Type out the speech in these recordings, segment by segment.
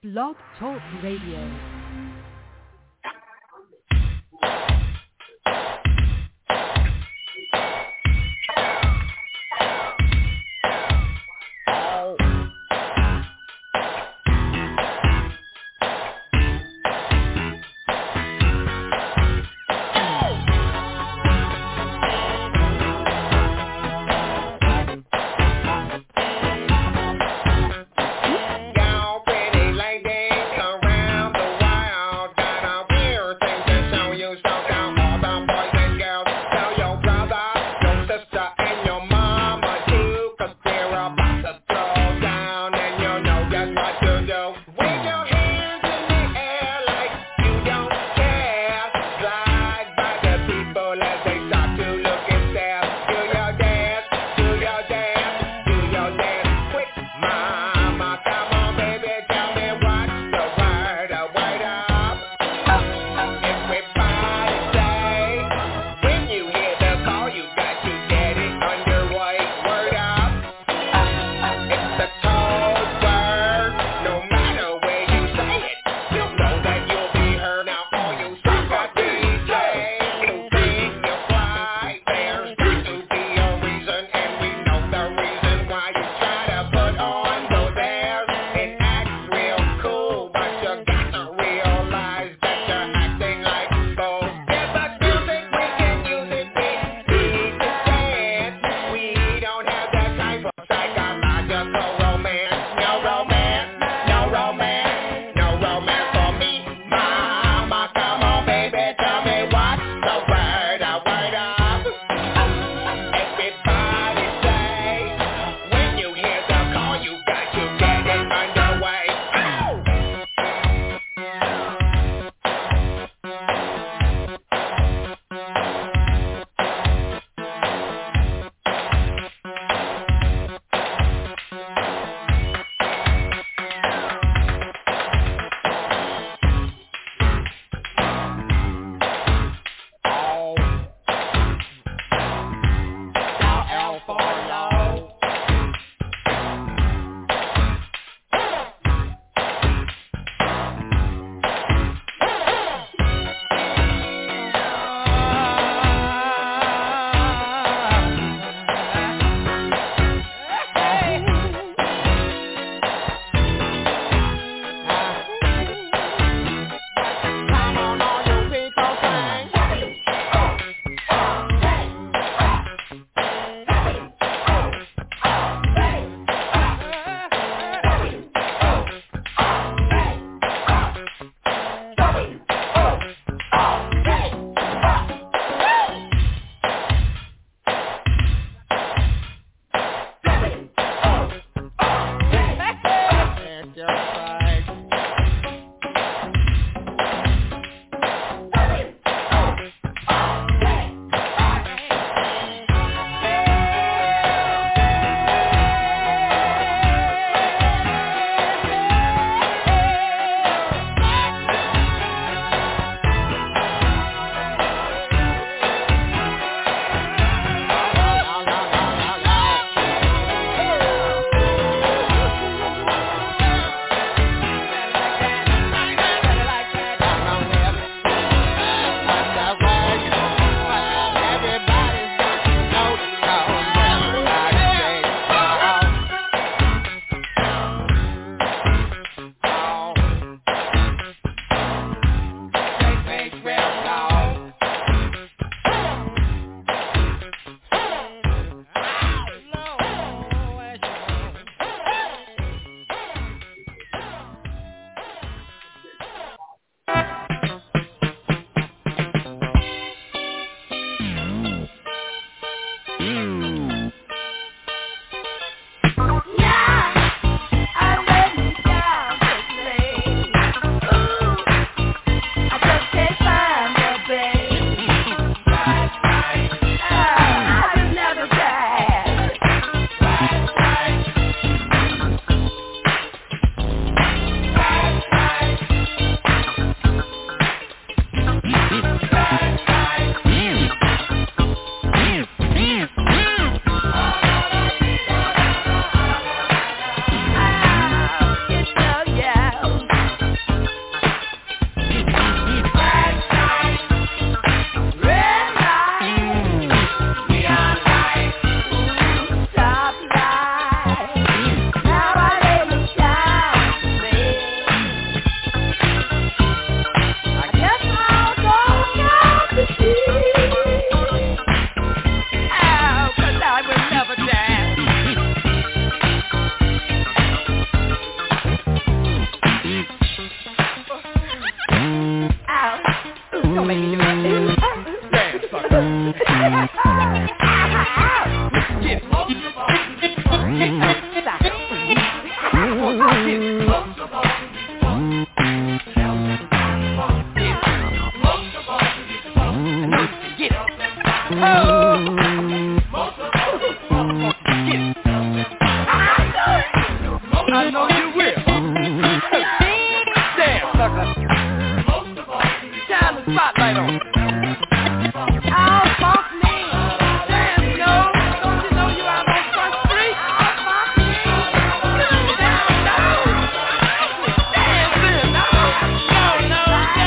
Blog Talk Radio. Y'all pretty ladies around the world. making you like this. Damn, sucker. Get it. I know you will. Damn, sucker. Shine the spotlight on. Oh, fuck me. Damn, yo. Don't you know you out on Front Street? Oh, fuck me. Down, down. Damn, then, no. No.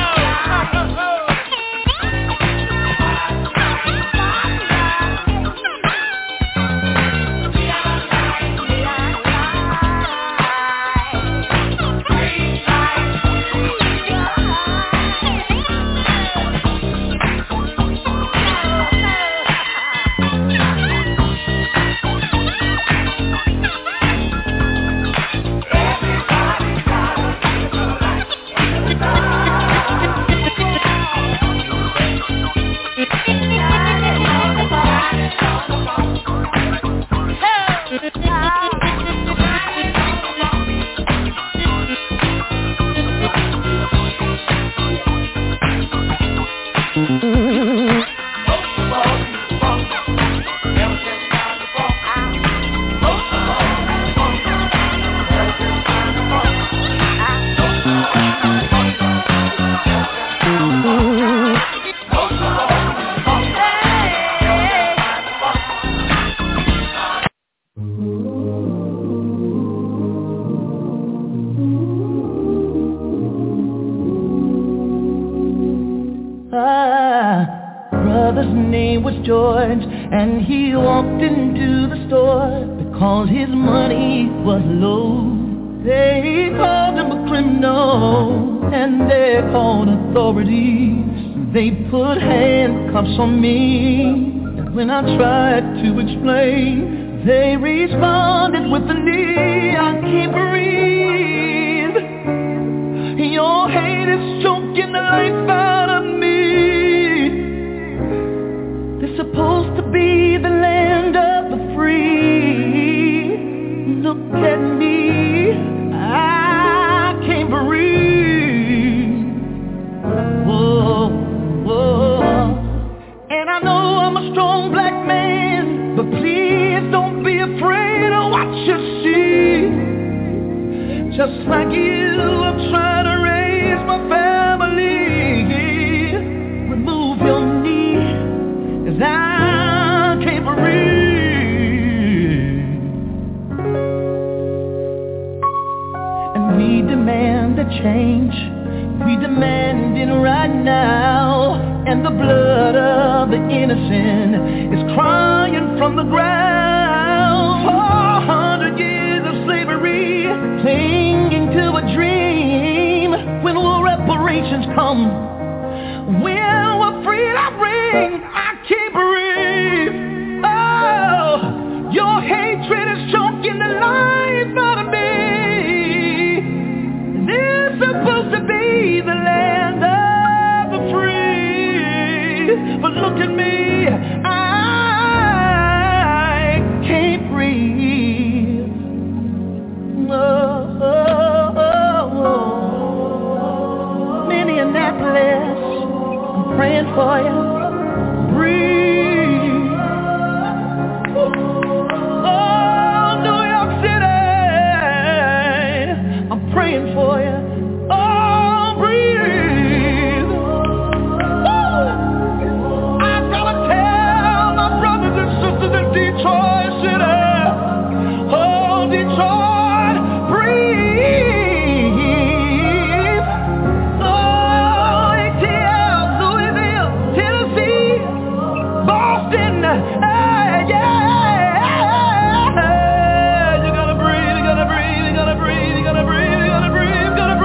Brother's name was George, and he walked into the store because his money was low. They called him a criminal, and they called authorities. They put handcuffs on me, and when I tried to explain, they responded with a knee. I can't breathe. Your hate is choking the life out of me. This supposed to be the land of the free. Look at me, I can't breathe. Whoa, whoa. And I know I'm a strong black man, but please don't be afraid of what you see. Just like you, I'm trying to raise my family. Remove your knee, 'cause I can't breathe. And we demand a change. We demand it right now. And the blood of the innocent is crying from the ground. 400 years of slavery, clinging to a dream. When will reparations come? When will freedom ring? I can't breathe. Oh, your hatred is choking the life out of me. This is supposed to be the land of the free, but look at me, I can't breathe. Minneapolis, I'm praying for you. Breathe. Oh, New York City, I'm praying for you. Oh, breathe. Woo. I gotta tell my brothers and sisters in Detroit City. Oh, Detroit, breathe. Oh, ATL, Louisville, Tennessee, Boston, yeah. You gotta breathe, you gotta breathe, you gotta breathe, you gotta breathe, you gotta breathe, you gotta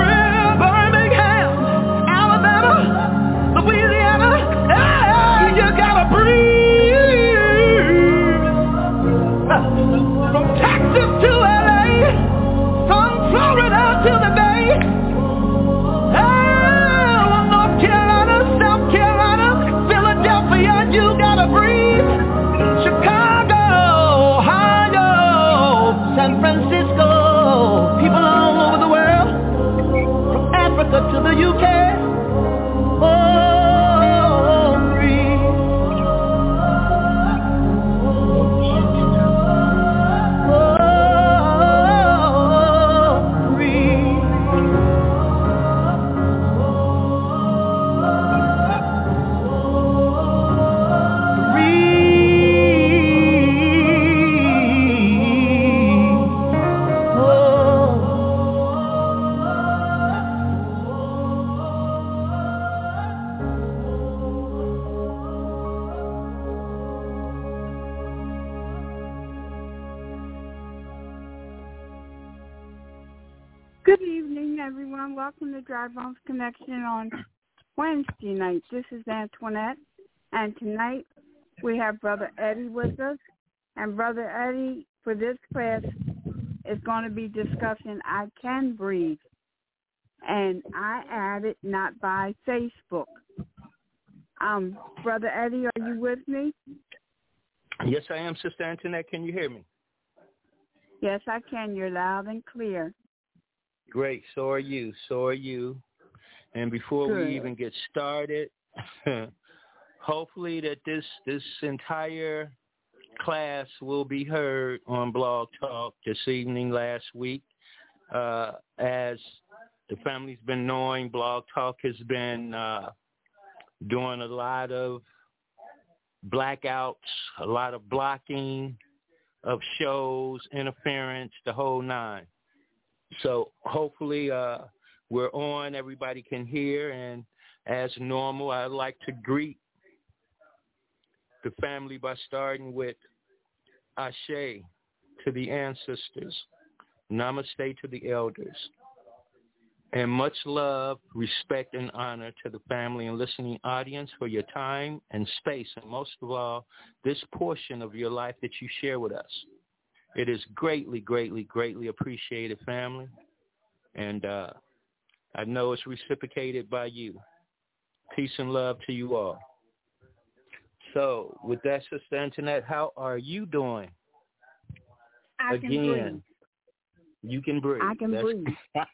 evening, everyone. Welcome to Dry Bones Connection on Wednesday night. This is Antoinette, and tonight we have Brother Eddie with us. And Brother Eddie, for this class, is going to be discussing I Can Breathe. And I added not by Facebook. Brother Eddie, are you with me? Yes, I am, Sister Antoinette. Can you hear me? Yes, I can. You're loud and clear. Great. So are you. And before Good. we even get started, hopefully that this entire class will be heard on Blog Talk this evening last week. As the family's been knowing, Blog Talk has been doing a lot of blackouts, a lot of blocking of shows, interference, the whole nine. So hopefully we're on, everybody can hear, and as normal, I'd like to greet the family by starting with Ashe to the ancestors, Namaste to the elders, and much love, respect, and honor to the family and listening audience for your time and space, and most of all, this portion of your life that you share with us. It is greatly, greatly, greatly appreciated, family, and I know it's reciprocated by you. Peace and love to you all. So, with that, Sister Antoinette, how are you doing? I can breathe. You can breathe. I can breathe.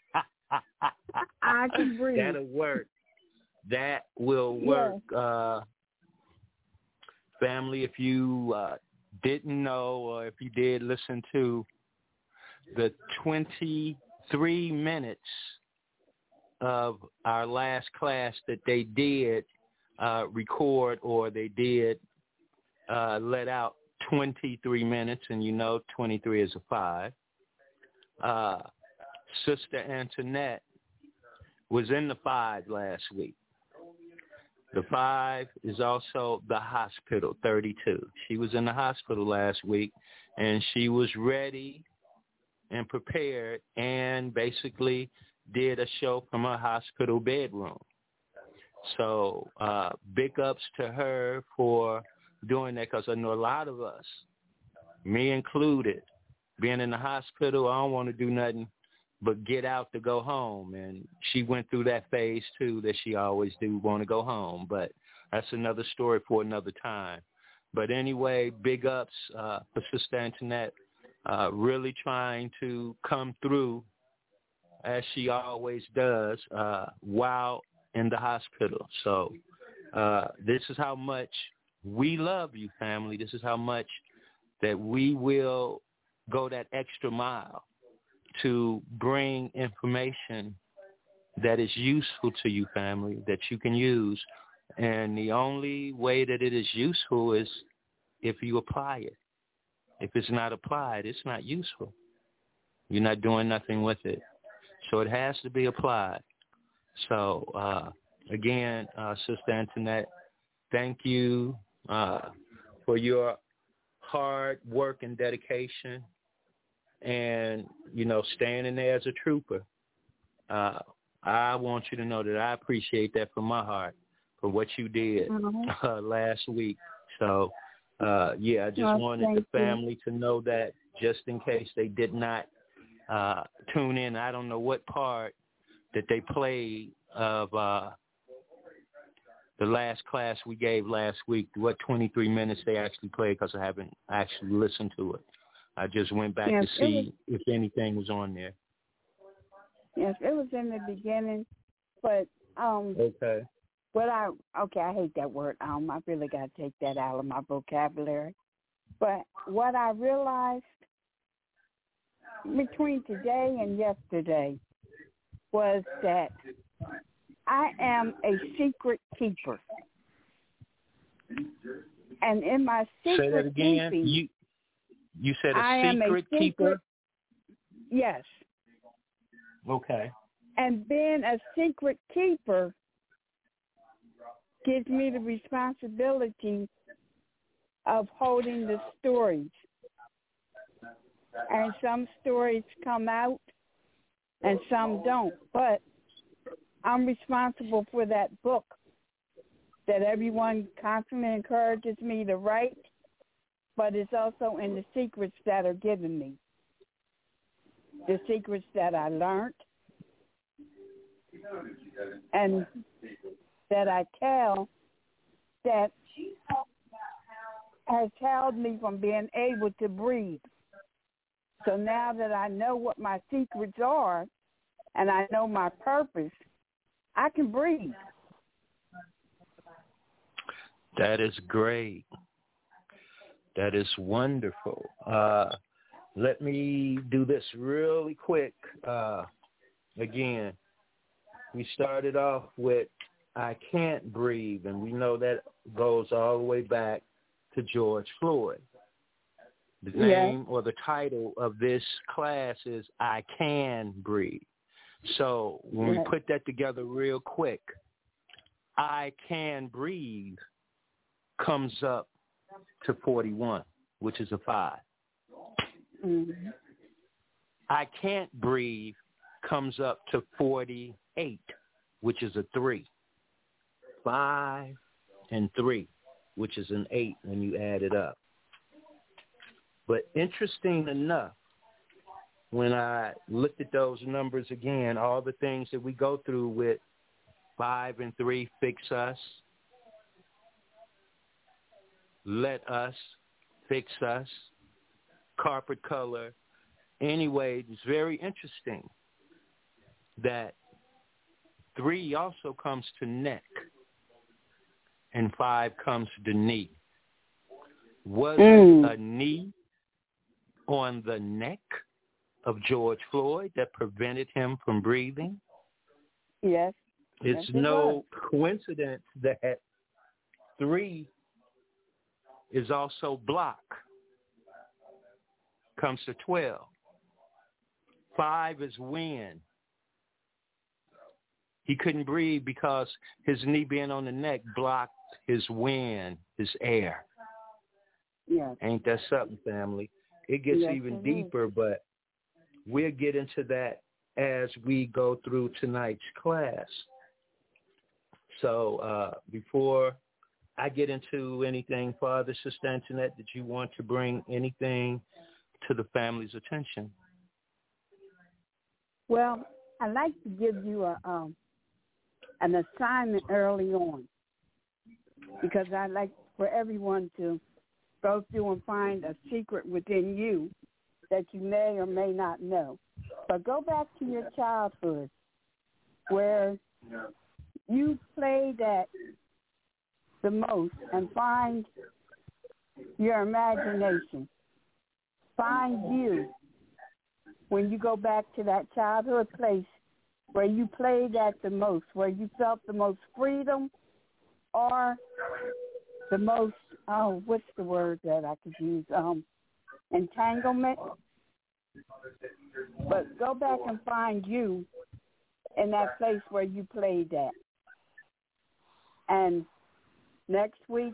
I can breathe. That'll work. That will work. Yes. Family, if you didn't know, or if you did listen to the 23 minutes of our last class that they did record, or they did let out 23 minutes, and you know 23 is a 5. Sister Antoinette was in the 5 last week. The 5 is also the hospital, 32. She was in the hospital last week, and she was ready and prepared and basically did a show from her hospital bedroom. So big ups to her for doing that, because I know a lot of us, me included, being in the hospital, I don't want to do nothing but get out to go home. And she went through that phase, too, that she always do want to go home. But that's another story for another time. But anyway, big ups for Sister Antoinette, really trying to come through, as she always does, while in the hospital. So this is how much we love you, family. This is how much that we will go that extra mile to bring information that is useful to you, family, that you can use. And the only way that it is useful is if you apply it. If it's not applied, it's not useful. You're not doing nothing with it. So it has to be applied. So, again, Sister Antoinette, thank you for your hard work and dedication, and, you know, standing there as a trooper. I want you to know that I appreciate that from my heart for what you did last week. So, I just wanted the family to know that, just in case they did not tune in. I don't know what part that they played of the last class we gave last week, what 23 minutes they actually played, because I haven't actually listened to it. I just went back to see if anything was on there. Yes, it was in the beginning, but okay. I hate that word. I really got to take that out of my vocabulary. But what I realized between today and yesterday was that I am a secret keeper. And in my secret Say that again. keeping, you said a secret keeper? Yes. Okay. And being a secret keeper gives me the responsibility of holding the stories. And some stories come out and some don't. But I'm responsible for that book that everyone constantly encourages me to write, but it's also in the secrets that are given me, the secrets that I learned, and that I tell that has held me from being able to breathe. So now that I know what my secrets are and I know my purpose, I can breathe. That is great. That is wonderful. Let me do this really quick. Again, we started off with I Can't Breathe, and we know that goes all the way back to George Floyd. The name or the title of this class is I Can Breathe. So when we put that together real quick, I Can Breathe comes up to 41, which is a 5. Mm-hmm. I Can't Breathe comes up to 48, which is a 3. 5 and 3, which is an 8 when you add it up. But interesting enough, when I looked at those numbers again, all the things that we go through with 5 and 3, fix us, let us, fix us, carpet color. Anyway, it's very interesting that 3 also comes to neck and 5 comes to knee. Was it a knee on the neck of George Floyd that prevented him from breathing? Yes. It's yes, no coincidence that 3 is also block, comes to 12. 5 is wind. He couldn't breathe because his knee being on the neck blocked his wind, his air. Yes. Ain't that something, family? It gets even deeper, but we'll get into that as we go through tonight's class. So before I get into anything, Father, Sister Antoinette, did you want to bring anything to the family's attention? Well, I'd like to give you an assignment early on, because I'd like for everyone to go through and find a secret within you that you may or may not know. But go back to your childhood where you played at the most and find your imagination. Find you when you go back to that childhood place where you played at the most, where you felt the most freedom or the most, what's the word that I could use? Entanglement. But go back and find you in that place where you played at. And next week,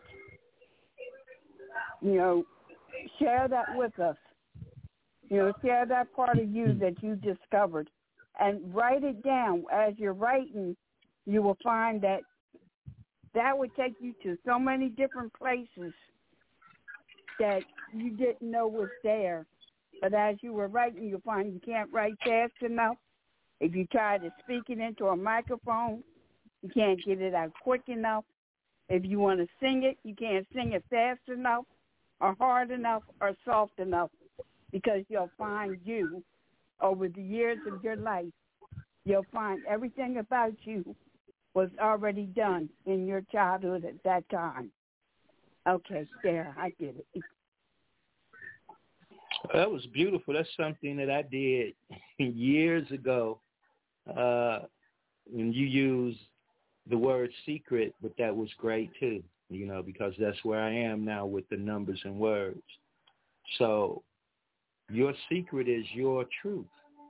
share that with us. Share that part of you that you discovered and write it down. As you're writing, you will find that would take you to so many different places that you didn't know was there. But as you were writing, you'll find you can't write fast enough. If you try to speak it into a microphone, you can't get it out quick enough. If you want to sing it, you can't sing it fast enough or hard enough or soft enough, because you'll find you over the years of your life, you'll find everything about you was already done in your childhood at that time. Okay, there, I get it. That was beautiful. That's something that I did years ago when you used the word secret, but that was great too, because that's where I am now with the numbers and words. So your secret is your truth.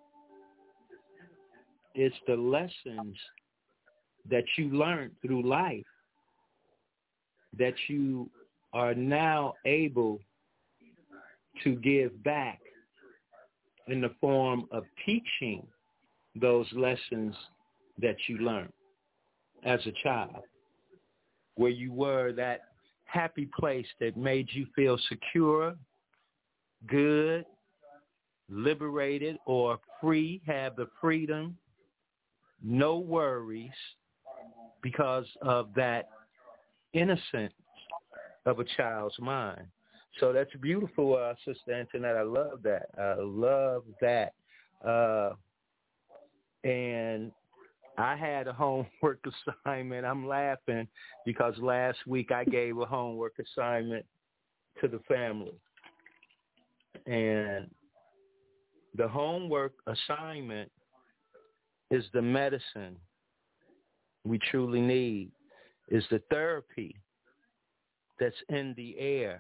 It's the lessons that you learned through life that you are now able to give back in the form of teaching those lessons that you learned as a child, where you were that happy place that made you feel secure, good, liberated, or free, have the freedom, no worries, because of that innocence of a child's mind. So that's beautiful, Sister Antoinette. I love that. I love that. And I had a homework assignment. I'm laughing because last week I gave a homework assignment to the family. And the homework assignment is the medicine we truly need, is the therapy that's in the air,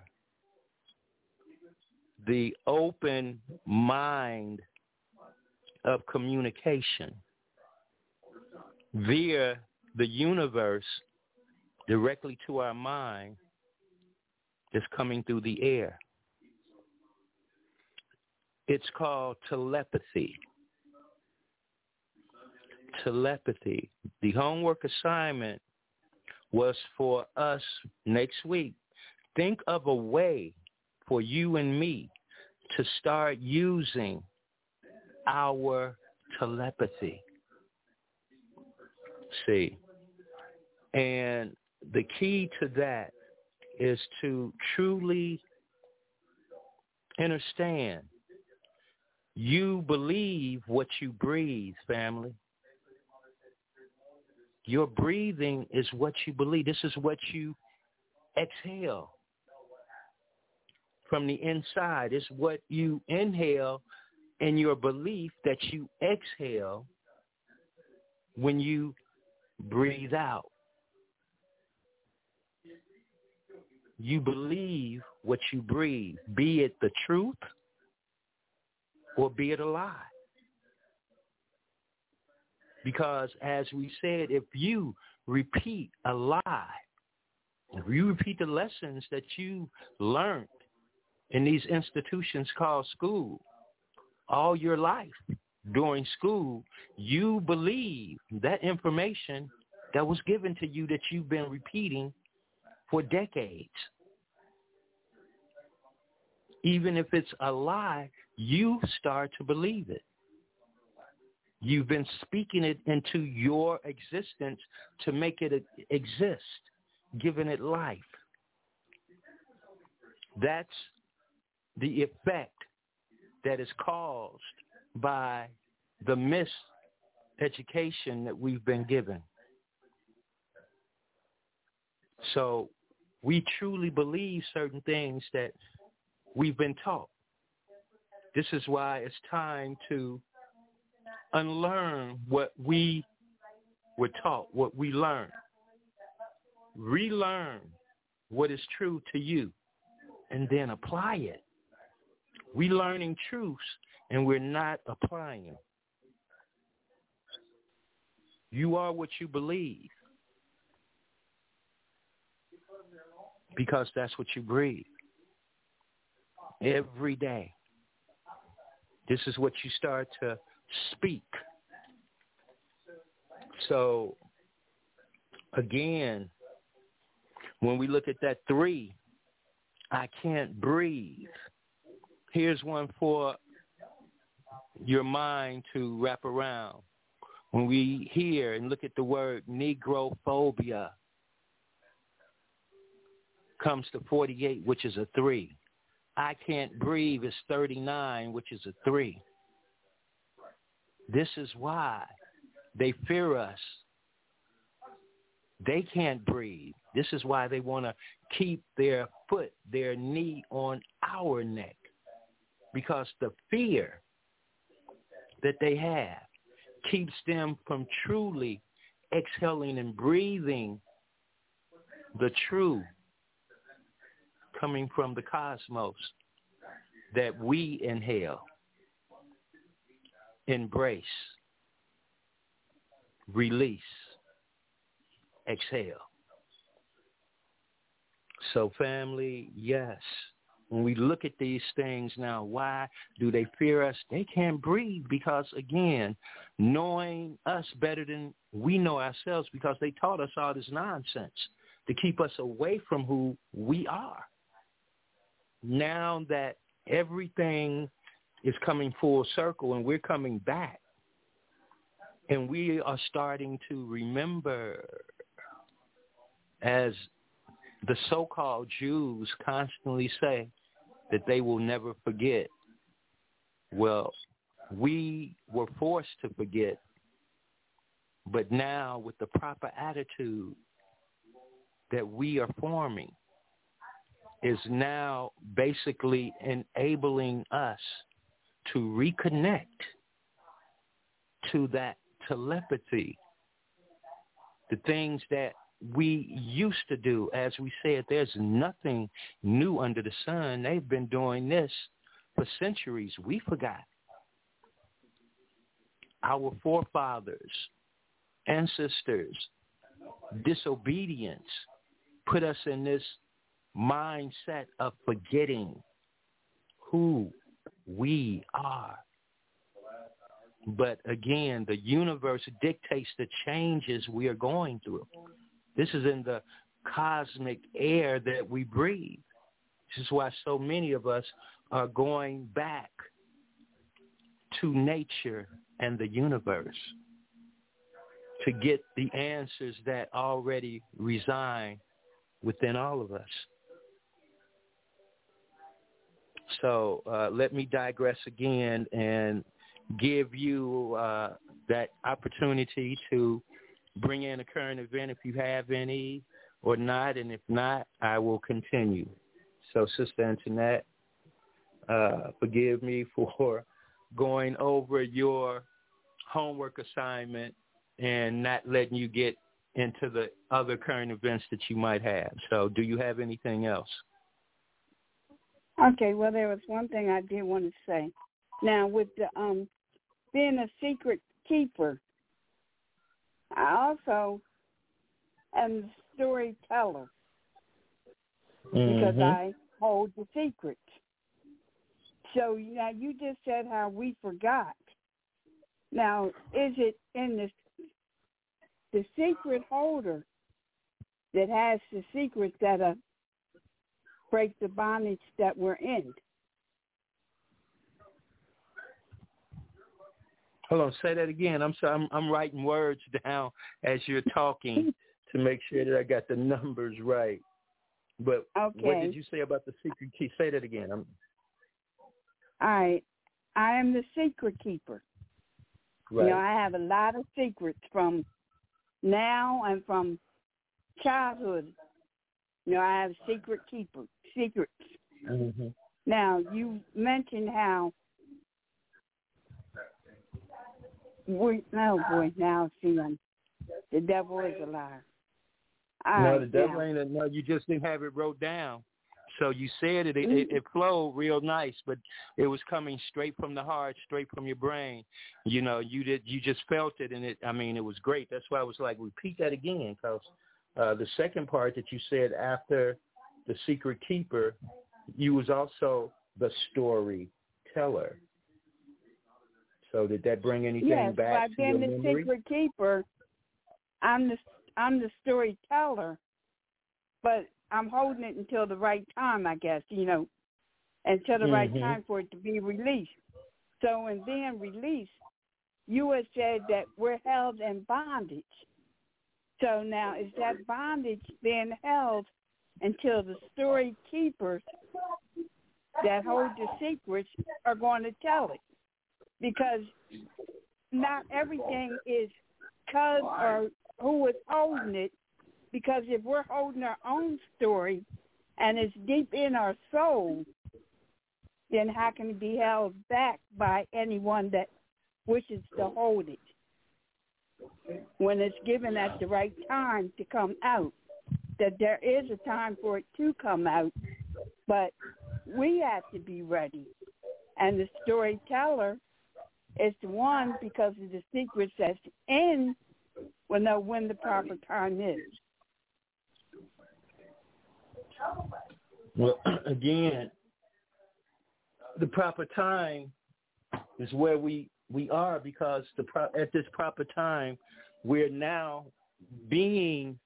the open mind of communication via the universe directly to our mind is coming through the air. It's called telepathy. Telepathy. The homework assignment was for us next week. Think of a way for you and me to start using our telepathy. See, and the key to that is to truly understand you believe what you breathe, family. Your breathing is what you believe. This is what you exhale from the inside. It's what you inhale in your belief that you exhale when you breathe out. You believe what you breathe, be it the truth or be it a lie. Because as we said, if you repeat a lie, if you repeat the lessons that you learned in these institutions called school all your life during school, you believe that information that was given to you that you've been repeating for decades. Even if it's a lie, you start to believe it. You've been speaking it into your existence to make it exist, giving it life. That's the effect that is caused by the miseducation that we've been given. So we truly believe certain things that we've been taught. This is why it's time to unlearn what we were taught, what we learned. Relearn what is true to you and then apply it. We're learning truths and we're not applying them. You are what you believe because that's what you breathe every day. This is what you start to speak. So, again, when we look at that 3, I can't breathe. Here's one for your mind to wrap around. When we hear and look at the word negrophobia, comes to 48, which is a 3. I can't breathe is 39, which is a 3. This is why they fear us. They can't breathe. This is why they want to keep their foot, their knee on our neck. Because the fear that they have keeps them from truly exhaling and breathing the truth coming from the cosmos that we inhale, embrace, release, exhale. So family, yes, When we look at these things now, why do they fear us? They can't breathe because, again, knowing us better than we know ourselves, because they taught us all this nonsense to keep us away from who we are. Now that everything is coming full circle and we're coming back, and we are starting to remember, as the so-called Jews constantly say, that they will never forget. Well, we were forced to forget, but now with the proper attitude that we are forming is now basically enabling us to reconnect to that telepathy, the things that we used to do. As we said, there's nothing new under the sun. They've been doing this for centuries. We forgot. Our forefathers, ancestors, disobedience put us in this mindset of forgetting who we are. But again, the universe dictates the changes we are going through. This is in the cosmic air that we breathe. This is why so many of us are going back to nature and the universe to get the answers that already reside within all of us. So let me digress again and give you that opportunity to bring in a current event if you have any or not, and if not, I will continue. So, Sister Antoinette, forgive me for going over your homework assignment and not letting you get into the other current events that you might have. So do you have anything else? Okay, well, there was one thing I did want to say. Now, with the being a secret keeper, I also am the storyteller because I hold the secret. So now you just said how we forgot. Now, is it in the secret holder that has the secrets that break the bondage that we're in? Hold on, say that again. I'm sorry. I'm writing words down as you're talking to make sure that I got the numbers right. But okay. What did you say about the secret key? Say that again. All right. I am the secret keeper. Right. You know, I have a lot of secrets from now and from childhood. You know, I have secrets. Mm-hmm. Now, you mentioned how now see, the devil is a liar. No, the devil ain't. No, you just didn't have it wrote down. So you said it. It flowed real nice, but it was coming straight from the heart, straight from your brain. You know, you just felt it, and it was great. That's why I was like, repeat that again, because the second part that you said after the secret keeper, you was also the storyteller. So did that bring anything back to your memory? Yes, by being the secret keeper, I'm the storyteller, but I'm holding it until the right time, I guess, until the right time for it to be released. So in being released, you had said that we're held in bondage. So now is that bondage being held until the story keepers that hold the secrets are going to tell it? Because not everything is cuz or who is holding it, because if we're holding our own story and it's deep in our soul, then how can it be held back by anyone that wishes to hold it when it's given at the right time to come out? That there is a time for it to come out, but we have to be ready. And the storyteller is the one, because of the secrets that's in, will know when the proper time is. Well, again, the proper time is where we are, because at this proper time, we're now being,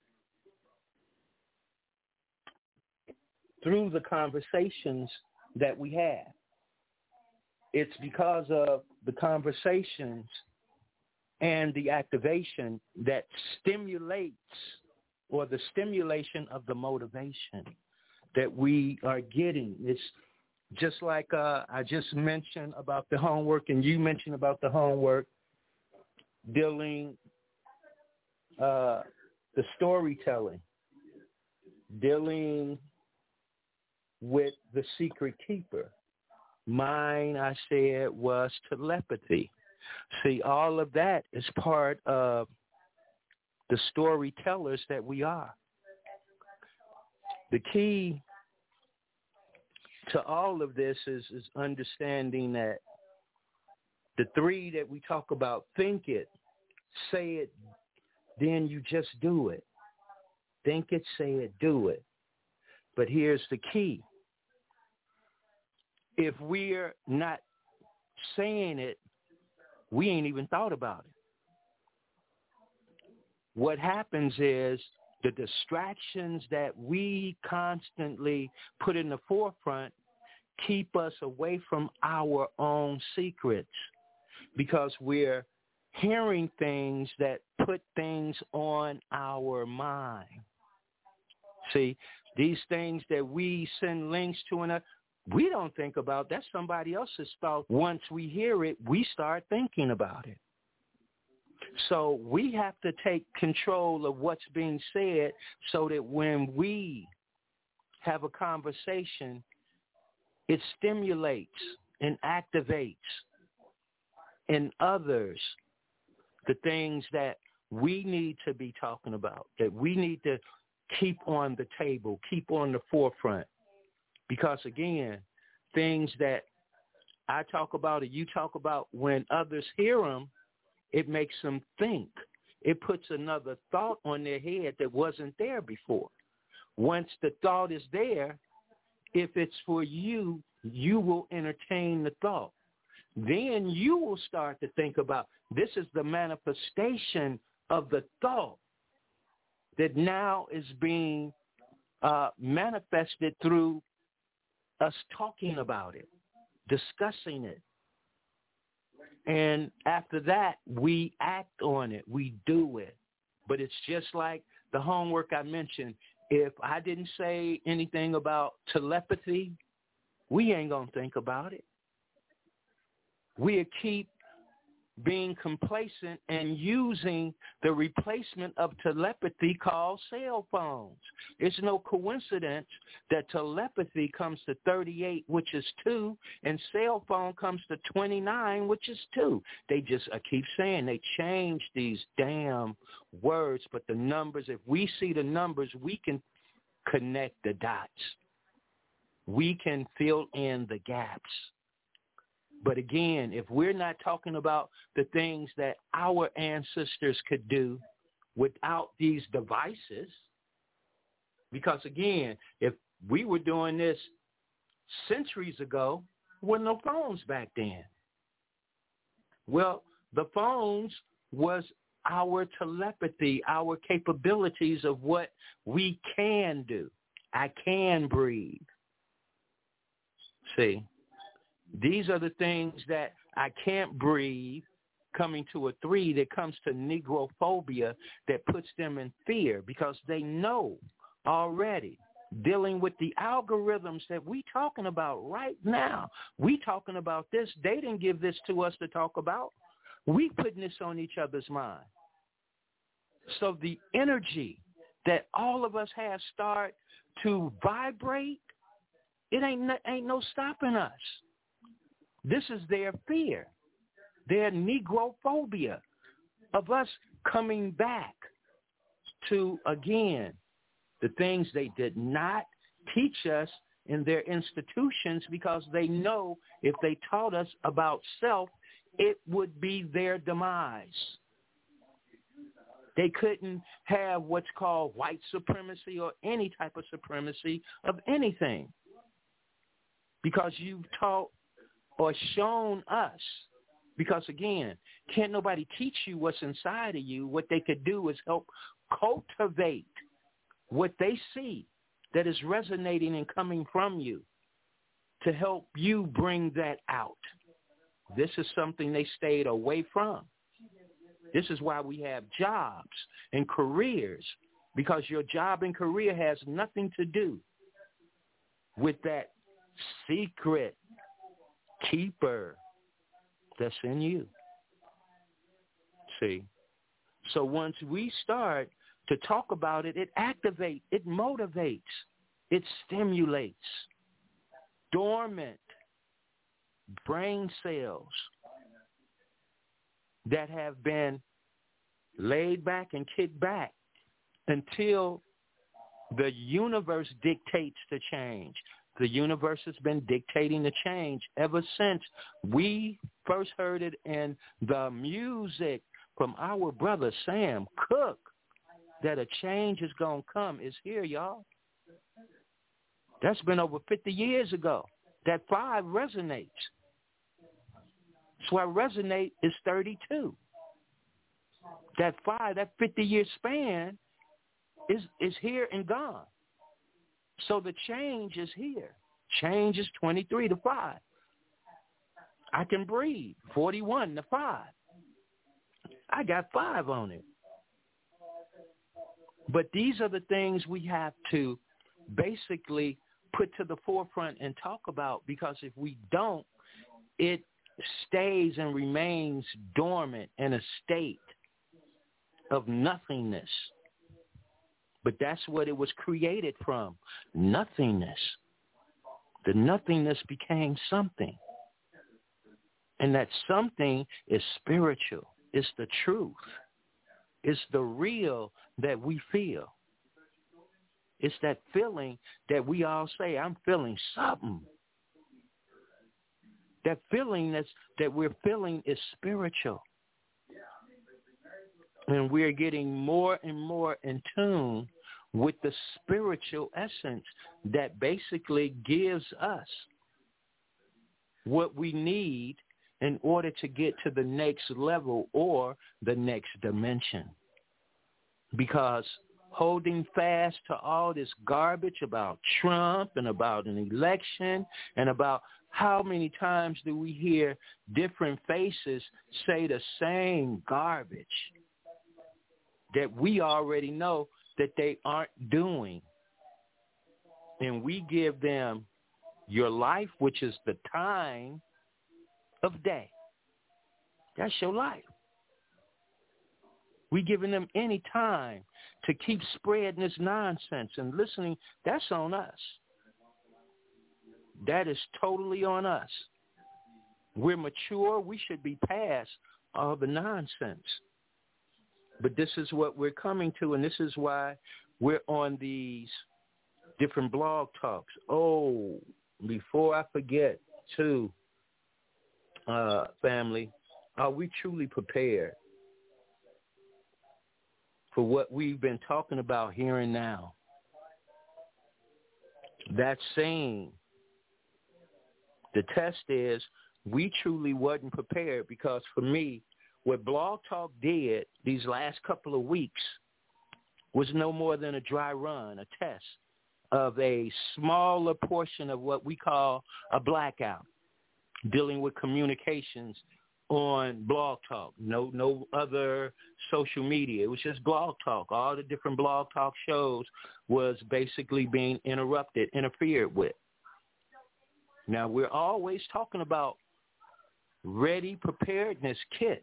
through the conversations that we have. It's because of the conversations and the activation that stimulates, or the stimulation of the motivation that we are getting. It's just like I just mentioned about the homework, and you mentioned about the homework, dealing, the storytelling, dealing with the secret keeper. Mine, I said, was telepathy. See, all of that is part of the storytellers that we are. The key to all of this is understanding that the three that we talk about: think it, say it, then you just do it. Think it, say it, do it. But here's the key. If we're not saying it, we ain't even thought about it. What happens is the distractions that we constantly put in the forefront keep us away from our own secrets, because we're hearing things that put things on our mind. See, these things that we send links to, and we don't think about. That's somebody else's thought. Once we hear it, we start thinking about it. So we have to take control of what's being said, so that when we have a conversation, it stimulates and activates in others the things that we need to be talking about, that we need to keep on the table, keep on the forefront. Because, again, things that I talk about or you talk about, when others hear them, it makes them think. It puts another thought on their head that wasn't there before. Once the thought is there, if it's for you, you will entertain the thought. Then you will start to think about, this is the manifestation of the thought that now is being manifested through us talking about it, discussing it. And after that, we act on it. We do it. But it's just like the homework I mentioned. If I didn't say anything about telepathy, we ain't going to think about it. We'll keep being complacent and using the replacement of telepathy called cell phones. It's no coincidence that telepathy comes to 38, which is 2, and cell phone comes to 29, which is 2. They just, I keep saying, they change these damn words, but the numbers, if we see the numbers, we can connect the dots. We can fill in the gaps. But again, if we're not talking about the things that our ancestors could do without these devices, because again, if we were doing this centuries ago, there were no phones back then. Well, the phones was our telepathy, our capabilities of what we can do. I can breathe. See? These are the things that I can't breathe, coming to a 3 that comes to negrophobia, that puts them in fear, because they know already, dealing with the algorithms that we talking about right now. We talking about this. They didn't give this to us to talk about. We putting this on each other's mind. So the energy that all of us have start to vibrate, it ain't no stopping us. This is their fear, their negrophobia of us coming back to, again, the things they did not teach us in their institutions, because they know if they taught us about self, it would be their demise. They couldn't have what's called white supremacy or any type of supremacy of anything, because you've taught or shown us. Because, again, can't nobody teach you what's inside of you. What they could do is help cultivate what they see that is resonating and coming from you to help you bring that out. This is something they stayed away from. This is why we have jobs and careers, because your job and career has nothing to do with that secret keeper that's in you. See? So once we start to talk about it, it activates, it motivates, it stimulates dormant brain cells that have been laid back and kicked back until the universe dictates the change. The universe has been dictating the change ever since we first heard it in the music from our brother Sam Cooke, that a change is going to come. Is here, y'all. That's been over 50 years ago. That 5 resonates. So why resonate is 32. That 5, that 50-year span is here and gone. So the change is here. Change is 23 to 5. I can breathe. 41 to 5. I got 5 on it. But these are the things we have to basically put to the forefront and talk about, because if we don't, it stays and remains dormant in a state of nothingness. But that's what it was created from, nothingness. The nothingness became something. And that something is spiritual. It's the truth. It's the real that we feel. It's that feeling that we all say, I'm feeling something. That feeling that we're feeling is spiritual. And we're getting more and more in tune with the spiritual essence that basically gives us what we need in order to get to the next level or the next dimension. Because holding fast to all this garbage about Trump and about an election and about how many times do we hear different faces say the same garbage that we already know that they aren't doing. And we give them your life, which is the time of day. That's your life. We giving them any time to keep spreading this nonsense and listening. That's on us. That is totally on us. We're mature. We should be past all the nonsense. But this is what we're coming to, and this is why we're on these different blog talks. Oh, before I forget, too, family, are we truly prepared for what we've been talking about here and now? That's saying the test is we truly wasn't prepared, because for me, what Blog Talk did these last couple of weeks was no more than a dry run, a test of a smaller portion of what we call a blackout, dealing with communications on Blog Talk. No other social media. It was just Blog Talk. All the different Blog Talk shows was basically being interfered with. Now, we're always talking about ready preparedness kits.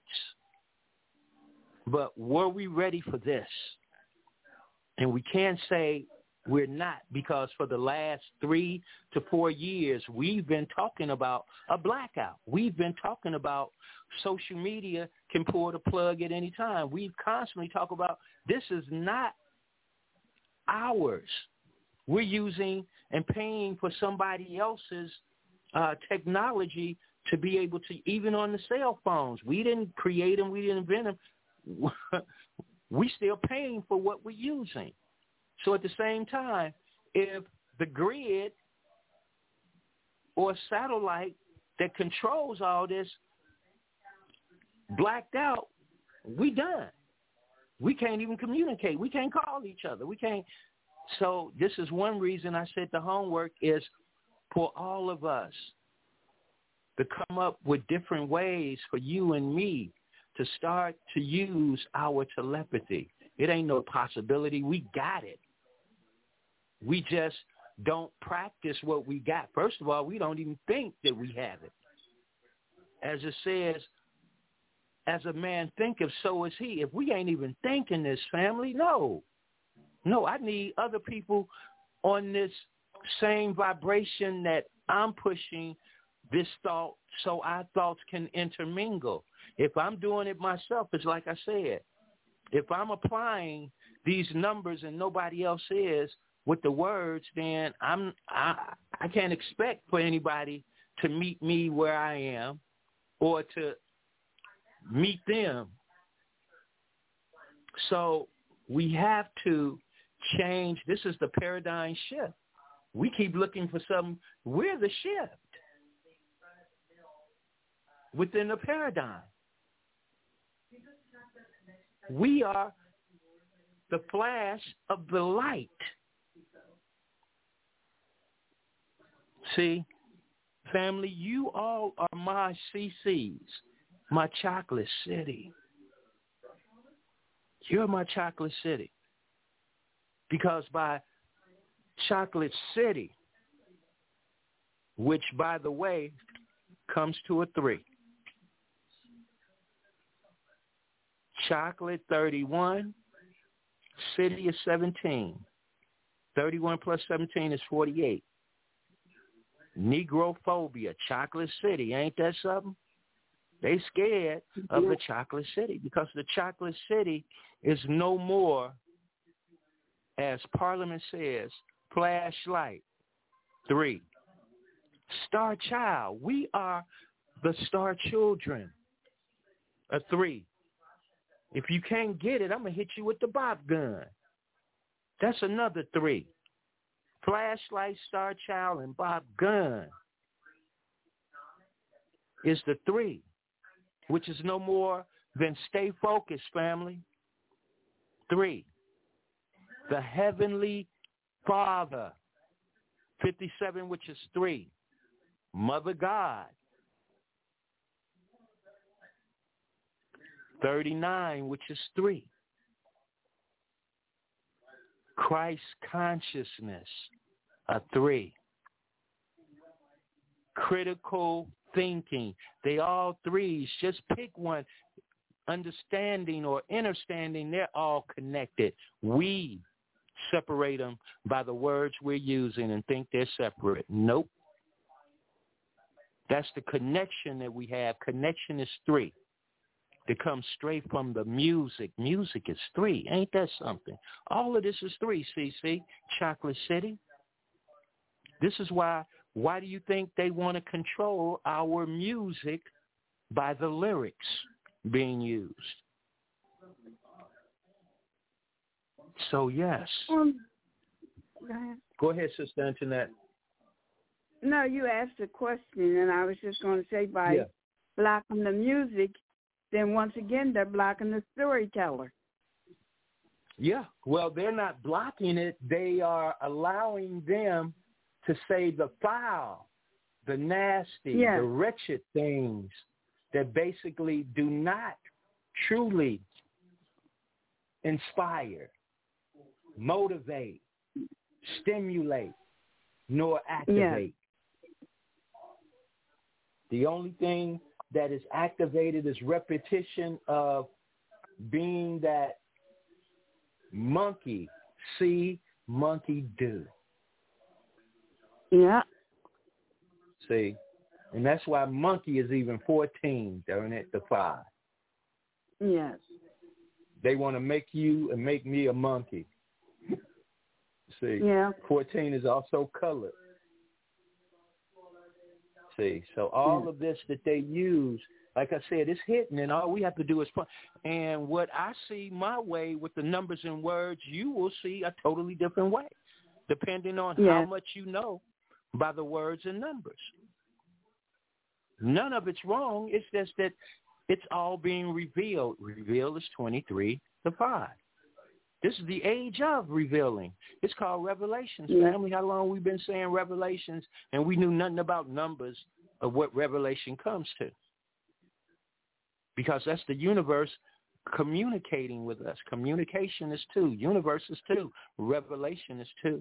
But were we ready for this? And we can't say we're not, because for the last 3 to 4 years, we've been talking about a blackout. We've been talking about social media can pull the plug at any time. We've constantly talked about this is not ours. We're using and paying for somebody else's technology to be able to, even on the cell phones. We didn't create them. We didn't invent them. We still paying for what we're using. So at the same time, if the grid or satellite that controls all this blacked out, we done. We can't even communicate. We can't call each other. We can't. So this is one reason I said the homework is for all of us to come up with different ways for you and me to start to use our telepathy. It ain't no possibility. We got it. We just don't practice what we got. First of all, we don't even think that we have it. As it says, as a man thinketh, so is he. If we ain't even thinking this, family, no, I need other people on this same vibration that I'm pushing this thought so our thoughts can intermingle. If I'm doing it myself, it's like I said, if I'm applying these numbers and nobody else is with the words, then I can't expect for anybody to meet me where I am or to meet them. So we have to change. This is the paradigm shift. We keep looking for something. We're the shift within the paradigm. We are the flash of the light. See, family, you all are my CCs, my chocolate city. You're my chocolate city. Because by chocolate city, which, by the way, comes to a 3. Chocolate 31, city is 17. 31 plus 17 is 48. Negrophobia, chocolate city, ain't that something? They scared of the chocolate city because the chocolate city is no more, as Parliament says, flashlight. 3. Star child. We are the star children. A 3. If you can't get it, I'm going to hit you with the Bob gun. That's another 3. Flashlight, star child, and Bob gun is the 3, which is no more than stay focused, family. 3. The Heavenly Father. 57, which is 3. Mother God. 39, which is 3. Christ consciousness, a 3. Critical thinking, they all 3s. Just pick one. Understanding or understanding, they're all connected. We separate them by the words we're using and think they're separate. Nope. That's the connection that we have. Connection is 3. That comes straight from the music. Music is 3. Ain't that something? All of this is 3, CC. Chocolate City. This is why do you think they want to control our music by the lyrics being used? So, yes. Go ahead, Sister Antoinette. No, you asked a question, and I was just going to say by blocking the music, then once again, they're blocking the storyteller. Yeah, well, they're not blocking it. They are allowing them to say the foul, the nasty, the wretched things that basically do not truly inspire, motivate, stimulate, nor activate. The only thing that is activated is repetition of being that monkey see, monkey do. Yeah. See? And that's why monkey is even 14, darn it, the 5. Yes. They want to make you and make me a monkey. See? Yeah. 14 is also colored. See? So all of this that they use, like I said, it's hitting, and all we have to do is fun. And what I see my way with the numbers and words, you will see a totally different way, depending on how much you know by the words and numbers. None of it's wrong. It's just that it's all being revealed. Reveal is 23 to 5. This is the age of revealing. It's called Revelations, family. How long we've been saying Revelations, and we knew nothing about numbers of what Revelation comes to. Because that's the universe communicating with us. Communication is 2. Universe is 2. Revelation is 2.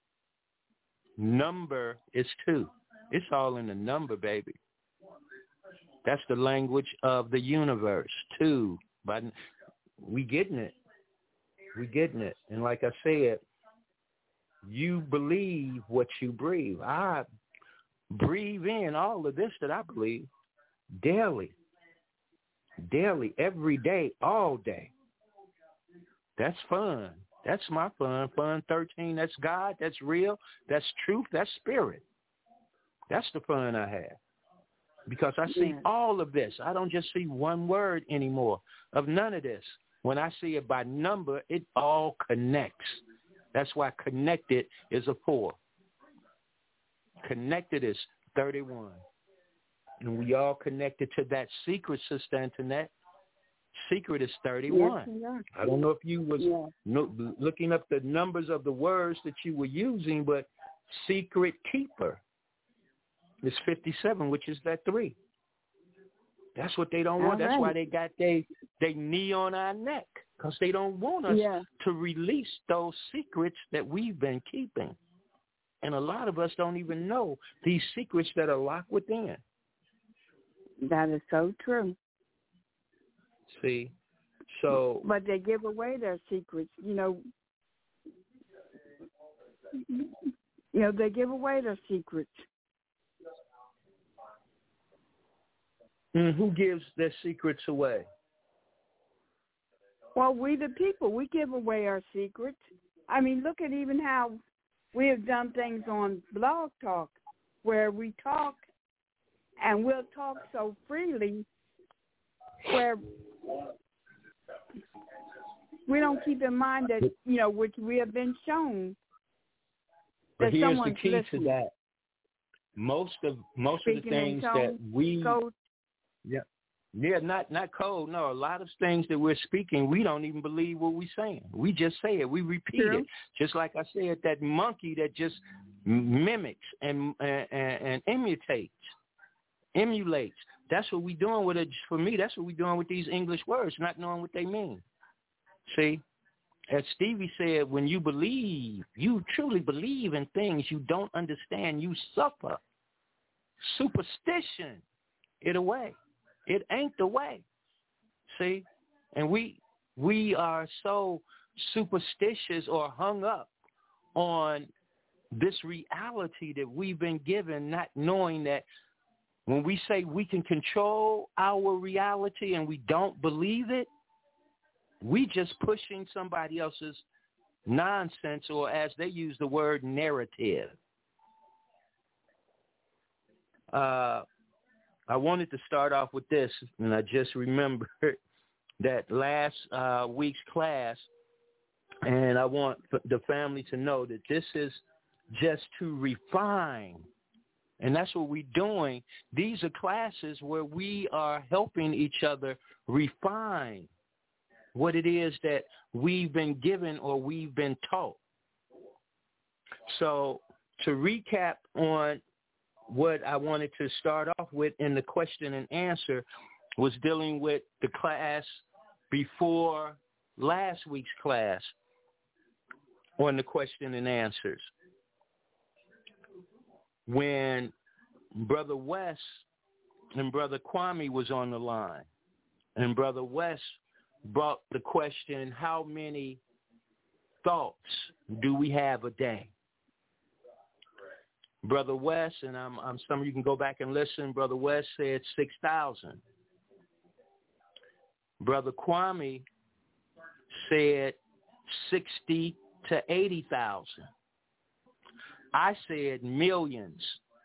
Number is 2. It's all in the number, baby. That's the language of the universe, 2. But we getting it. We getting it. And like I said, you believe what you breathe. I breathe in all of this that I believe daily. Daily, every day, all day. That's fun. That's my fun. Fun 13, that's God, that's real, that's truth, that's spirit. That's the fun I have. Because I see all of this. I don't just see one word anymore of none of this. When I see it by number, it all connects. That's why connected is a 4. Connected is 31. And we all connected to that secret, Sister Antoinette. Secret is 31. Yes, I don't know if you was looking up the numbers of the words that you were using, but secret keeper is 57, which is that 3. That's what they don't want. That's why they got they knee on our neck, because they don't want us to release those secrets that we've been keeping. And a lot of us don't even know these secrets that are locked within. That is so true. See, so... But they give away their secrets, they give away their secrets. Who gives their secrets away? Well, we the people, we give away our secrets. I mean, look at even how we have done things on Blog Talk, where we talk, and we'll talk so freely where we don't keep in mind that, which we have been shown that someone's listening. But here's the key to that. Most of the things that we... Code. Yeah, not code. No, a lot of things that we're speaking, we don't even believe what we're saying. We just say it. We repeat it. Just like I said, that monkey that just mimics and emulates. That's what we're doing with it. For me, that's what we're doing with these English words, not knowing what they mean. See, as Stevie said, when you believe, you truly believe in things you don't understand, you suffer. Superstition, it away. It ain't the way. See? And we are so superstitious or hung up on this reality that we've been given, not knowing that when we say we can control our reality and we don't believe it, we just pushing somebody else's nonsense, or as they use the word, narrative. I wanted to start off with this, and I just remembered that last week's class, and I want the family to know that this is just to refine, and that's what we're doing. These are classes where we are helping each other refine what it is that we've been given or we've been taught. So to recap on what I wanted to start off with in the question and answer was dealing with the class before last week's class on the question and answers. When Brother West and Brother Kwame was on the line, and Brother West brought the question, how many thoughts do we have a day? Brother West, and I'm some of you can go back and listen, Brother West said 6,000. Brother Kwame said 60 to 80,000. I said millions.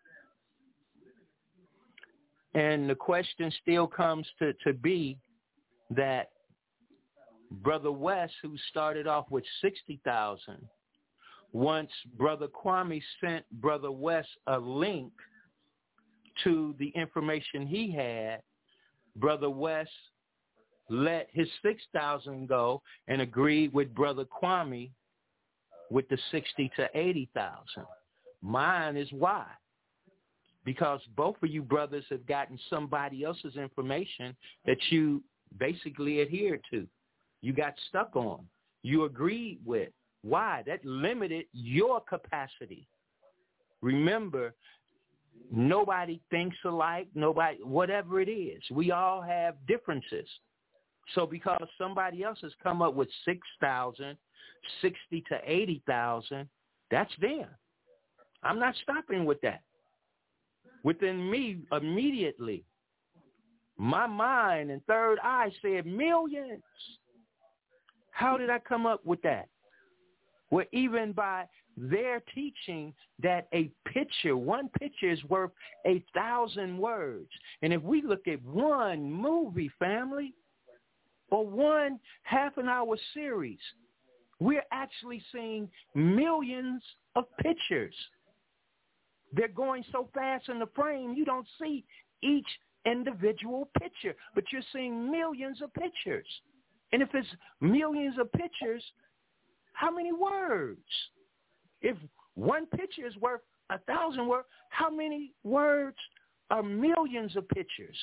And the question still comes to be that Brother West, who started off with 60,000, once Brother Kwame sent Brother West a link to the information he had, Brother West let his 6,000 go and agreed with Brother Kwame with the 60 to 80,000. Mine is why. Because both of you brothers have gotten somebody else's information that you basically adhered to. You got stuck on. You agreed with. Why? That limited your capacity. Remember, nobody thinks alike, nobody, whatever it is. We all have differences. So because somebody else has come up with 6,000, 60 to 80,000, that's them. I'm not stopping with that. Within me, immediately, my mind and third eye said millions. How did I come up with that? Well, even by their teaching that a picture, one picture is worth 1,000 words. And if we look at one movie, family, or one half-an-hour series, we're actually seeing millions of pictures. They're going so fast in the frame, you don't see each individual picture, but you're seeing millions of pictures. And if it's millions of pictures, how many words? If one picture is worth 1,000 words, how many words are millions of pictures?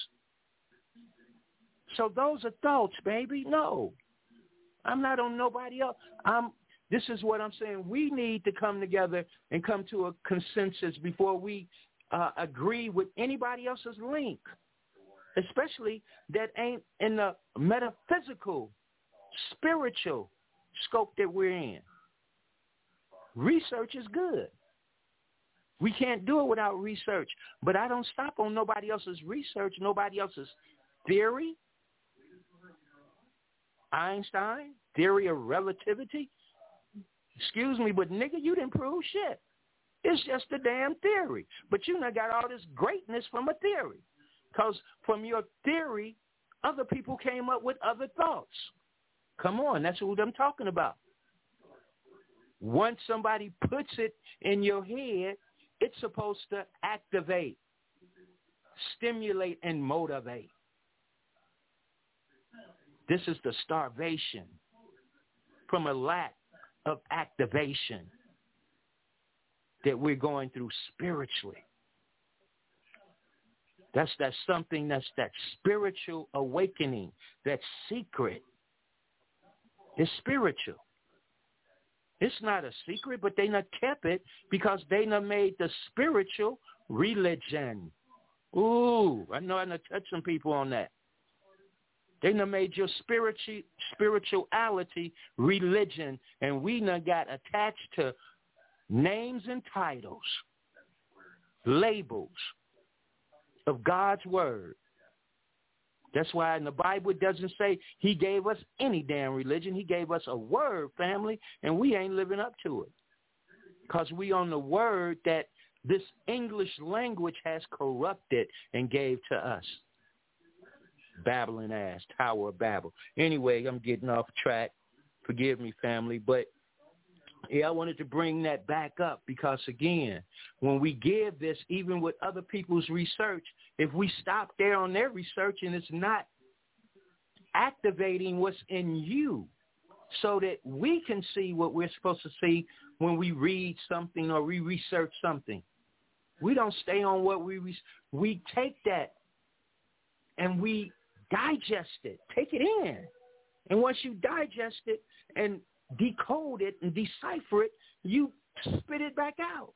So those are thoughts, baby. No, I'm not on nobody else. This is what I'm saying. We need to come together and come to a consensus before we agree with anybody else's link, especially that ain't in the metaphysical, spiritual scope that we're in. Research is good. We can't do it without research, but I don't stop on nobody else's research, nobody else's theory. Einstein, theory of relativity. Excuse me, but nigga, you didn't prove shit. It's just a damn theory. But you done got all this greatness from a theory. Because from your theory, other people came up with other thoughts. Come on, that's what I'm talking about. Once somebody puts it in your head, it's supposed to activate, stimulate, and motivate. This is the starvation from a lack of activation that we're going through spiritually. That's something that's that spiritual awakening, that secret. It's spiritual. It's not a secret, but they not kept it because they not made the spiritual religion. Ooh, I know I done touched some people on that. They done made your spirituality religion, and we done got attached to names and titles, labels of God's word. That's why in the Bible it doesn't say he gave us any damn religion. He gave us a word, family, and we ain't living up to it because we on the word that this English language has corrupted and gave to us. Babbling ass, Tower of Babel. Anyway, I'm getting off track. Forgive me, family. But, yeah, I wanted to bring that back up because, again, when we give this, even with other people's research, if we stop there on their research and it's not activating what's in you so that we can see what we're supposed to see when we read something or we research something. We don't stay on what we take that and we digest it, take it in. And once you digest it and decode it and decipher it, you spit it back out.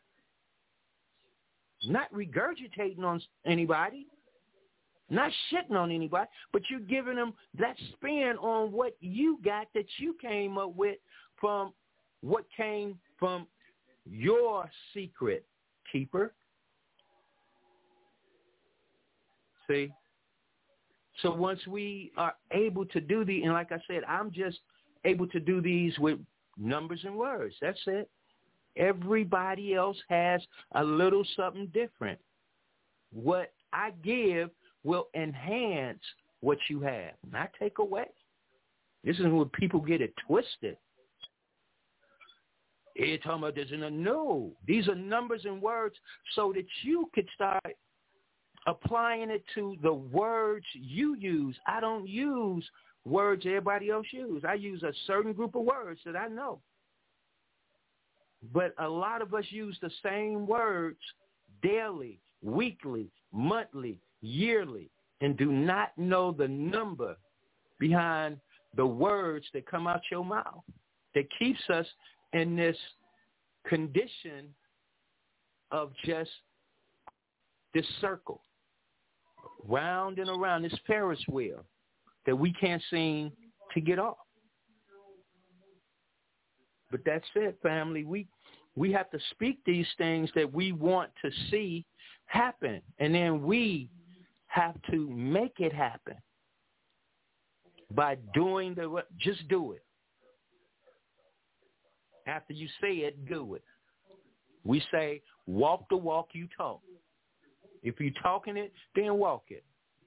Not regurgitating on anybody, not shitting on anybody, but you're giving them that spin on what you got that you came up with from what came from your secret keeper. See? So once we are able to do and like I said, I'm just able to do these with numbers and words. That's it. Everybody else has a little something different. What I give will enhance what you have, not take away. This is where people get it twisted. You're talking about this and no. These are numbers and words so that you could start applying it to the words you use. I don't use words everybody else uses. I use a certain group of words that I know. But a lot of us use the same words daily, weekly, monthly, yearly, and do not know the number behind the words that come out your mouth that keeps us in this condition of just this circle, round and around, this Ferris wheel that we can't seem to get off. But that's it, family. We have to speak these things that we want to see happen, and then we have to make it happen by doing just do it. After you say it, do it. We say, walk the walk you talk. If you're talking it, then walk it.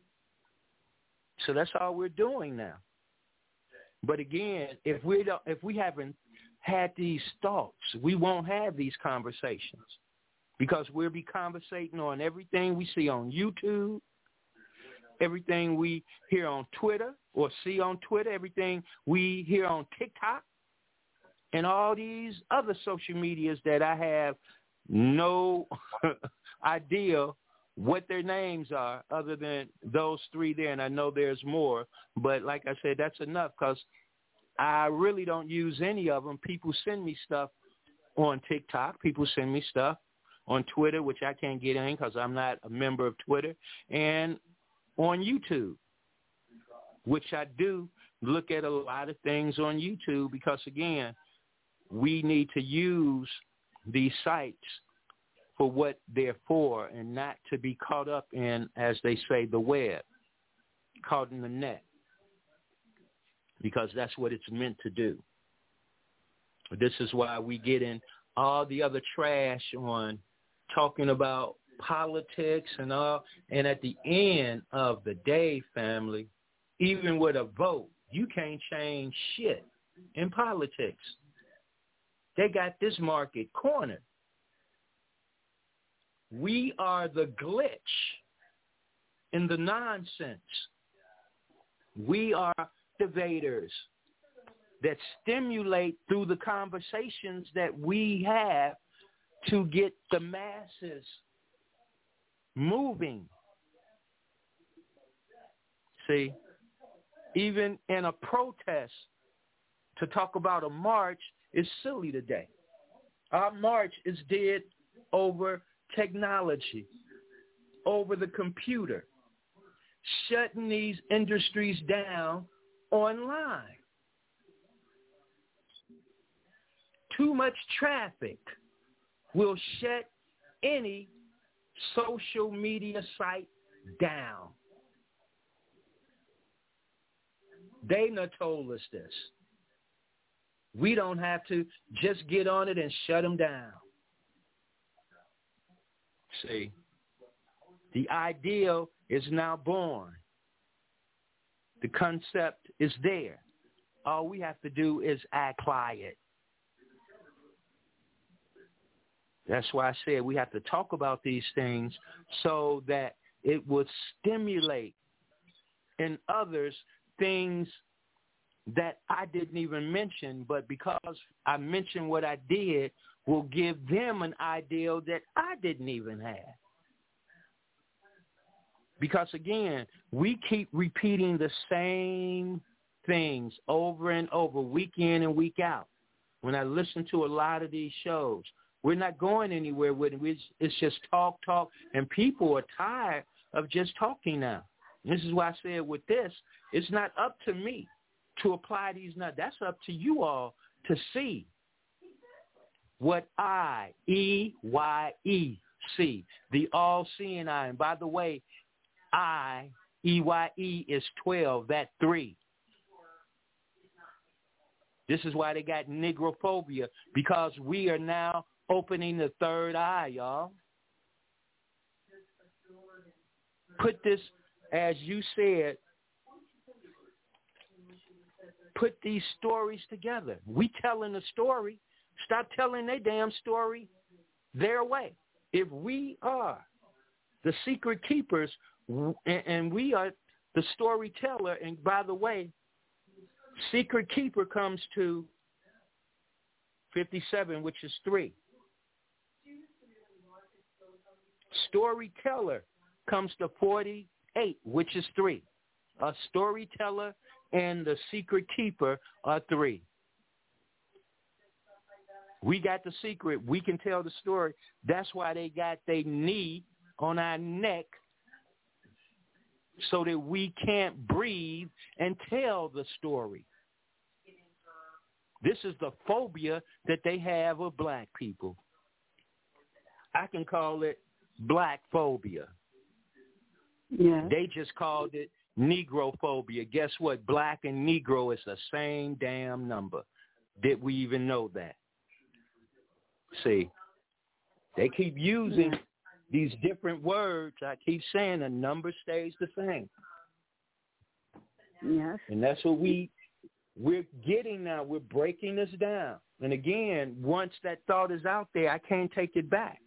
So that's all we're doing now. But again, if we haven't had these thoughts, we won't have these conversations, because we'll be conversating on everything we see on YouTube, everything we hear on Twitter or see on Twitter, everything we hear on TikTok, and all these other social medias that I have no idea what their names are other than those three there, and I know there's more. But like I said, that's enough, because I really don't use any of them. People send me stuff on TikTok. People send me stuff on Twitter, which I can't get in because I'm not a member of Twitter, and on YouTube, which I do look at a lot of things on YouTube, because, again, we need to use these sites for what they're for and not to be caught up in, as they say, the web, caught in the net, because that's what it's meant to do. This is why we get in all the other trash on talking about politics and all. And at the end of the day, family, even with a vote, you can't change shit in politics. They got this market cornered. We are the glitch in the nonsense. We are activators that stimulate through the conversations that we have to get the masses moving. See, even in a protest, to talk about a march is silly today. Our march is dead over technology, over the computer, shutting these industries down online. Too much traffic will shut any social media site down. They done told us this. We don't have to just get on it and shut them down. See, the ideal is now born. The concept is there. All we have to do is apply it. That's why I said we have to talk about these things so that it would stimulate in others things that I didn't even mention, but because I mentioned what I did, will give them an ideal that I didn't even have. Because, again, we keep repeating the same things over and over, week in and week out. When I listen to a lot of these shows, we're not going anywhere with it. It's just talk, and people are tired of just talking now. And this is why I said with this, it's not up to me to apply these. Now, that's up to you all to see what I, E-Y-E, see, the all-seeing eye. And by the way, I, E-Y-E, is 12, that 3. This is why they got negrophobia, because we are now opening the third eye, y'all. Put this, as you said, put these stories together. We telling a story. Stop telling their damn story their way. If we are the secret keepers, and we are the storyteller. And by the way, secret keeper comes to 57, which is 3. Storyteller comes to 48, which is 3. A storyteller and the secret keeper are 3. We got the secret. We can tell the story. That's why they got their knee on our neck so that we can't breathe and tell the story. This is the phobia that they have of black people. I can call it black phobia. Yeah. They just called it Negrophobia. Guess what? Black and Negro is the same damn number. Did we even know that? See, they keep using these different words. I keep saying the number stays the same. Yes. And that's what we're getting now. We're breaking this down. And again, once that thought is out there, I can't take it back.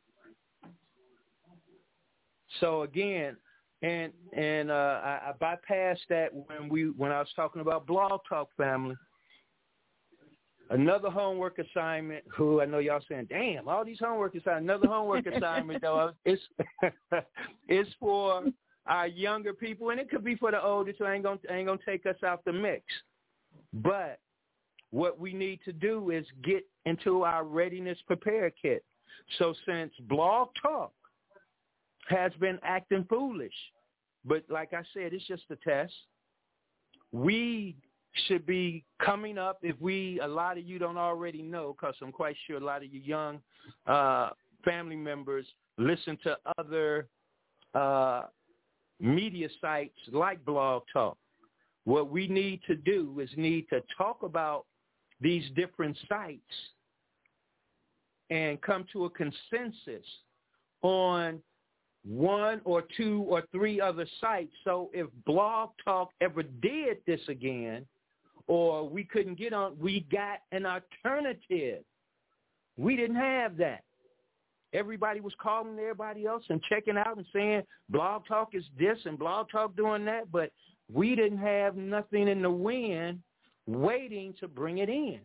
So again, and I bypassed that when I was talking about Blog Talk Family. Another homework assignment. Who I know y'all saying, "Damn, all these homework assignments." Another homework assignment, though, it's for our younger people, and it could be for the older. So I ain't gonna take us out the mix. But what we need to do is get into our readiness prepare kit. So since Blog Talk has been acting foolish, but like I said, it's just a test. We should be coming up, if a lot of you don't already know, because I'm quite sure a lot of you young family members listen to other media sites like Blog Talk. What we need to do is to talk about these different sites and come to a consensus on 1 or 2 or 3 other sites. So if Blog Talk ever did this again, or we couldn't get on, we got an alternative. We didn't have that. Everybody was calling everybody else and checking out and saying Blog Talk is this and Blog Talk doing that, but we didn't have nothing in the wind waiting to bring it in.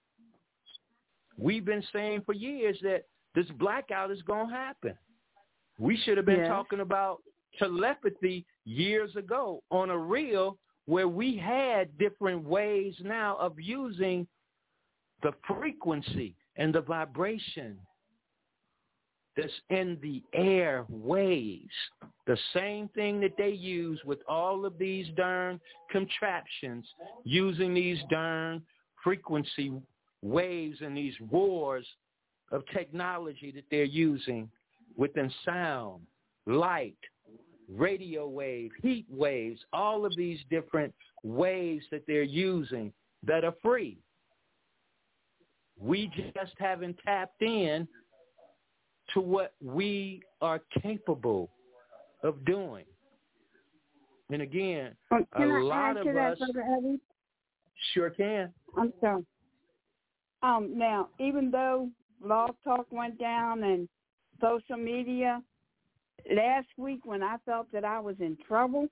We've been saying for years that this blackout is going to happen. We should have been talking about telepathy years ago on a reel where we had different ways now of using the frequency and the vibration that's in the air waves. The same thing that they use with all of these darn contraptions, using these darn frequency waves and these wars of technology that they're using within sound, light, radio wave, heat waves, all of these different waves that they're using that are free. We just haven't tapped in to what we are capable of doing. And again, a lot of us sure can. I'm sorry. Now, even though Blog Talk went down and social media, last week when I felt that I was in trouble,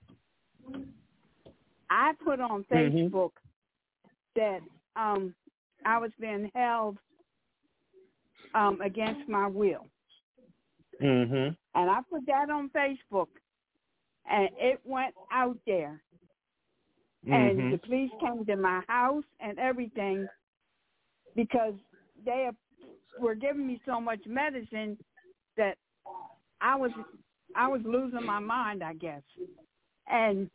I put on Facebook that I was being held against my will. And I put that on Facebook, and it went out there. And the police came to my house and everything because they were giving me so much medicine that I was losing my mind, I guess. And,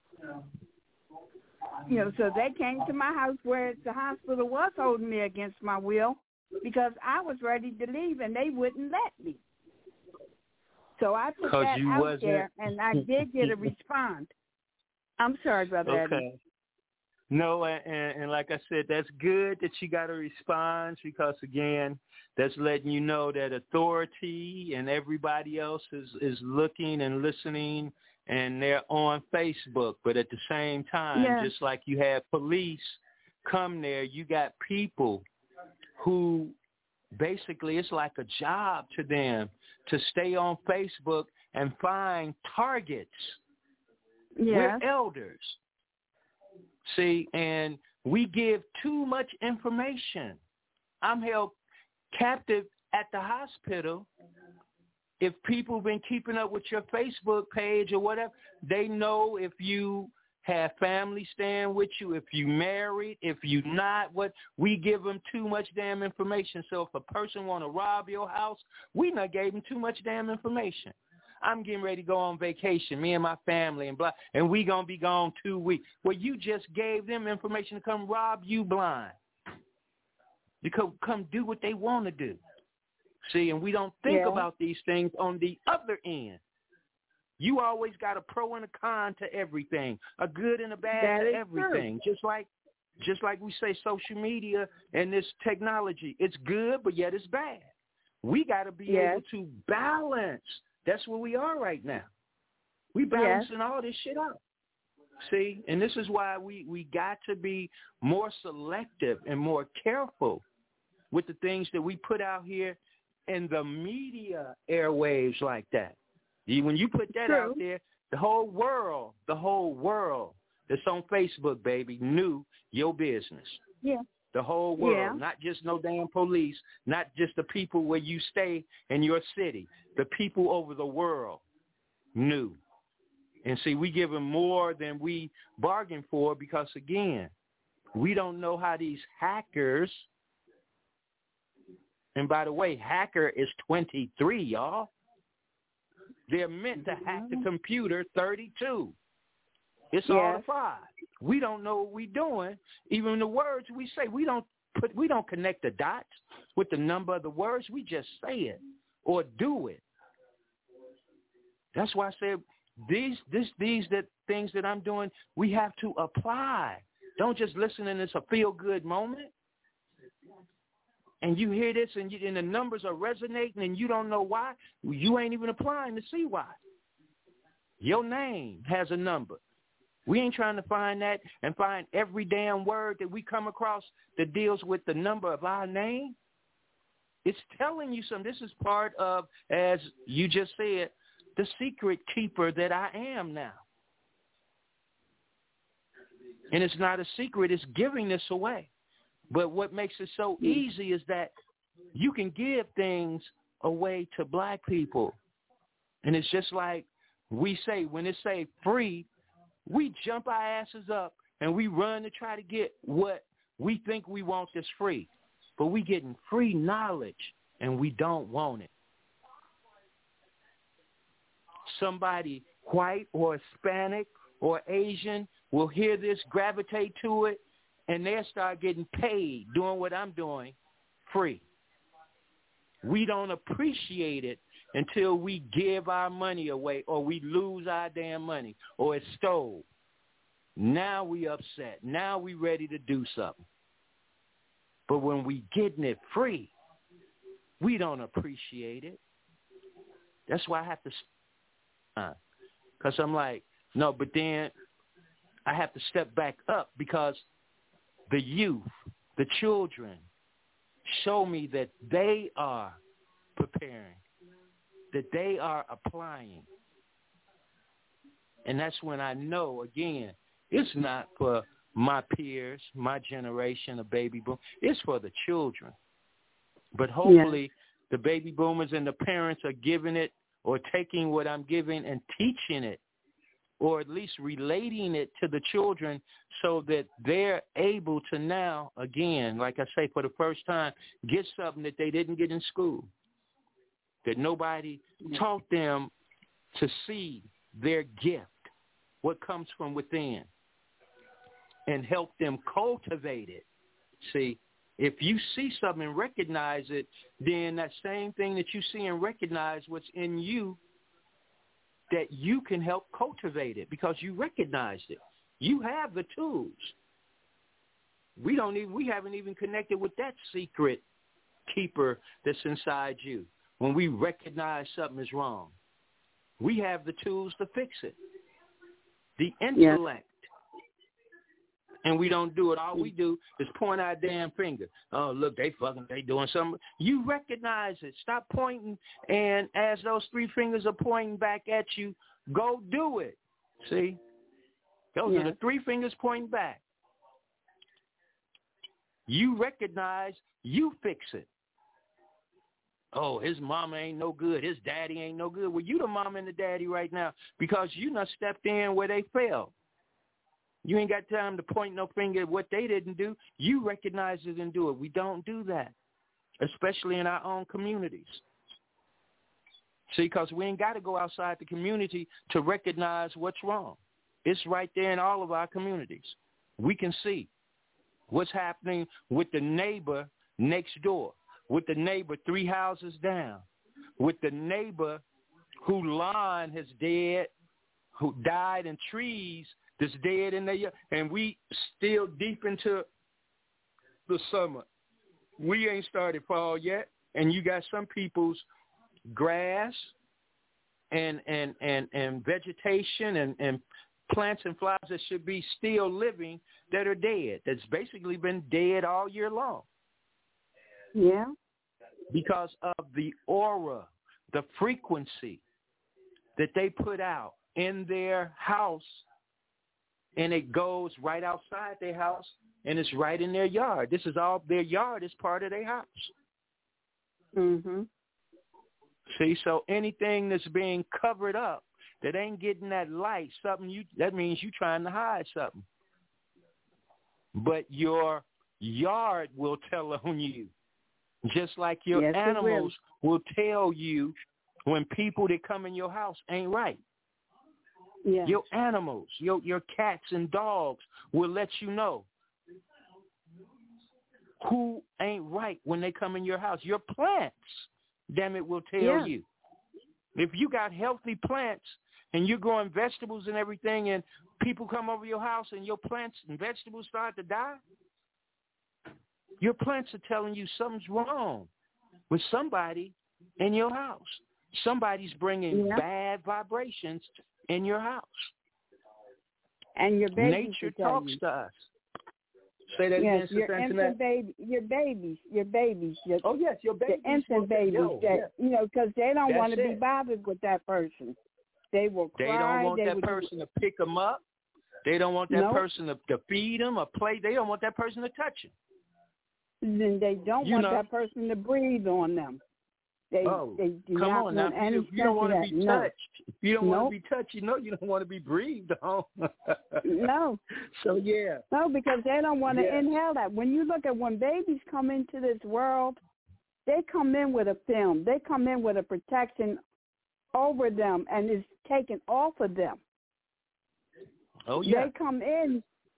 so they came to my house where the hospital was holding me against my will because I was ready to leave and they wouldn't let me. So I put that out there, and I did get a response. I'm sorry, Brother Eddie. No, and like I said, that's good that you got a response because, again, that's letting you know that authority and everybody else is looking and listening, and they're on Facebook. But at the same time, just like you have police come there, you got people who basically it's like a job to them to stay on Facebook and find targets. Yes. We're elders. See, and we give too much information. I'm held captive at the hospital. If people have been keeping up with your Facebook page or whatever, they know if you have family staying with you, if you married, if you not, what we give them too much damn information. So if a person want to rob your house, we not gave them too much damn information. I'm getting ready to go on vacation, me and my family, and blah, and we going to be gone 2 weeks. Well, you just gave them information to come rob you blind. You come do what they want to do. See, and we don't think about these things on the other end. You always got a pro and a con to everything, a good and a bad to everything. True. Just like we say social media and this technology, it's good, but yet it's bad. We got to be able to balance. That's where we are right now. We balancing all this shit out. See, and this is why we got to be more selective and more careful with the things that we put out here in the media airwaves like that. When you put that out there, the whole world that's on Facebook, baby, knew your business. Yeah. The whole world, not just no damn police, not just the people where you stay in your city. The people over the world knew. And see, we give them more than we bargained for because, again, we don't know how these hackers, and by the way, hacker is 23, y'all. They're meant to hack the computer 32. It's all a fraud. We don't know what we're doing. Even the words we say, we don't connect the dots with the number of the words. We just say it or do it. That's why I said these things that I'm doing, we have to apply. Don't just listen and it's a feel-good moment. And you hear this and the numbers are resonating and you don't know why. You ain't even applying to see why. Your name has a number. We ain't trying to find that and find every damn word that we come across that deals with the number of our name. It's telling you something. This is part of, as you just said, the secret keeper that I am now. And it's not a secret. It's giving this away. But what makes it so easy is that you can give things away to black people. And it's just like we say, when it say free, we jump our asses up and we run to try to get what we think we want that's free. But we getting free knowledge and we don't want it. Somebody white or Hispanic or Asian will hear this, gravitate to it, and they'll start getting paid doing what I'm doing free. We don't appreciate it until we give our money away or we lose our damn money or it's stole. Now we upset. Now we ready to do something. But when we getting it free, we don't appreciate it. That's why I have to, because I'm like, no, but then I have to step back up because the youth, the children, show me that they are preparing, that they are applying. And that's when I know, again, it's not for my peers, my generation of baby boom. It's for the children. But hopefully the baby boomers and the parents are giving it or taking what I'm giving and teaching it, or at least relating it to the children so that they're able to now, again, like I say, for the first time, get something that they didn't get in school, that nobody taught them to see their gift, what comes from within, and help them cultivate it. See, if you see something and recognize it, then that same thing that you see and recognize what's in you, that you can help cultivate it because you recognized it. You have the tools. We haven't even connected with that secret keeper that's inside you. When we recognize something is wrong, we have the tools to fix it. The intellect and we don't do it. All we do is point our damn finger. Oh, look, they doing something. You recognize it. Stop pointing, and as those three fingers are pointing back at you, go do it. See? Those are the three fingers pointing back. You recognize, you fix it. Oh, his mama ain't no good. His daddy ain't no good. Well, you the mama and the daddy right now because you done stepped in where they failed. You ain't got time to point no finger at what they didn't do. You recognize it and do it. We don't do that, especially in our own communities. See, because we ain't got to go outside the community to recognize what's wrong. It's right there in all of our communities. We can see what's happening with the neighbor next door, with the neighbor 3 houses down, with the neighbor whose lawn has dead, who died in trees that's dead in their yard, and we still deep into the summer. We ain't started fall yet, and you got some people's grass and vegetation and plants and flowers that should be still living that are dead, that's basically been dead all year long. Yeah. Because of the aura, the frequency that they put out in their house, and it goes right outside their house, and it's right in their yard. This is all, their yard is part of their house. Mm-hmm. See, so anything that's being covered up that ain't getting that light, that means you trying to hide something. But your yard will tell on you, just like your animals will tell you when people that come in your house ain't right. Yes. Your animals, your cats and dogs will let you know who ain't right when they come in your house. Your plants, damn it, will tell you. If you got healthy plants and you're growing vegetables and everything, and people come over your house and your plants and vegetables start to die, your plants are telling you something's wrong with somebody in your house. Somebody's bringing bad vibrations in your house. And your babies nature talks to us. Say that again, Sister Antoinette. Your babies. Your babies. The infant babies, because they don't want to be bothered with that person. They will cry. They don't want that person to pick them up. They don't want that person to feed them or play. They don't want that person to touch them. Then they don't want that person to breathe on them. They do come not on want now. any If you don't want to be touched, if you don't want to be touched, you don't want to be breathed on. No. So, yeah. No, because they don't want to inhale that. When you look at when babies come into this world, they come in with a film. They come in with a protection over them, and it's taken off of them. Oh, yeah. They come in,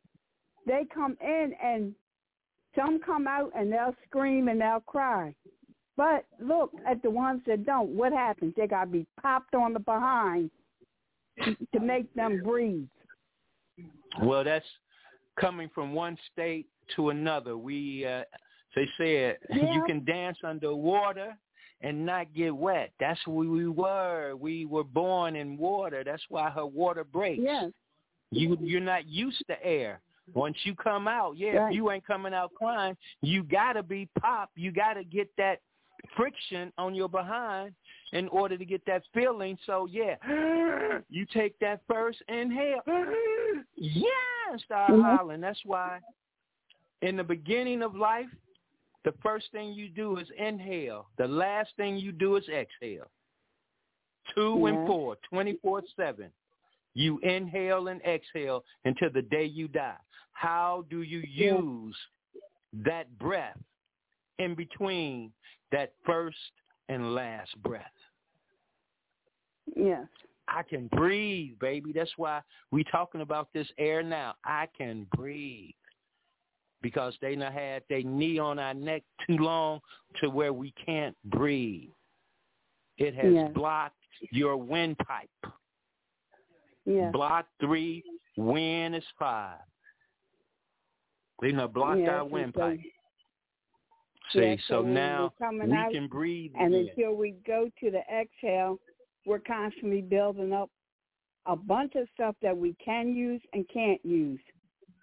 and some come out, and they'll scream and they'll cry. But look at the ones that don't. What happens? They got to be popped on the behind to make them breathe. Well, that's coming from one state to another. They said you can dance underwater and not get wet. That's who we were. We were born in water. That's why her water breaks. Yes. You're not used to air. Once you come out, if you ain't coming out crying, you got to be popped. You got to get that friction on your behind in order to get that feeling. So, you take that first inhale. Start hollering. That's why in the beginning of life, the first thing you do is inhale. The last thing you do is exhale. 2 and 4, 24/7. You inhale and exhale until the day you die. How do you use that breath in between that first and last breath? Yes. I can breathe, baby. That's why we talking about this air now. I can breathe. Because they done had their knee on our neck too long to where we can't breathe. It has blocked your windpipe. Yeah. Block 3, wind is 5. They done blocked our windpipe. See, so now we can breathe and again. until we go to the exhale, we're constantly building up a bunch of stuff that we can use and can't use.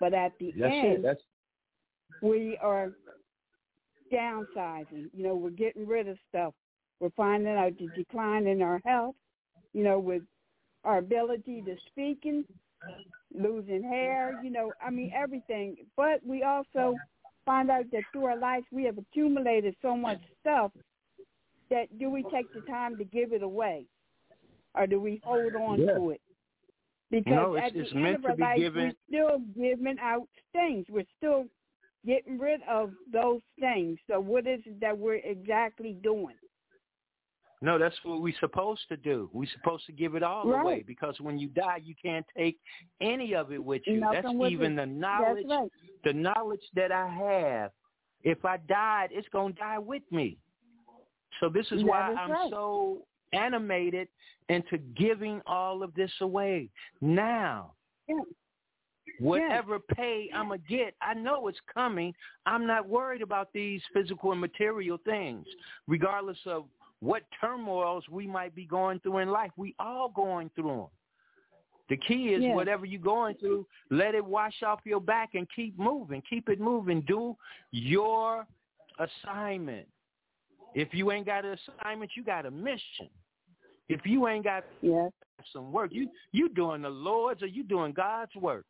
But at the That's end, it. we are downsizing. You know, we're getting rid of stuff. We're finding out the decline in our health, you know, with our ability to speaking, losing hair, you know, I mean, everything. But we also find out that through our lives we have accumulated so much stuff that do we take the time to give it away, or do we hold on to it? Because at the end of our life, we're still giving out things. We're still getting rid of those things. So what is it that we're exactly doing? No, that's what we're supposed to do. We're supposed to give it all away, because when you die, you can't take any of it with you. That's even the knowledge, the knowledge that I have. If I died, it's going to die with me. So this is why I'm so animated into giving all of this away. Now, whatever pay I'm going to get, I know it's coming. I'm not worried about these physical and material things, regardless of what turmoils we might be going through in life. We all going through them. The key is whatever you're going through, let it wash off your back and keep moving. Keep it moving. Do your assignment. If you ain't got an assignment, you got a mission. If you ain't got some work, you doing the Lord's or you doing God's work.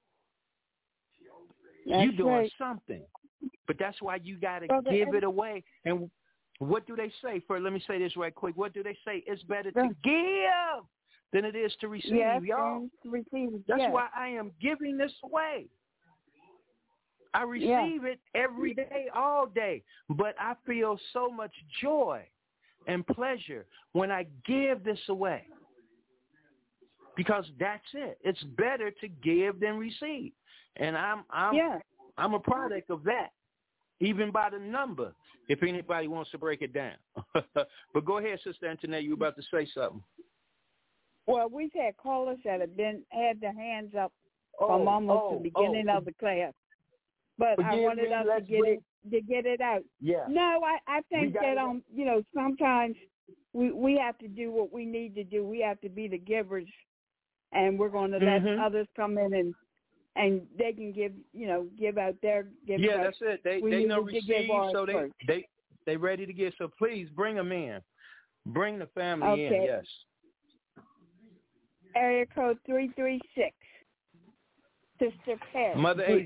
You doing something. But that's why you got to give it away. And what do they say? Let me say this right quick. What do they say? It's better to give than it is to receive, y'all. That's why I am giving this away. I receive it every day, all day. But I feel so much joy and pleasure when I give this away. Because that's it. It's better to give than receive. And I'm a product of that, even by the number, if anybody wants to break it down. But go ahead, Sister Antoinette, you were about to say something. Well, we've had callers that have had their hands up from almost the beginning of the class. But I wanted us to get it out. Yeah. No, I think that you know, sometimes we have to do what we need to do. We have to be the givers, and we're going to let others come in and they can give out their gift. Yeah, that's it. They know receive, so they ready to give. So please bring them in. Bring the family in. Yes. Area code 336. Sister Perry. Mother AZ.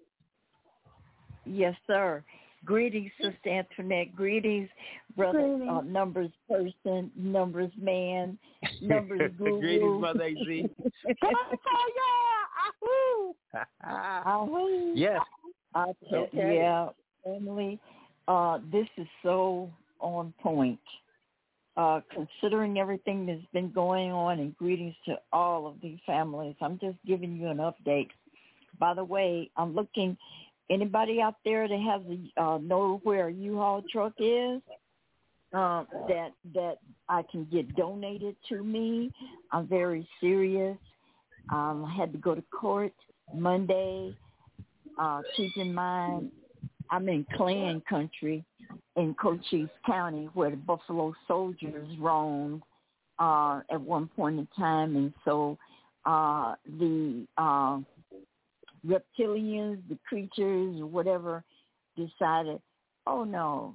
Yes, sir. Greetings, Sister Antoinette. Greetings, brother. Numbers person, numbers man, numbers guru. Greetings, Mother AZ. Yes. Yeah, family. This is so on point. Considering everything that's been going on, and greetings to all of these families. I'm just giving you an update. By the way, I'm looking. Anybody out there that has know where a U-Haul truck is that I can get donated to me? I'm very serious. I had to go to court Monday. Keep in mind, I'm in Klan country in Cochise County, where the Buffalo Soldiers roamed at one point in time, and so the reptilians, the creatures, or whatever, decided, oh no,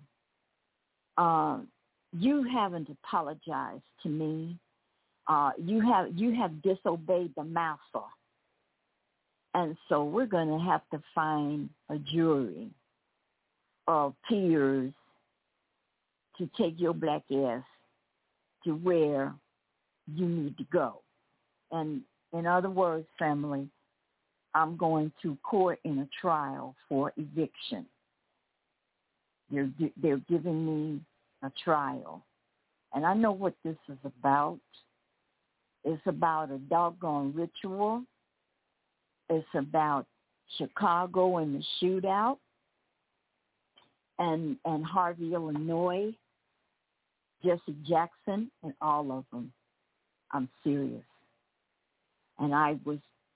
you haven't apologized to me. You have disobeyed the master, and so we're going to have to find a jury of peers to take your black ass to where you need to go. And in other words, family, I'm going to court in a trial for eviction. They're giving me a trial. And I know what this is about. It's about a doggone ritual. It's about Chicago and the shootout and Harvey, Illinois, Jesse Jackson, and all of them. I'm serious. And I was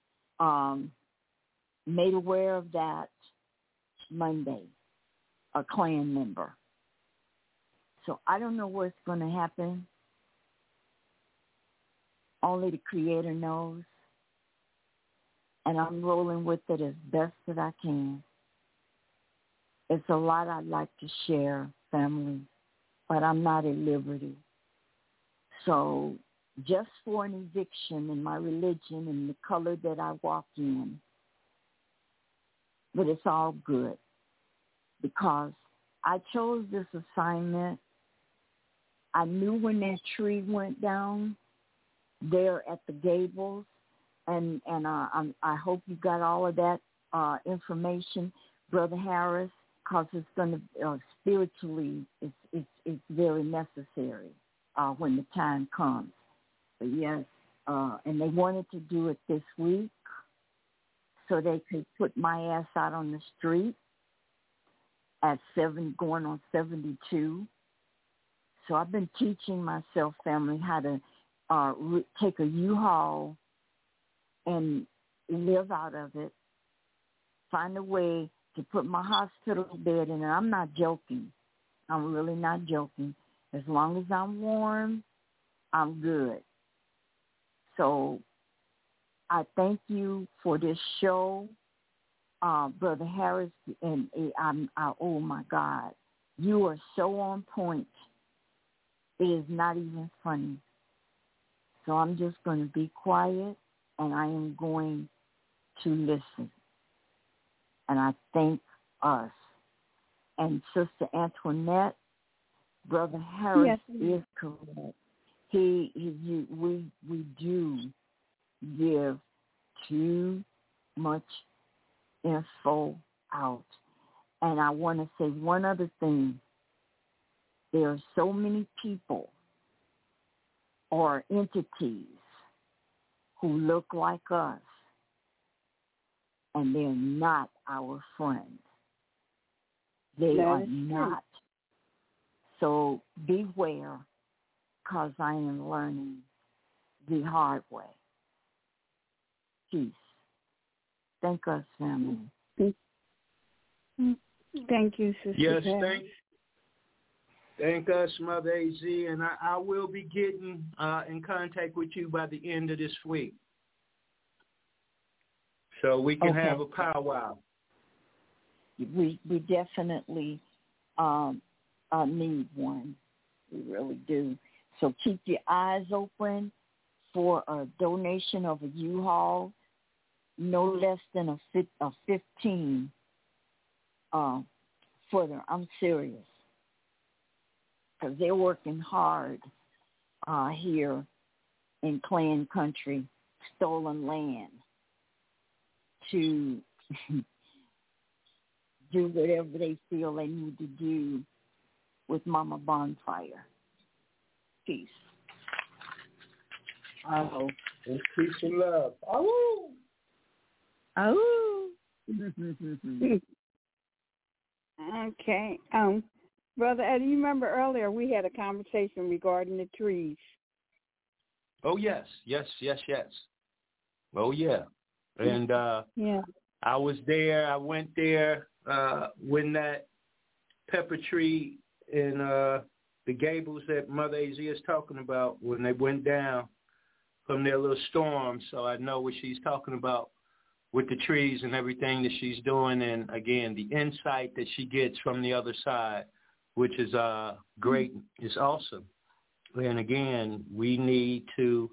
made aware of that Monday, a Klan member. So I don't know what's going to happen. Only the Creator knows. and I'm rolling with it as best that I can. It's a lot I'd like to share, family, but I'm not at liberty. So just for an eviction in my religion and the color that I walk in, but it's all good because I chose this assignment. I knew when that tree went down there at the Gables, and I hope you got all of that information, Brother Harris, because it's going to spiritually, it's very necessary when the time comes. But yes, and they wanted to do it this week so they could put my ass out on the street at going on 72. So I've been teaching myself, family, how to take a U-Haul and live out of it, find a way to put my hospital bed in it. I'm not joking. I'm really not joking. As long as I'm warm, I'm good. So I thank you for this show, Brother Harris, and oh, my God, you are so on point. It is not even funny. So I'm just going to be quiet, and I am going to listen. And I thank us. And Sister Antoinette, Brother Harris is correct. We do give too much info out. And I want to say one other thing. There are so many people or entities who look like us, and they're not our friends. They are not. So beware, because I am learning the hard way. Peace. Thank us, family. Thank you, Sister. Yes, thank us, Mother AZ, and I will be getting in contact with you by the end of this week, so we can have a powwow. We definitely need one. We really do. So keep your eyes open for a donation of a U-Haul, no less than a 15 footer. I'm serious. Because they're working hard here in Klan country, stolen land, to do whatever they feel they need to do with Mama Bonfire. Peace. Oh, and peace and love. Oh. Oh. Okay. Brother Eddie, you remember earlier we had a conversation regarding the trees. Oh, yes. Oh, yeah. And I was there. I went there when that pepper tree in the Gables that Mother AZ is talking about, when they went down from their little storm. So I know what she's talking about with the trees and everything that she's doing. And, again, the insight that she gets from the other side, which is great, is awesome. And, again, we need to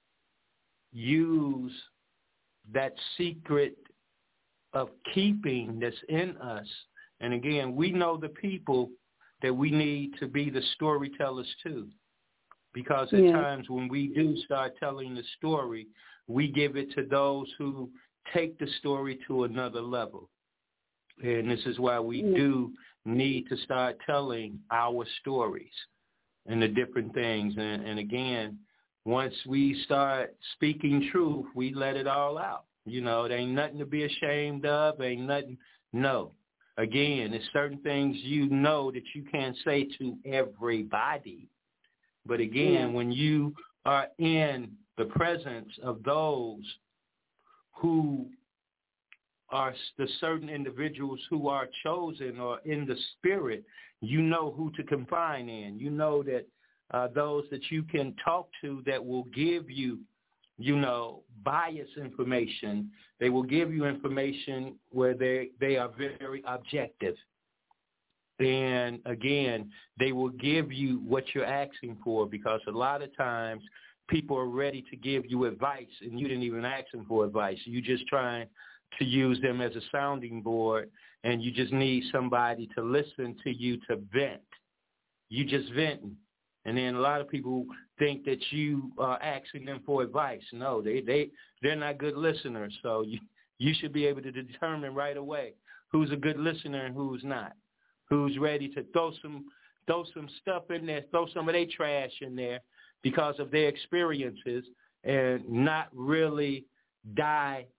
use that secret of keeping that's in us. And, again, we know the people that we need to be the storytellers too, because at times when we do start telling the story, we give it to those who take the story to another level. And this is why we do need to start telling our stories and the different things. And again, once we start speaking truth, we let it all out. You know, it ain't nothing to be ashamed of, ain't nothing. No. Again, there's certain things you know that you can't say to everybody. But again, when you are in the presence of those who are the certain individuals who are chosen or in the spirit, you know who to confine in. You know that those that you can talk to that will give you biased information. They will give you information where they are very objective. And again, they will give you what you're asking for, because a lot of times people are ready to give you advice and you didn't even ask them for advice. You're just trying to use them as a sounding board, and you just need somebody to listen to you to vent. You just venting. And then a lot of people think that you are asking them for advice. No, they're not good listeners. So you should be able to determine right away who's a good listener and who's not. Who's ready to throw some stuff in there, throw some of their trash in there because of their experiences, and not really digest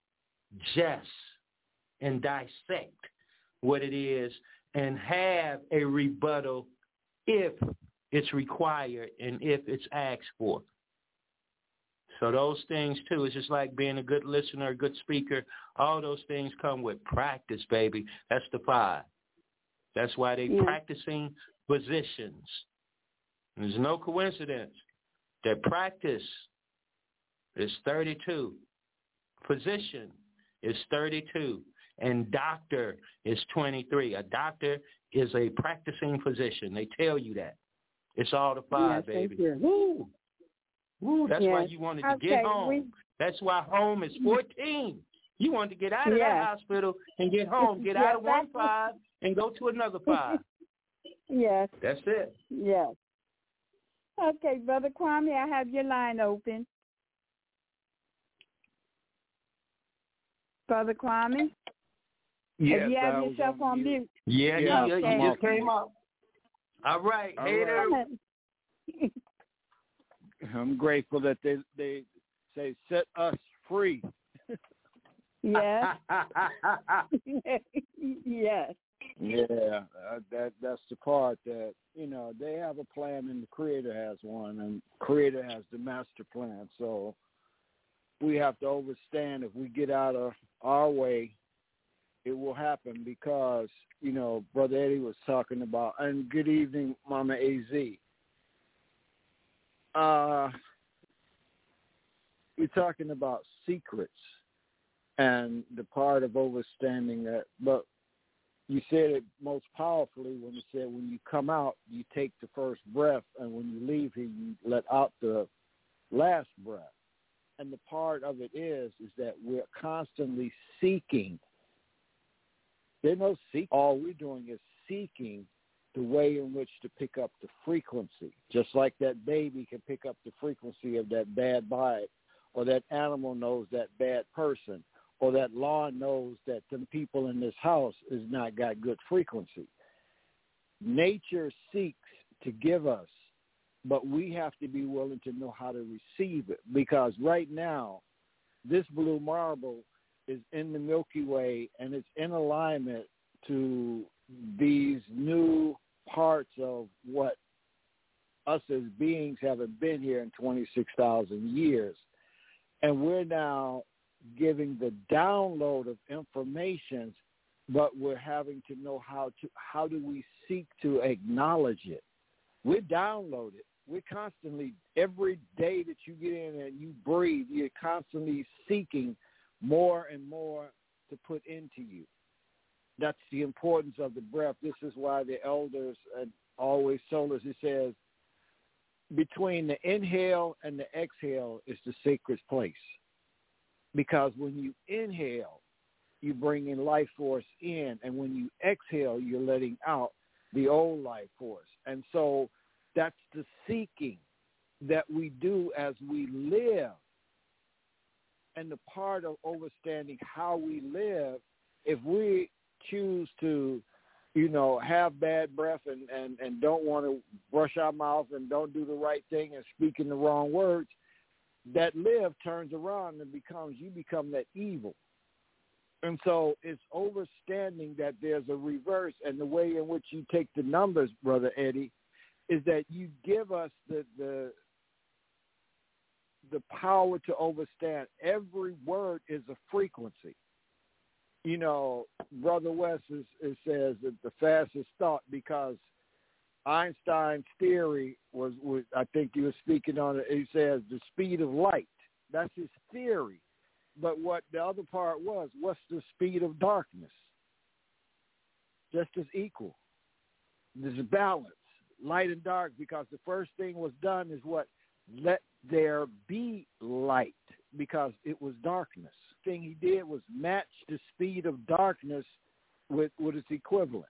and dissect what it is and have a rebuttal if it's required and if it's asked for. So those things, too, it's just like being a good listener, a good speaker. All those things come with practice, baby. That's the 5. That's why they're practicing positions. There's no coincidence that practice is 32. Position is 32. And doctor is 23. A doctor is a practicing physician. They tell you that. It's all the 5, baby. Woo! Woo! That's why you wanted to get home. That's why home is 14. You wanted to get out of that hospital and get home. Get out of one 5 and go to another 5. Yes. That's it. Yes. Okay, Brother Kwame, I have your line open. Brother Kwame? Yes, you have yourself on mute. Yeah, you just came up. All right. Hey there. I'm grateful that they say set us free. Yes. Yes. Yeah, that's the part that, they have a plan and the Creator has one, and Creator has the master plan. So we have to understand, if we get out of our way, it will happen, because, Brother Eddie was talking about, and good evening, Mama AZ. We're talking about secrets and the part of understanding that, but you said it most powerfully when you said when you come out, you take the first breath, and when you leave here, you let out the last breath. And the part of it is that we're constantly seeking. There's no seek. All we're doing is seeking the way in which to pick up the frequency, just like that baby can pick up the frequency of that bad vibe, or that animal knows that bad person, or that lawn knows that them people in this house is not got good frequency. Nature seeks to give us, but we have to be willing to know how to receive it, because right now, this blue marble is in the Milky Way, and it's in alignment to these new parts of what us as beings haven't been here in 26,000 years. And we're now giving the download of information, but we're having to know how do we seek to acknowledge it. We download it. We're constantly, every day that you get in and you breathe, you're constantly seeking more and more to put into you. That's the importance of the breath. This is why the elders always told us, it says, between the inhale and the exhale is the sacred place. Because when you inhale, you bring in life force in, and when you exhale, you're letting out the old life force. And so that's the seeking that we do as we live. And the part of understanding how we live, if we choose to, have bad breath and don't want to brush our mouth and don't do the right thing and speak in the wrong words, that live turns around and you become that evil. And so it's understanding that there's a reverse, and the way in which you take the numbers, Brother Eddie, is that you give us the power to understand. Every word is a frequency. Brother West says that the fastest thought, because Einstein's theory was I think he was speaking on it, he says the speed of light. That's his theory. But what the other part was, what's the speed of darkness? Just as equal. There's a balance, light and dark, because the first thing was done is what? Let there be light, because it was darkness. The thing he did was match the speed of darkness with its equivalent,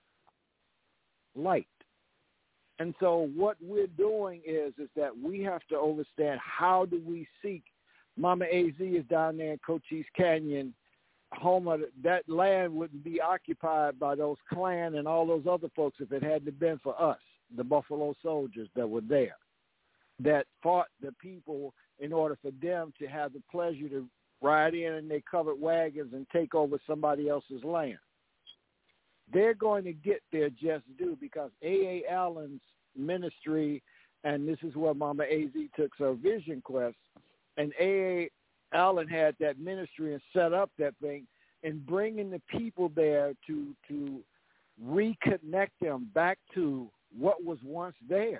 light. And so what we're doing is that we have to understand, how do we seek? Mama AZ is down there in Cochise Canyon. Home of that land wouldn't be occupied by those Klan and all those other folks if it hadn't been for us, the Buffalo Soldiers that were there, that fought the people in order for them to have the pleasure to ride in their covered wagons and take over somebody else's land. They're going to get their just due, because A.A. Allen's ministry, and this is where Mama AZ took her Vision Quest, and A.A. Allen had that ministry and set up that thing, and bringing the people there to reconnect them back to what was once theirs.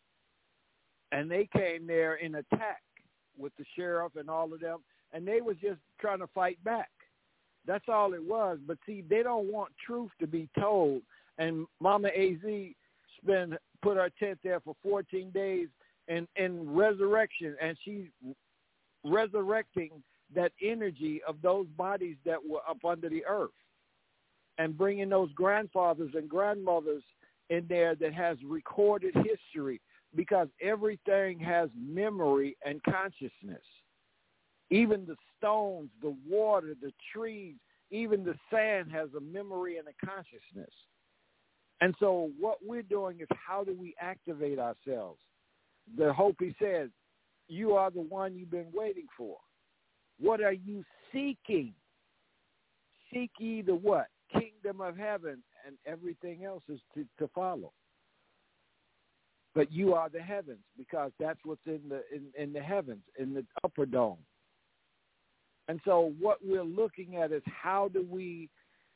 And they came there in attack with the sheriff and all of them, and they was just trying to fight back. That's all it was. But see, they don't want truth to be told. And Mama AZ put her tent there for 14 days in resurrection, and she's resurrecting that energy of those bodies that were up under the earth, and bringing those grandfathers and grandmothers in there that has recorded history, because everything has memory and consciousness. Even the stones, the water, the trees, even the sand has a memory and a consciousness. And so what we're doing is, how do we activate ourselves? The Hopi says, you are the one you've been waiting for. What are you seeking? Seek ye the what? Kingdom of heaven, and everything else is to follow. But you are the heavens, because that's what's in the heavens, in the upper dome. And so what we're looking at is, how do we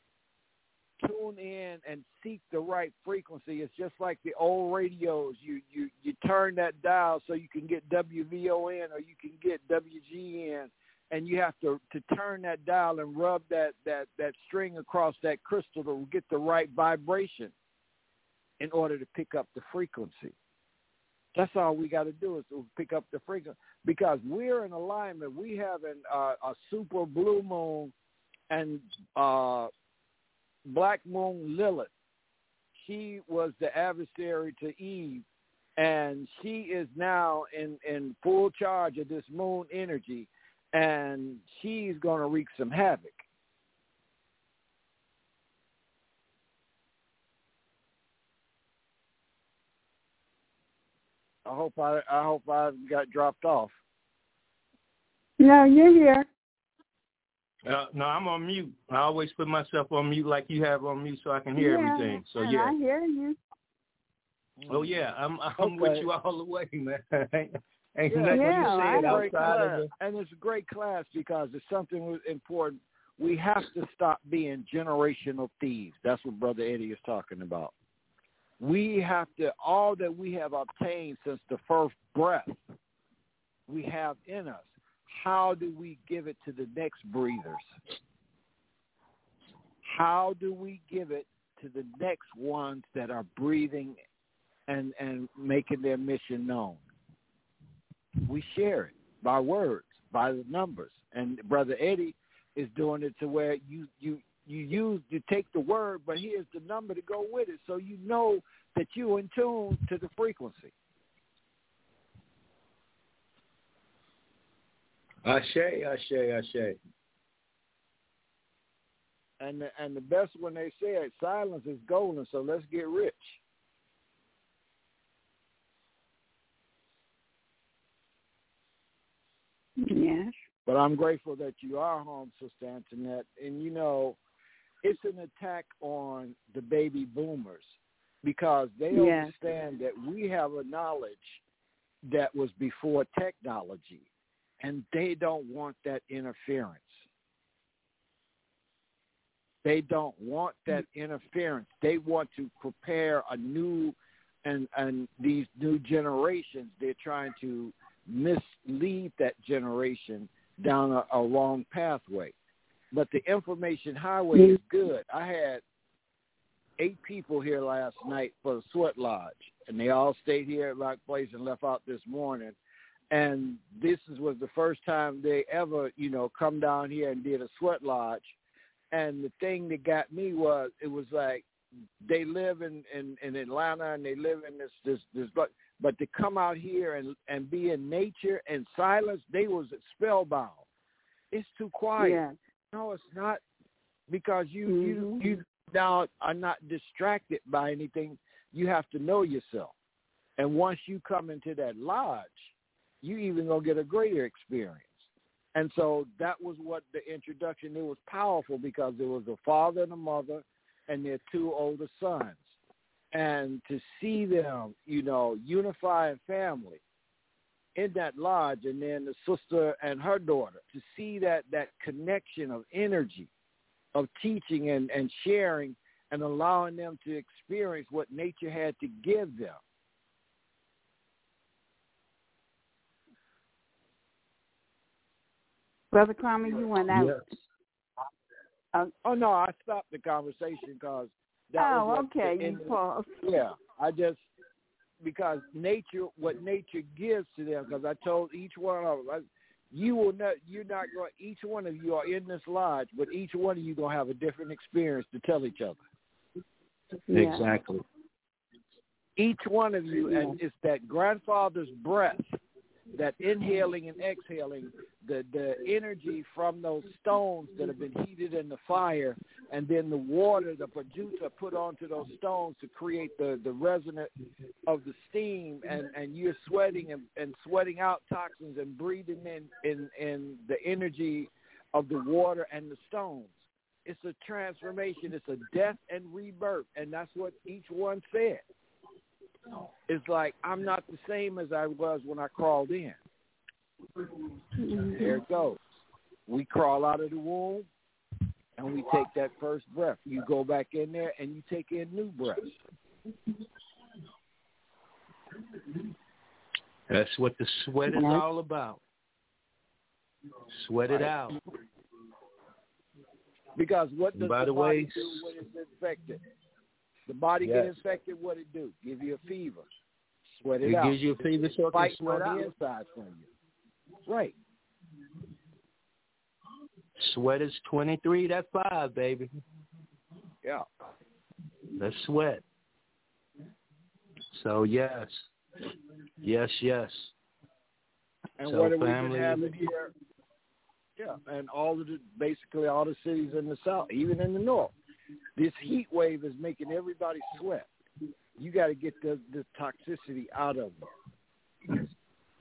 tune in and seek the right frequency? It's just like the old radios. You turn that dial so you can get WVON or you can get WGN, and you have to turn that dial and rub that string across that crystal to get the right vibration in order to pick up the frequency. That's all we got to do, is to pick up the frequency, because we're in alignment. We have a super blue moon and black moon Lilith. She was the adversary to Eve, and she is now in full charge of this moon energy, and she's going to wreak some havoc. I hope I got dropped off. No, you're here. No, I'm on mute. I always put myself on mute like you have on mute, so I can hear everything. So yeah, I hear you. Oh yeah, I'm Okay. with you all the way, man. Ain't Yeah, nothing yeah, you said outside of the. And it's a great class, because it's something important. We have to stop being generational thieves. That's what Brother Eddie is talking about. We have to, all that we have obtained since the first breath we have in us, how do we give it to the next breathers? How do we give it to the next ones that are breathing and making their mission known? We share it by words, by the numbers. And Brother Eddie is doing it to where you take the word, but here's the number to go with it, so you know that you're in tune to the frequency. Ashe, ashe, ashe. And the best when they said silence is golden, so let's get rich. Yes. But I'm grateful that you are home, Sister Antoinette. And, you know, it's an attack on the baby boomers, because they understand that we have a knowledge that was before technology, and they don't want that interference. They don't want that interference. They want to prepare a new, and these new generations, they're trying to mislead that generation down a wrong pathway. But the information highway is good. I had 8 people here last night for the Sweat Lodge, and they all stayed here at Rock Place and left out this morning. And this was the first time they ever, come down here and did a Sweat Lodge. And the thing that got me was, it was like they live in Atlanta and they live in this, but to come out here and be in nature and silence, they was spellbound. It's too quiet. Yeah. No, it's not, because you now are not distracted by anything. You have to know yourself. And once you come into that lodge, you even going to get a greater experience. And so that was what the introduction, it was powerful because there was a father and a mother and their 2 older sons. And to see them, unify in family in that lodge, and then the sister and her daughter, to see that connection of energy, of teaching and sharing and allowing them to experience what nature had to give them. Brother Kwame, you went out. Yes. Oh, no, I stopped the conversation because that was okay. You paused. Yeah, because what nature gives to them, because I told each one of them, you're not going, each one of you are in this lodge, but each one of you going to have a different experience to tell each other. Yeah. Exactly. Each one of you, and it's that grandfather's breath, that inhaling and exhaling, the energy from those stones that have been heated in the fire, and then the water, the producer put onto those stones to create the resonance of the steam, and you're sweating and sweating out toxins and breathing in the energy of the water and the stones. It's a transformation. It's a death and rebirth, and that's what each one said. It's like, I'm not the same as I was when I crawled in. There it goes. We crawl out of the womb, and we take that first breath. You go back in there, and you take in new breaths. That's what the sweat is all about. Sweat it out. Because what does the body do when it's infected? The body gets infected, what it do? Give you a fever. Sweat it out. It gives you a fever, so it fight can sweat on out. The inside from you. Right. Sweat is 23, that's 5, baby. Yeah. That's sweat. So, yes. Yes, yes. And so what do family, we have in here? Yeah, and basically all the cities in the south, even in the north. This heat wave is making everybody sweat. You got to get the toxicity out of them.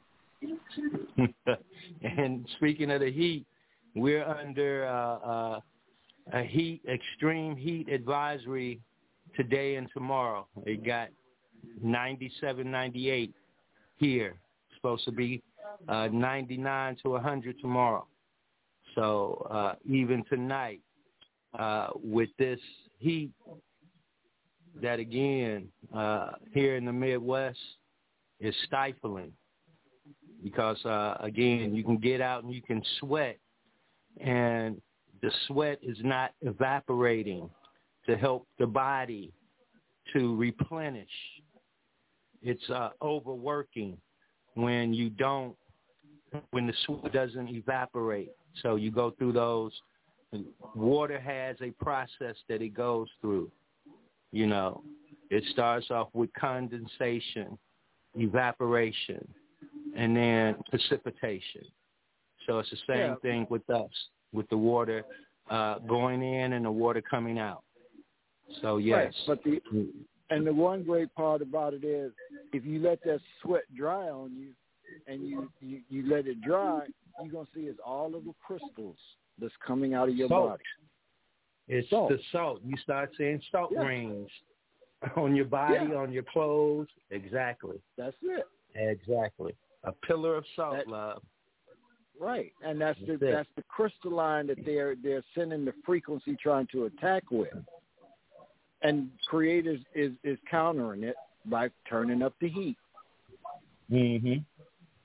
And speaking of the heat, we're under a extreme heat advisory today and tomorrow. It got 97, 98 here. It's supposed to be 99 to 100 tomorrow. So even tonight, with this heat, that again here in the Midwest is stifling, because again, you can get out and you can sweat, and the sweat is not evaporating to help the body to replenish. It's overworking when the sweat doesn't evaporate. So you go through those. Water has a process that it goes through. It starts off with condensation, evaporation, and then precipitation. So it's the same thing with us, with the water going in and the water coming out. So, yes. Right. But the one great part about it is, if you let that sweat dry on you and you let it dry, you're going to see it's all of the crystals that's coming out of your body. It's the salt. You start seeing salt rings on your body, on your clothes. Exactly. That's it. Exactly. A pillar of salt, love. Right, and that's the crystalline that they're sending the frequency trying to attack with. And Creator is countering it by turning up the heat. Mm-hmm.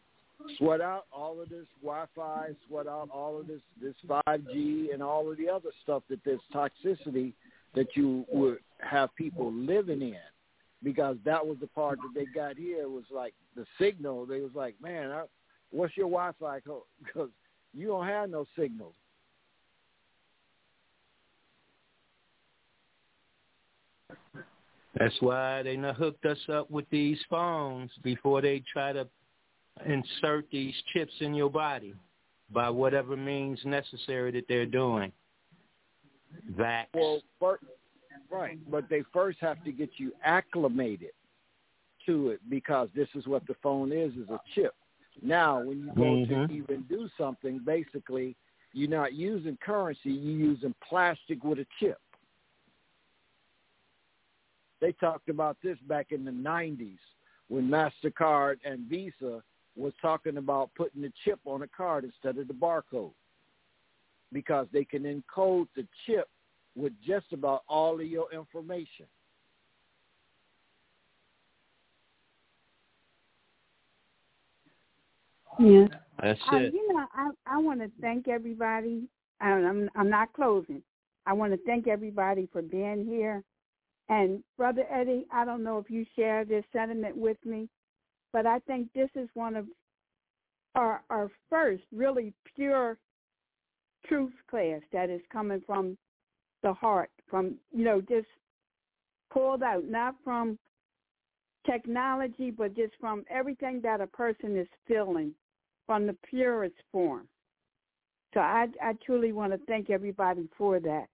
Sweat out all of this Wi-Fi, sweat out all of this 5G and all of the other stuff that there's toxicity that you would have people living in, because that was the part that they got here was like the signal. They was like, man, what's your Wi-Fi code? Because you don't have no signal. That's why they done hooked us up with these phones before they try to insert these chips in your body by whatever means necessary that they're doing. Vax. Well, right, but they first have to get you acclimated to it, because this is what the phone is a chip. Now, when you go to even do something, basically, you're not using currency, you're using plastic with a chip. They talked about this back in the 90s when MasterCard and Visa was talking about putting the chip on a card instead of the barcode, because they can encode the chip with just about all of your information. Yeah, that's it. I want to thank everybody. I'm not closing. I want to thank everybody for being here. And Brother Eddie, I don't know if you share this sentiment with me, but I think this is one of our first really pure truth class that is coming from the heart, from, just pulled out, not from technology, but just from everything that a person is feeling, from the purest form. So I truly want to thank everybody for that.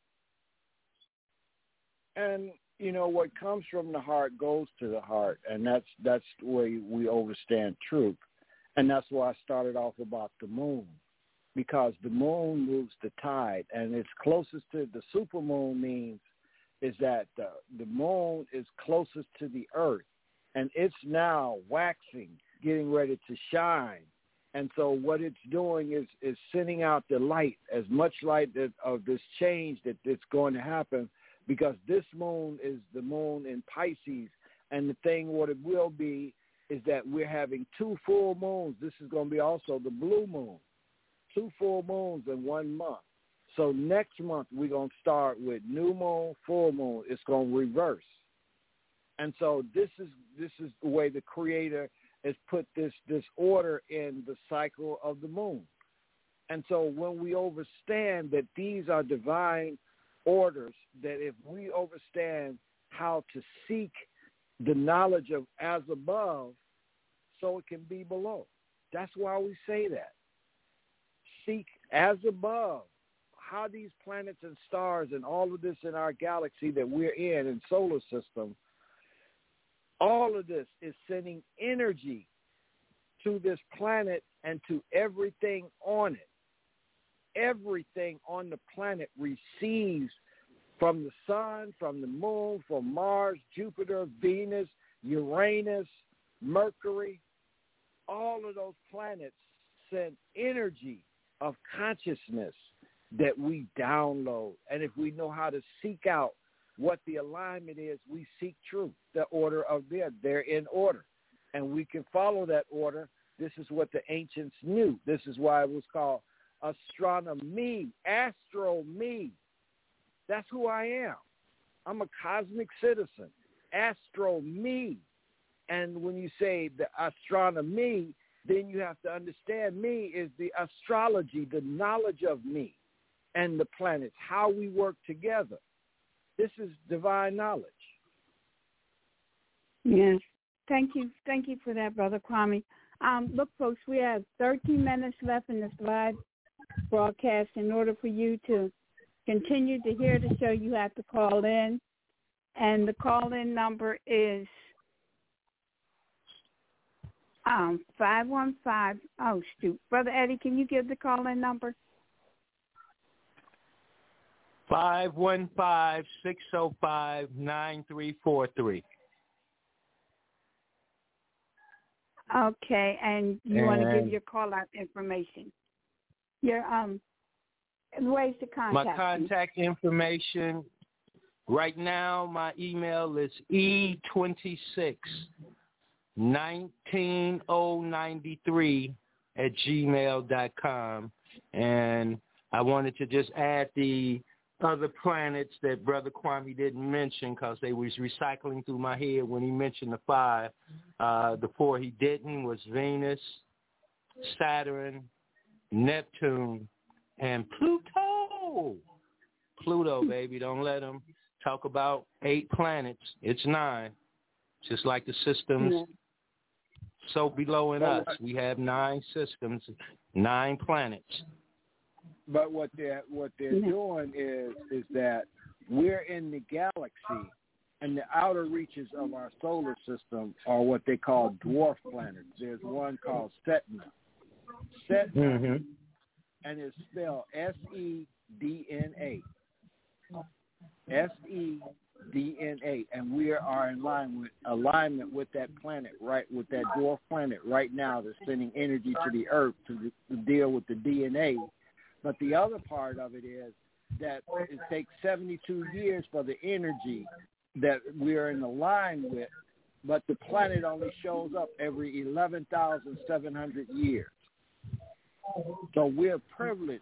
And, what comes from the heart goes to the heart, and that's the way we understand truth. And that's why I started off about the moon, because the moon moves the tide, and it's closest to the supermoon means is that the moon is closest to the earth, and it's now waxing, getting ready to shine. And so what it's doing is sending out the light, as much light of this change that's going to happen, because this moon is the moon in Pisces. And the thing, what it will be, is that we're having 2 full moons. This is going to be also the blue moon, 2 full moons in 1 month. So next month, we're going to start with new moon, full moon. It's going to reverse. And so this is the way the Creator has put this order in the cycle of the moon. And so when we understand that these are divine orders, that if we understand how to seek the knowledge of as above, so it can be below. That's why we say that. Seek as above. How these planets and stars and all of this in our galaxy that we're in solar system, all of this is sending energy to this planet and to everything on it. Everything on the planet receives from the sun, from the moon, from Mars, Jupiter, Venus, Uranus, Mercury. All of those planets send energy of consciousness that we download. And if we know how to seek out what the alignment is, we seek truth, the order of they're in order. And we can follow that order. This is what the ancients knew. This is why it was called astronomy, astro-me. That's who I am. I'm a cosmic citizen, astro-me. And when you say the astronomy, then you have to understand me is the astrology, the knowledge of me and the planets, how we work together. This is divine knowledge. Yes. Thank you. Thank you for that, Brother Kwame. Look, folks, we have 13 minutes left in this live broadcast. In order for you to continue to hear the show, you have to call in. And the call-in number is 515. Oh, shoot. Brother Eddie, can you give the call-in number? 515-605-9343. Okay, and you want to give your call-out information. Your ways to contact my contact information. Right now, my email is E26 19093@gmail.com. And I wanted to just add the other planets that Brother Kwame didn't mention because they was recycling through my head when he mentioned the 5. The 4 he didn't was Venus, Saturn, Neptune, and Pluto. Pluto, baby. Don't let them talk about 8 planets. It's 9. Just like the systems so below in us. We have 9 systems, 9 planets. But what they're doing is that we're in the galaxy, and the outer reaches of our solar system are what they call dwarf planets. There's one called Sedna. Sedna, and it's spelled S-E-D-N-A. S-E-D-N-A, and we are in alignment with that planet, right, with that dwarf planet right now that's sending energy to the Earth to deal with the DNA. But the other part of it is that it takes 72 years for the energy that we are in line with, but the planet only shows up every 11,700 years. So we're privileged.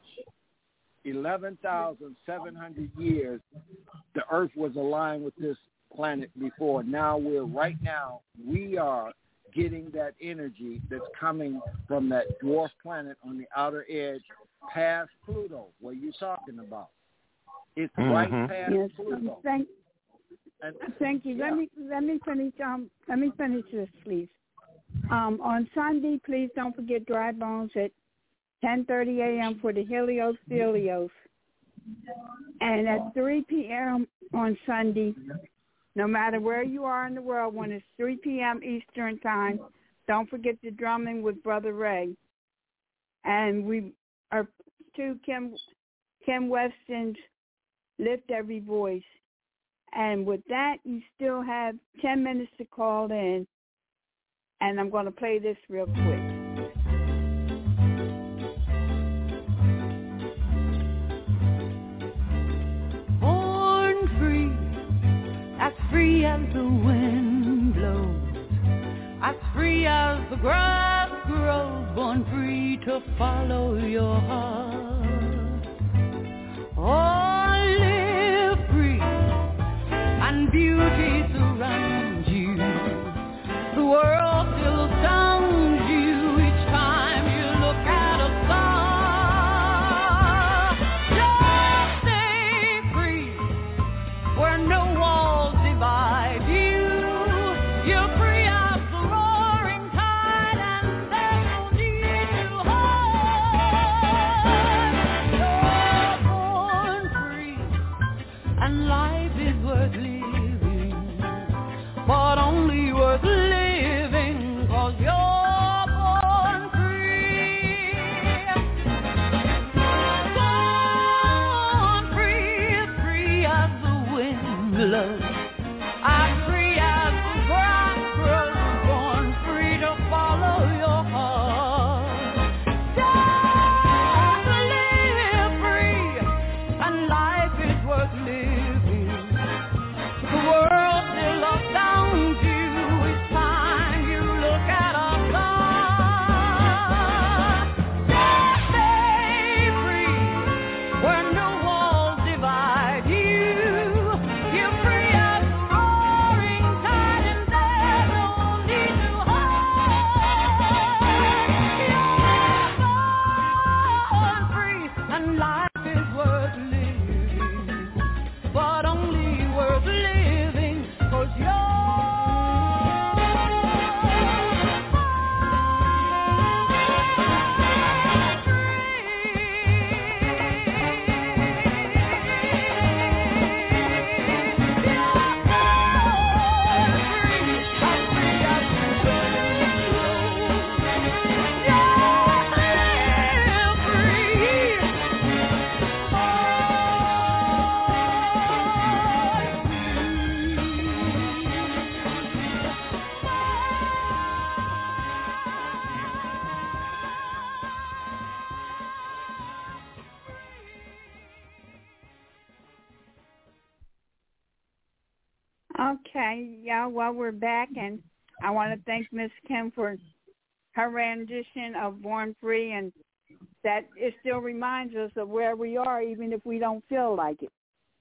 11,700 years, the Earth was aligned with this planet before. Now we are getting that energy that's coming from that dwarf planet on the outer edge past Pluto. What are you talking about? It's right past Pluto. Thank you. Yeah. Let me finish. Let me finish this, please. On Sunday, please don't forget Dry Bones at 10:30 a.m. for the Helios Filios. And at 3 p.m. on Sunday, no matter where you are in the world, when it's 3 p.m. Eastern Time, don't forget the drumming with Brother Ray. And we are to Kim Weston's Lift Every Voice. And with that, you still have 10 minutes to call in. And I'm going to play this real quick. As free as the wind blows, as free as the grass grows, born free to follow your heart. Oh, live free, and beauty surrounds you. The world still astounds you each time you look at a star. Just stay free, where no walls divide you. You're free as the roaring tide, and there's no need to hide. You're born free, and life is worth living, but only worth living 'cause you're born free. Born free, free as the wind blows, as free as the grass grows, born free to follow your heart. Just live free, and life is worth living. The world still astounds you each time you look at a star. Just stay free, where no walls divide you. You're free as the roaring tide, and there's no need to hide. You're born free, and life is worth living, but only worth living 'cause you're Okay, yeah, well, we're back, and I want to thank Miss Kim for her rendition of Born Free, and that it still reminds us of where we are, even if we don't feel like it.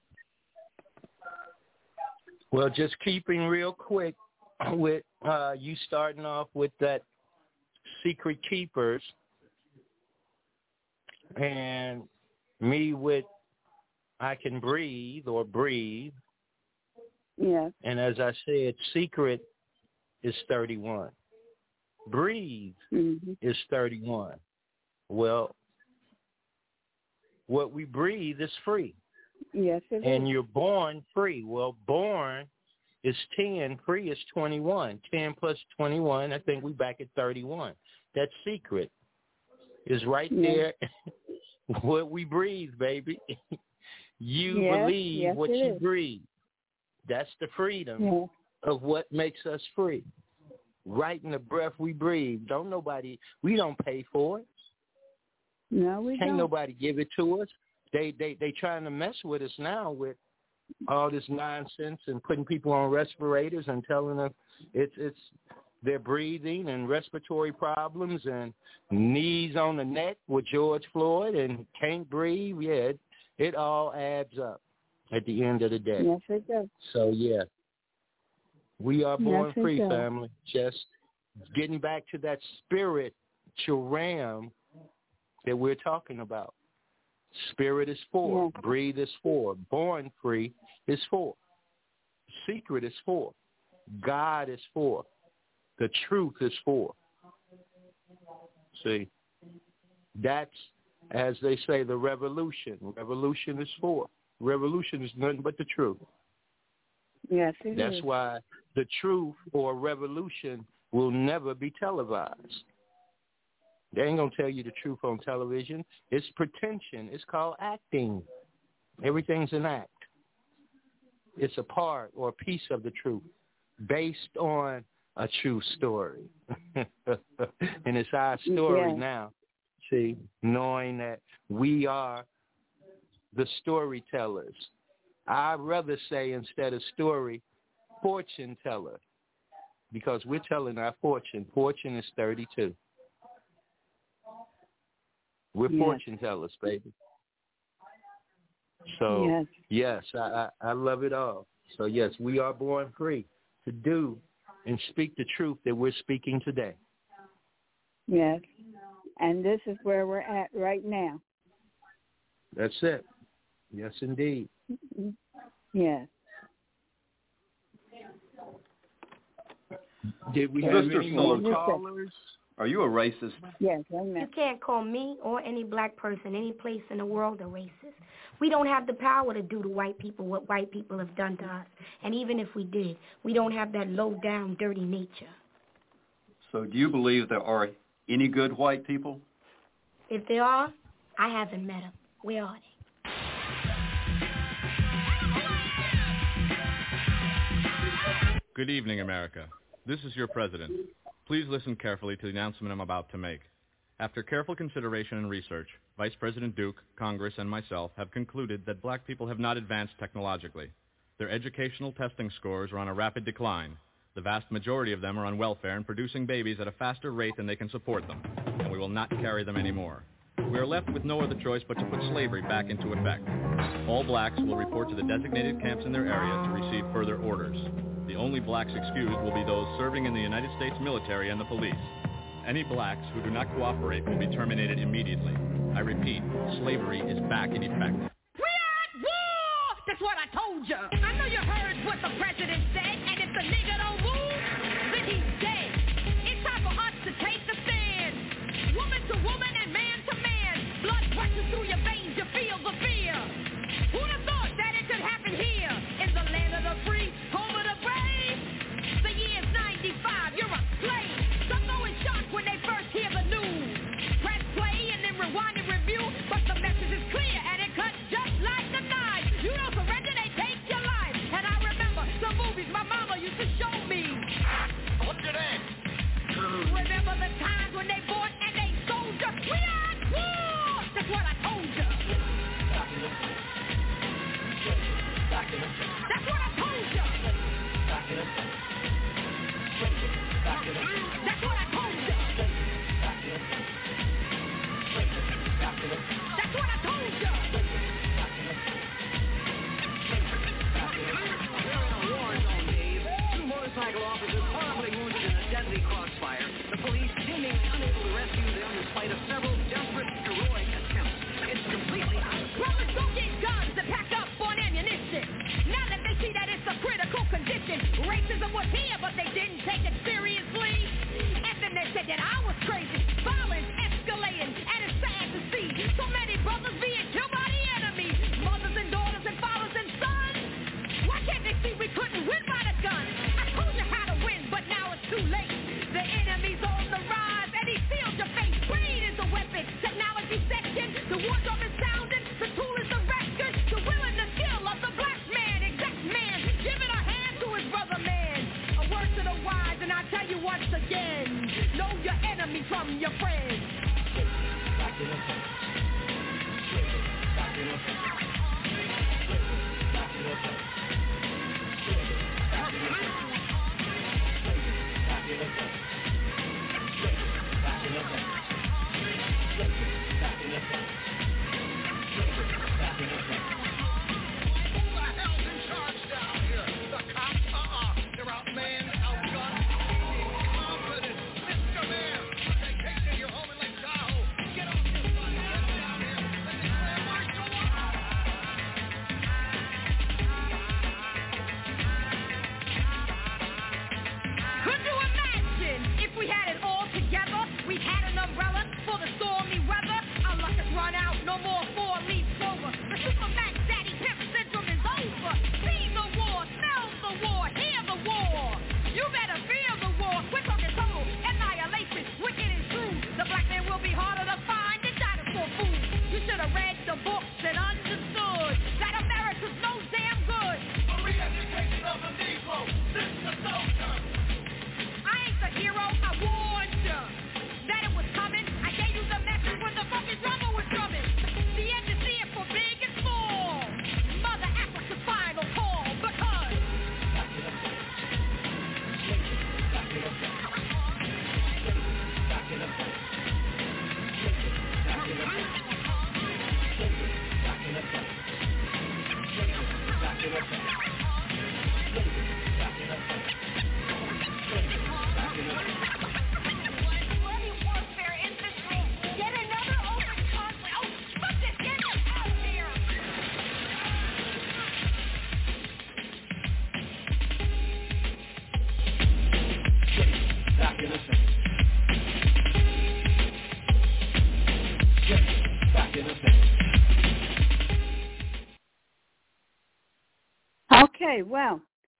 Well, just keeping real quick with you starting off with that Secret Keepers and me with I Can Breathe or Breathe. Yes. And as I said, Secret is 31. Breathe is 31. Well, what we breathe is free. Yes, it is. And you're born free. Well, born is 10, free is 21. 10 plus 21, I think we back at 31. That Secret is right there. What we breathe, baby. You believe what you breathe. That's the freedom of what makes us free. Right in the breath we breathe. We don't pay for it. No, we don't. Can't nobody give it to us. They trying to mess with us now with all this nonsense and putting people on respirators and telling them it's their breathing and respiratory problems and knees on the neck with George Floyd and can't breathe. Yeah, it all adds up at the end of the day. Yes, it does. So, yeah, we are born free, does. family. Just getting back to that spiritual realm that we're talking about. Spirit is 4. Yeah. Breathe is 4. Born free is 4. Secret is 4. God is 4. The truth is 4. See, that's, as they say, the revolution. Revolution is 4. Revolution is nothing but the truth. Yes, it is. That's why the truth or revolution will never be televised. They ain't going to tell you the truth on television. It's pretension. It's called acting. Everything's an act. It's a part or a piece of the truth based on a true story. And it's our story now, see, knowing that we are the storytellers. I'd rather say instead of story, fortune teller, because we're telling our fortune. Fortune is 32. We're fortune tellers, baby. So, yes, I love it all. So, yes, we are born free to do and speak the truth that we're speaking today. Yes, and this is where we're at right now. That's it. Yes, indeed. Yes. Did we have Sister any more Solar, callers? Are you a racist? Yes, amen. You can't call me or any black person any place in the world a racist. We don't have the power to do to white people what white people have done to us. And even if we did, we don't have that low-down, dirty nature. So do you believe there are any good white people? If there are, I haven't met them. Where are they? Good evening, America. This is your president. Please listen carefully to the announcement I'm about to make. After careful consideration and research, Vice President Duke, Congress, and myself have concluded that black people have not advanced technologically. Their educational testing scores are on a rapid decline. The vast majority of them are on welfare and producing babies at a faster rate than they can support them, and we will not carry them anymore. We are left with no other choice but to put slavery back into effect. All blacks will report to the designated camps in their area to receive further orders. The only blacks excused will be those serving in the United States military and the police. Any blacks who do not cooperate will be terminated immediately. I repeat, slavery is back in effect. We're at war! That's what I told you. I know you heard what the president said, and if the nigga don't move, then he's dead. It's time for us to take the stand. Woman to woman and man to man. Blood rushes through your veins, you feel the fear. Who'd have thought that it could happen here? In the land of the free, home of the brave. The year's 95, you're a slave. Some go in shock when they first hear the news. Press play and then rewind and review. But the message is clear and it cuts just like the knife. You don't surrender, they take your life. your friends. Okay, well,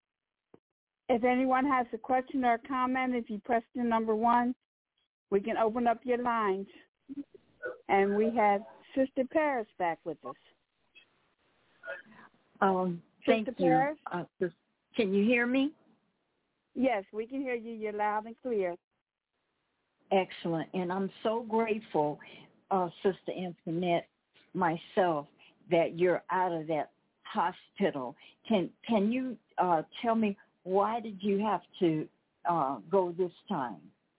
if anyone has a question or a comment, if you press the number 1, we can open up your lines. And we have Sister Paris back with us. Thank Sister you. Paris? Can you hear me? Yes, we can hear you. You're loud and clear. Excellent. And I'm so grateful, Sister Antoinette, myself, that you're out of that hospital. Can you tell me, why did you have to go this time?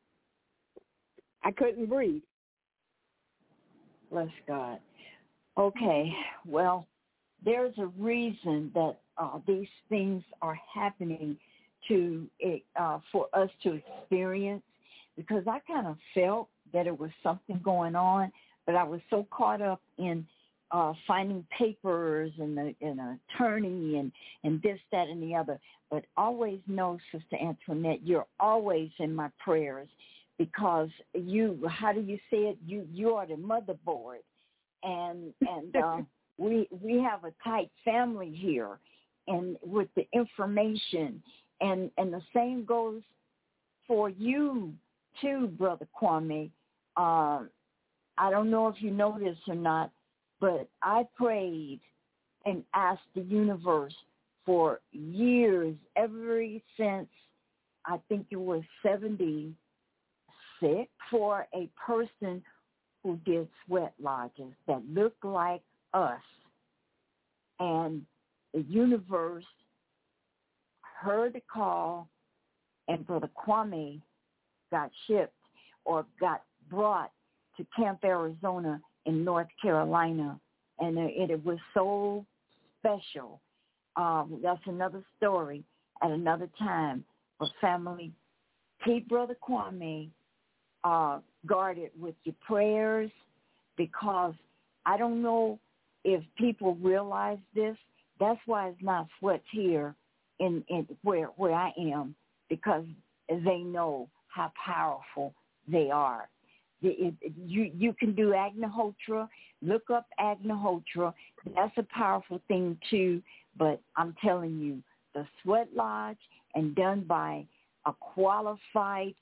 I couldn't breathe. Bless God. Okay, well, there's a reason that these things are happening to for us to experience, because I kind of felt that it was something going on, but I was so caught up in finding papers and an attorney and this, that, and the other. But always know, Sister Antoinette, you're always in my prayers, because you, how do you say it? You are the motherboard, and we have a tight family here, and with the information, and the same goes for you too, Brother Kwame. I don't know if you know this or not, but I prayed and asked the universe for years, ever since I think it was 76, for a person who did sweat lodges that looked like us. And the universe heard the call, and Brother Kwame got shipped or got brought to Camp Arizona in North Carolina, and it was so special. That's another story at another time. But family, keep Brother Kwame guarded with your prayers, because I don't know if people realize this. That's why it's not sweats here in where I am, because they know how powerful they are. You can do Agnihotra. Look up Agnihotra. That's a powerful thing too. But I'm telling you, the sweat lodge, and done by a qualified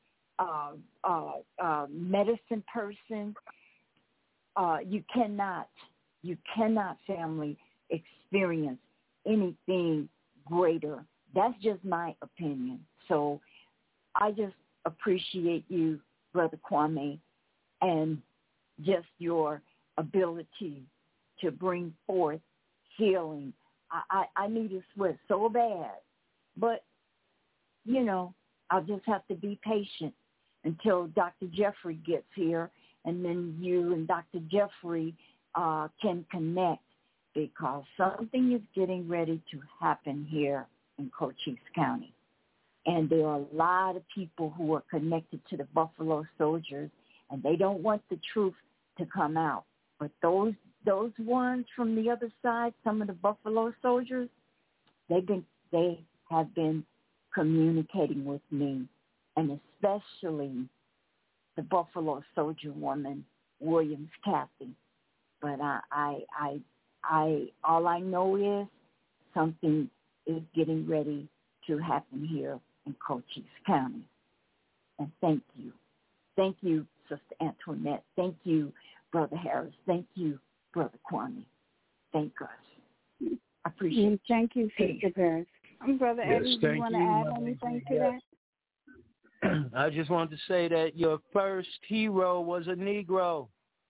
medicine person, you cannot, family, experience anything greater. That's just my opinion. So I just appreciate you, Brother Kwame, and just your ability to bring forth healing. I need a sweat so bad, but, I'll just have to be patient until Dr. Jeffrey gets here, and then you and Dr. Jeffrey can connect, because something is getting ready to happen here in Cochise County. And there are a lot of people who are connected to the Buffalo Soldiers, and they don't want the truth to come out. But those ones from the other side, some of the Buffalo Soldiers, they have been communicating with me, and especially the Buffalo Soldier woman, Williams Kathy. But I all I know is something is getting ready to happen here in Cochise County. And thank you. Thank you, Sister Antoinette. Thank you, Brother Harris. Thank you, Brother Kwame. Thank us. I appreciate it. Thank you, Sister Harris. Brother Eddie, do you want to add anything to that? I just wanted to say that your first hero was a Negro.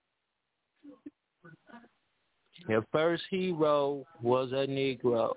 Your first hero was a Negro.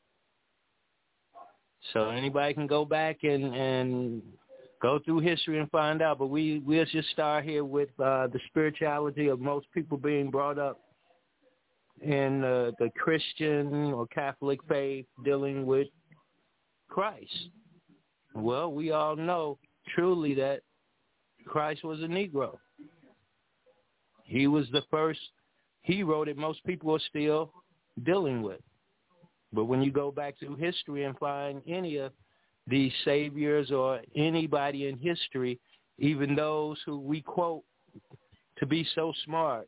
So anybody can go back and go through history and find out. But we'll just start here with the spirituality of most people being brought up in the Christian or Catholic faith dealing with Christ. Well, we all know truly that Christ was a Negro. He was the first hero that most people are still dealing with. But when you go back through history and find any of these saviors or anybody in history, even those who we quote to be so smart,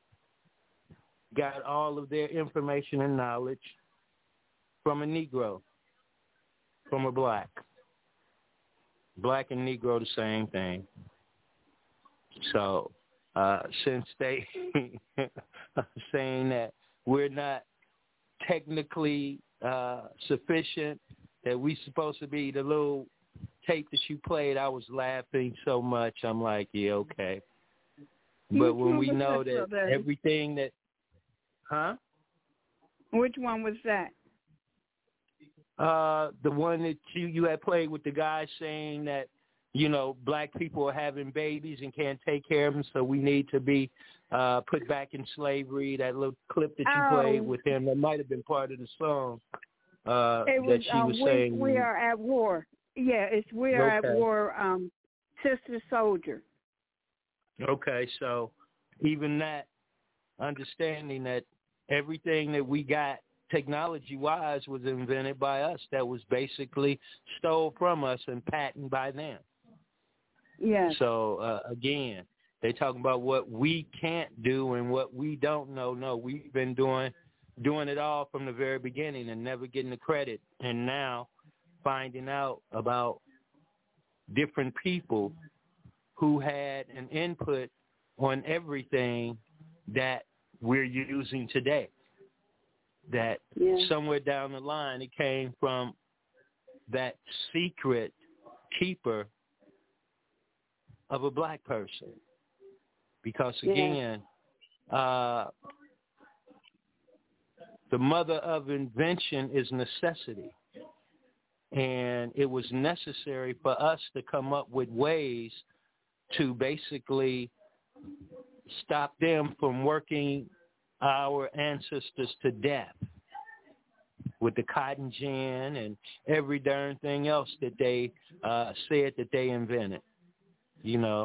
got all of their information and knowledge from a Negro, from a black. Black and Negro, the same thing. So since they are saying that we're not technically sufficient, that we supposed to be the little tape that you played, I was laughing so much. I'm like, yeah, okay. But when we know that everything that, Which one was that? The one that you had played with the guy saying that, black people are having babies and can't take care of them, so we need to be put back in slavery. That little clip that you played with him, that might have been part of the song that she was saying. We are at war. Yeah, it's We Are at War, Sister Soldier. Okay, so even that, understanding that everything that we got technology-wise was invented by us, that was basically stole from us and patented by them. Yeah. So, again, they talking about what we can't do and what we don't know. No, we've been doing it all from the very beginning and never getting the credit. And now finding out about different people who had an input on everything that we're using today. That somewhere down the line it came from that secret keeper of a black person. Because again, the mother of invention is necessity. And it was necessary for us to come up with ways to basically stop them from working our ancestors to death with the cotton gin and every darn thing else that they said that they invented. No.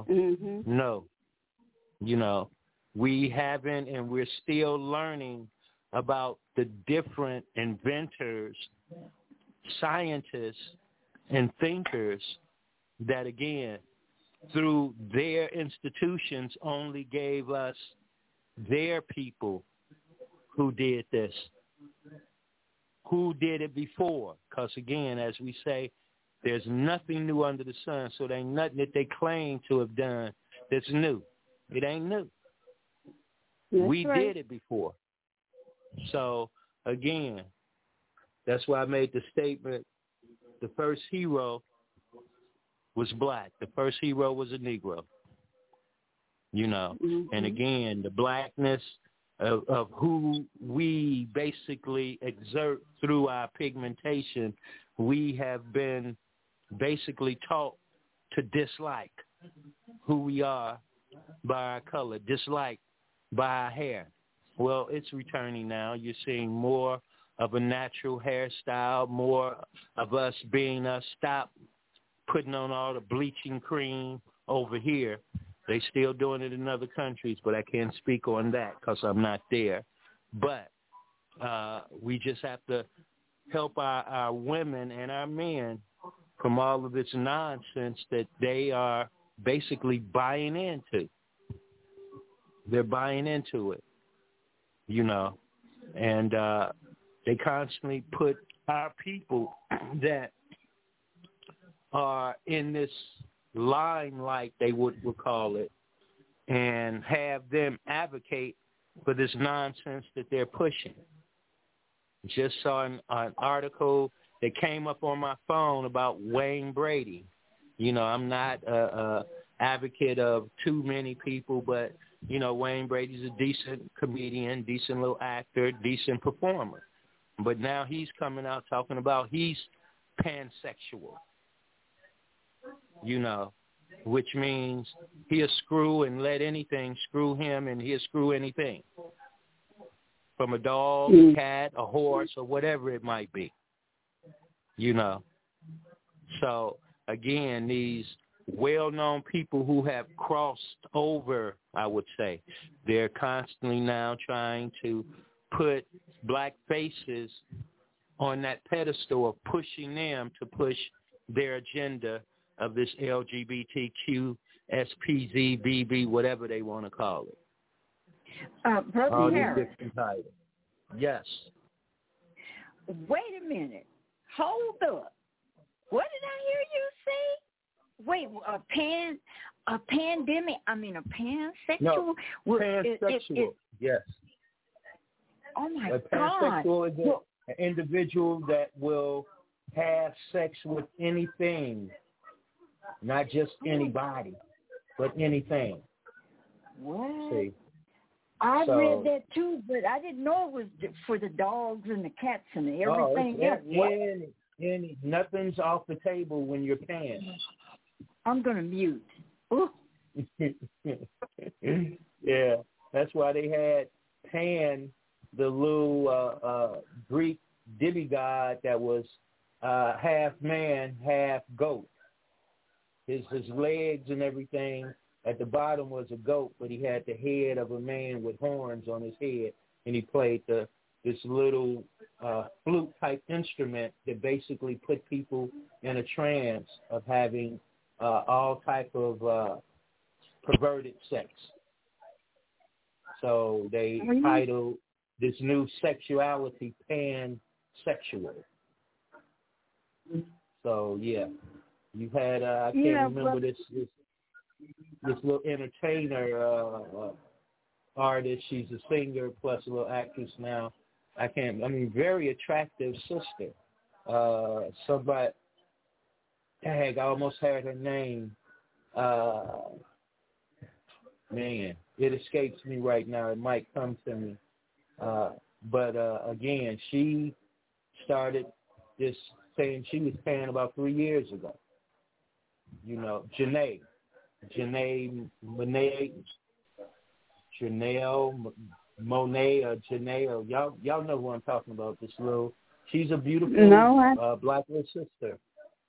We haven't, and we're still learning about the different inventors, scientists, and thinkers that, again, through their institutions only gave us their people who did this, who did it before. Because, again, as we say, there's nothing new under the sun, so there ain't nothing that they claim to have done that's new. It ain't new. We did it before. So, again, that's why I made the statement, the first hero was black. The first hero was a Negro. you know. Mm-hmm. And again, the blackness of who we basically exert through our pigmentation, we have been basically taught to dislike who we are by our color, dislike by our hair. Well, it's returning now. You're seeing more of a natural hairstyle, more of us being us. Stop putting on all the bleaching cream over here. They still doing it in other countries, but I can't speak on that because I'm not there. But we just have to help our women and our men from all of this nonsense that they are basically buying into. They're buying into it, you know, and they constantly put our people that are in this limelight, they would call it, and have them advocate for this nonsense that they're pushing. Just saw an article that came up on my phone about Wayne Brady. You know, I'm not a advocate of too many people, but, you know, Wayne Brady's a decent comedian, decent little actor, decent performer. But now he's coming out talking about he's pansexual, you know, which means he'll screw and let anything screw him, and he'll screw anything, from a dog, a cat, a horse, or whatever it might be, you know. So, again, these well-known people who have crossed over, I would say, they're constantly now trying to put black faces on that pedestal of pushing them to push their agenda of this LGBTQ, SPZ, BB, whatever they want to call it. Brother Harris. Yes. Wait a minute. Hold up. What did I hear you say? Wait, a pansexual? No, pansexual, yes. Oh, my God. Pansexual is an individual that will have sex with anything, not just anybody, but anything. What? See? I read that too, but I didn't know it was for the dogs and the cats and everything else. Nothing's off the table when you're pan. I'm going to mute. Ooh. Yeah, that's why they had Pan, the little Greek demigod that was half man, half goat. His legs and everything at the bottom was a goat, but he had the head of a man with horns on his head, and he played this little flute-type instrument that basically put people in a trance of having all type of perverted sex. So they titled this new sexuality pansexual. So, yeah. You've had, I can't remember this little entertainer artist. She's a singer plus a little actress now. Very attractive sister. Somebody, dang, I almost had her name. Man, it escapes me right now. It might come to me. But again, she started this saying she was paying about 3 years ago. You know, Janelle Monáe, y'all know who I'm talking about. This little, she's a beautiful black little sister.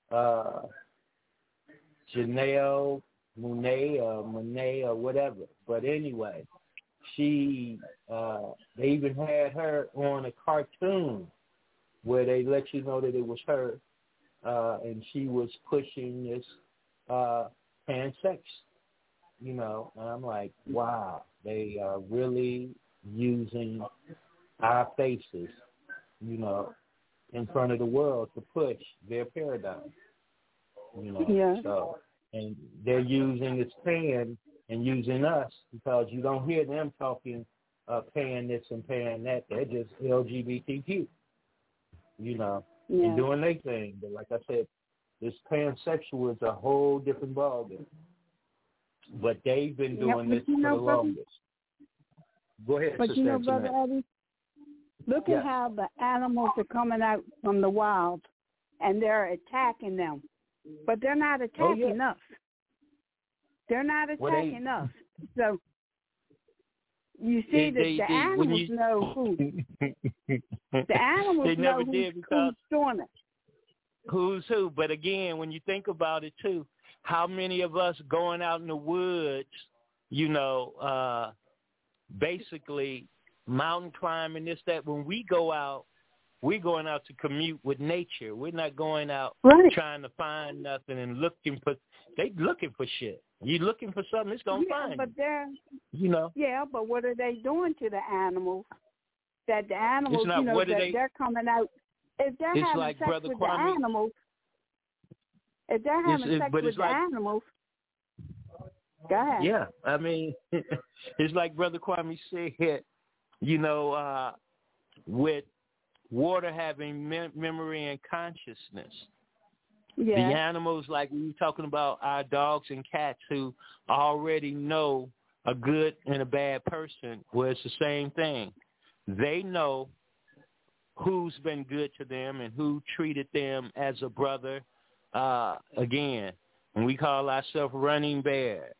Janelle Monáe or whatever. But anyway, she they even had her on a cartoon where they let you know that it was her, and she was pushing this pansex, you know. And I'm like, wow, they are really using our faces, you know, in front of the world to push their paradigm, you know. Yeah. So, and they're using this pan and using us because you don't hear them talking pan this and pan that. They're just LGBTQ, you know, and doing their thing. But like I said, this pansexual is a whole different ballgame. but they've been doing this for the brother, longest. Go ahead, but Sister you know, Brother Antoinette. Eddie, look Yeah. at how the animals are coming out from the wild, and they're attacking them. But they're not attacking us. They're not attacking us. So you see that the animals know who. The animals know who's doing it. Who's who? But again, when you think about it too, how many of us going out in the woods, basically mountain climbing, this, that, when we go out, we're going out to commute with nature. We're not going out trying to find nothing and looking for shit. You looking for something, it's going to find but you. Yeah, but what are they doing to the animals? That the animals, not, they're coming out. If they're having like sex Brother with Kwame, the animals, if they're having sex with the animals, go ahead. Yeah, I mean, it's like Brother Kwame said, with water having memory and consciousness. The animals, like we were talking about our dogs and cats who already know a good and a bad person, well, it's the same thing. They know who's been good to them and who treated them as a brother. Again, when we call ourselves Running Bear,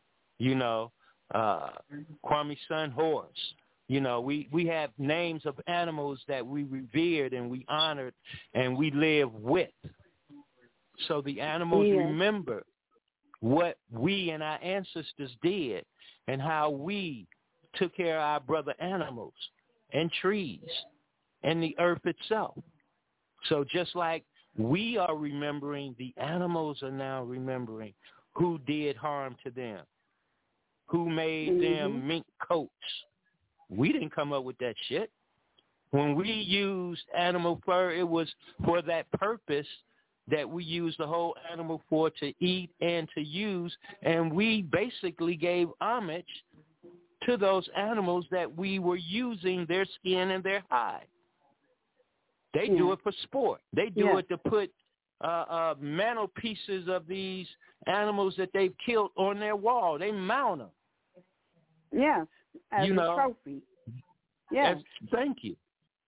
Kwame's son Horse. We have names of animals that we revered and we honored and we live with. So the animals remember what we and our ancestors did and how we took care of our brother animals and trees and the earth itself. So just like we are remembering, the animals are now remembering who did harm to them, who made them mink coats. We didn't come up with that shit. When we used animal fur, it was for that purpose that we used the whole animal for, to eat and to use, and we basically gave homage to those animals that we were using their skin and their hide. They do it for sport. They do it to put mantelpieces of these animals that they've killed on their wall. They mount them. Yes, as a trophy. Yes. Thank you.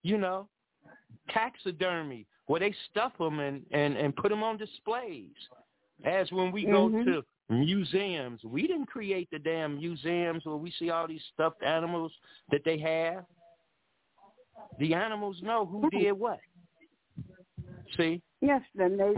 Taxidermy, where they stuff them and put them on displays. As when we go to museums, we didn't create the damn museums where we see all these stuffed animals that they have. The animals know who did what. See? Yes, then they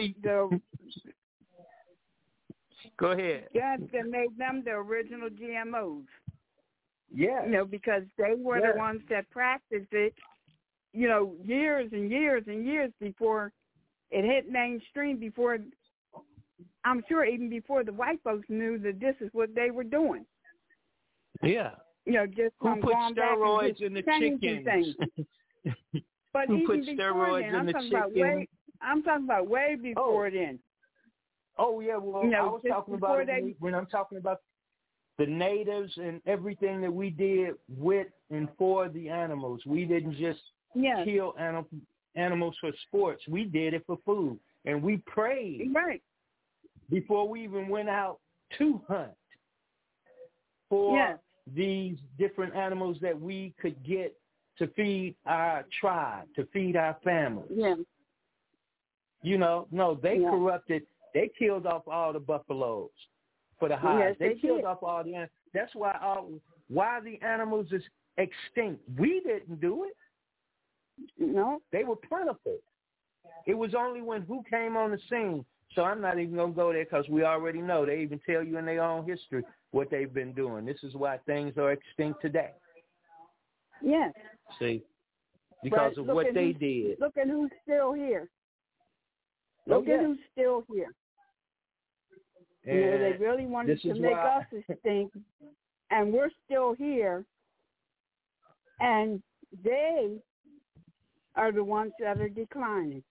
Go ahead. Yes, they made them the original GMOs. Yeah. Because they were the ones that practiced it, years and years and years before it hit mainstream, before, I'm sure even before the white folks knew that this is what they were doing. Yeah. Just who put steroids in the chickens? But who even put steroids in the chickens? I'm talking about way before then. Oh, yeah, well, I was talking about when I'm talking about the natives and everything that we did with and for the animals. We didn't just kill animals for sports. We did it for food. And we prayed before we even went out to hunt for these different animals that we could get to feed our tribe, to feed our family. Yeah. They corrupted. They killed off all the buffaloes for the hides. They killed off all the animals. That's why the animals is extinct. We didn't do it. No. They were plentiful. It was only when who came on the scene. So I'm not even going to go there because we already know. They even tell you in their own history what they've been doing. This is why things are extinct today. Yes. See? Because of what they did. Look at who's still here. Look at who's still here. They really wanted to make us extinct, and we're still here, and they are the ones that are declining.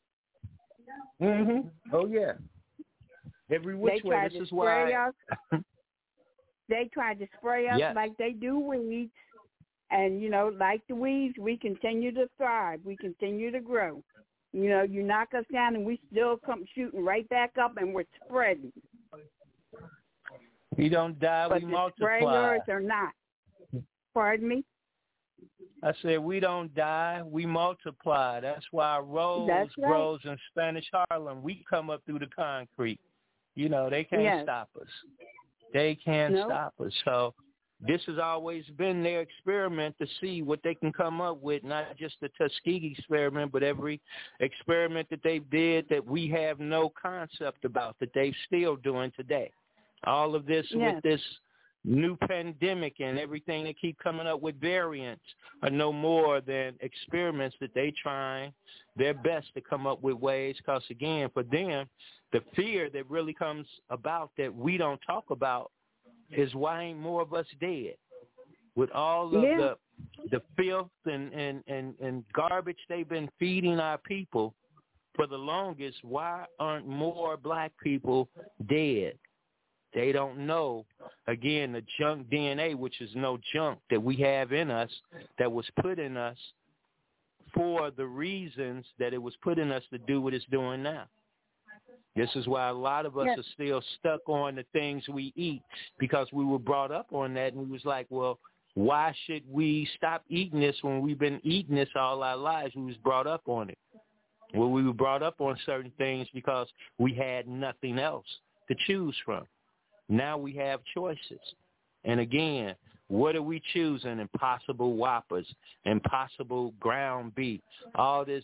Oh, yeah. Every which way. This is why. They tried to spray us like they do weeds, and, like the weeds, we continue to thrive. We continue to grow. You knock us down, and we still come shooting right back up, and we're spreading. We don't die, but we the multiply. sprayers are not. Pardon me? I said we don't die, we multiply. That's why rose grows in Spanish Harlem. We come up through the concrete. You know, they can't stop us. They can't stop us. So this has always been their experiment to see what they can come up with, not just the Tuskegee experiment, but every experiment that they did that we have no concept about, that they're still doing today. All of this with this new pandemic and everything they keep coming up with variants are no more than experiments that they trying their best to come up with ways, because, again, for them, the fear that really comes about that we don't talk about is why ain't more of us dead? With all of the filth and garbage they've been feeding our people for the longest, why aren't more black people dead? They don't know, again, the junk DNA, which is no junk that we have in us, that was put in us for the reasons that it was put in us to do what it's doing now. This is why a lot of us are still stuck on the things we eat, because we were brought up on that, and we was like, well, why should we stop eating this when we've been eating this all our lives? We was brought up on it. Well, we were brought up on certain things because we had nothing else to choose from. Now we have choices. And again, what are we choosing? Impossible Whoppers, Impossible ground beef, all this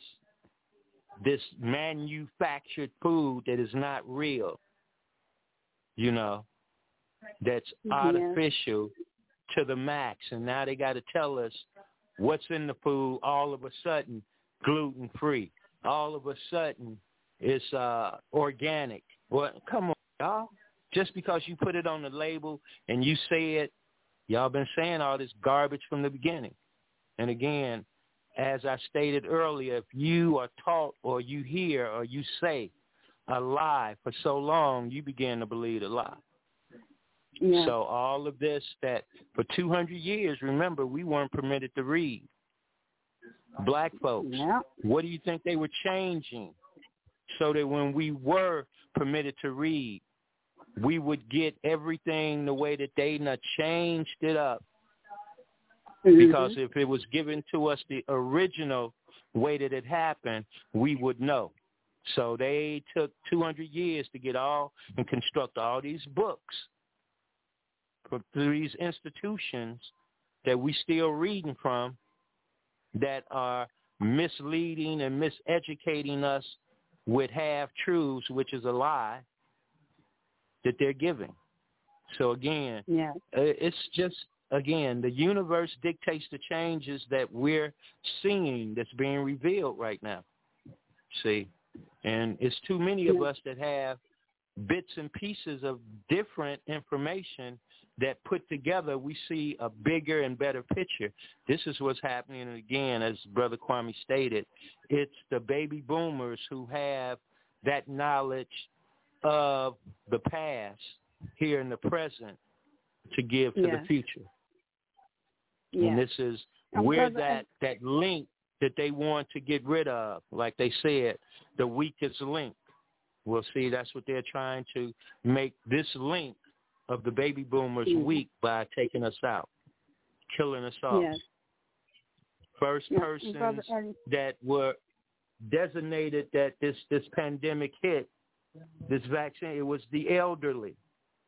manufactured food that is not real, you know, that's artificial to the max. And now they got to tell us what's in the food. All of a sudden, gluten-free. All of a sudden, it's organic. Well, come on, y'all. Just because you put it on the label and you say it, y'all been saying all this garbage from the beginning. And again, as I stated earlier, if you are taught or you hear or you say a lie for so long, you begin to believe the lie. Yeah. So all of this, that for 200 years, remember, we weren't permitted to read. Black folks, what do you think they were changing so that when we were permitted to read, we would get everything the way that they changed it up? Because if it was given to us the original way that it happened, we would know. So they took 200 years to get all and construct all these books for these institutions that we still reading from that are misleading and miseducating us with half-truths, which is a lie that they're giving. So again, it's just, again, the universe dictates the changes that we're seeing that's being revealed right now. See? And it's too many of us that have bits and pieces of different information that put together, we see a bigger and better picture. This is what's happening. And again, as Brother Kwame stated, it's the baby boomers who have that knowledge of the past here in the present to give to the future. And this is where that link that they want to get rid of, like they said, the weakest link. Well, see, that's what they're trying to make this link of the baby boomers weak by taking us out, killing us off. First persons that were designated that this pandemic hit, this vaccine, it was the elderly.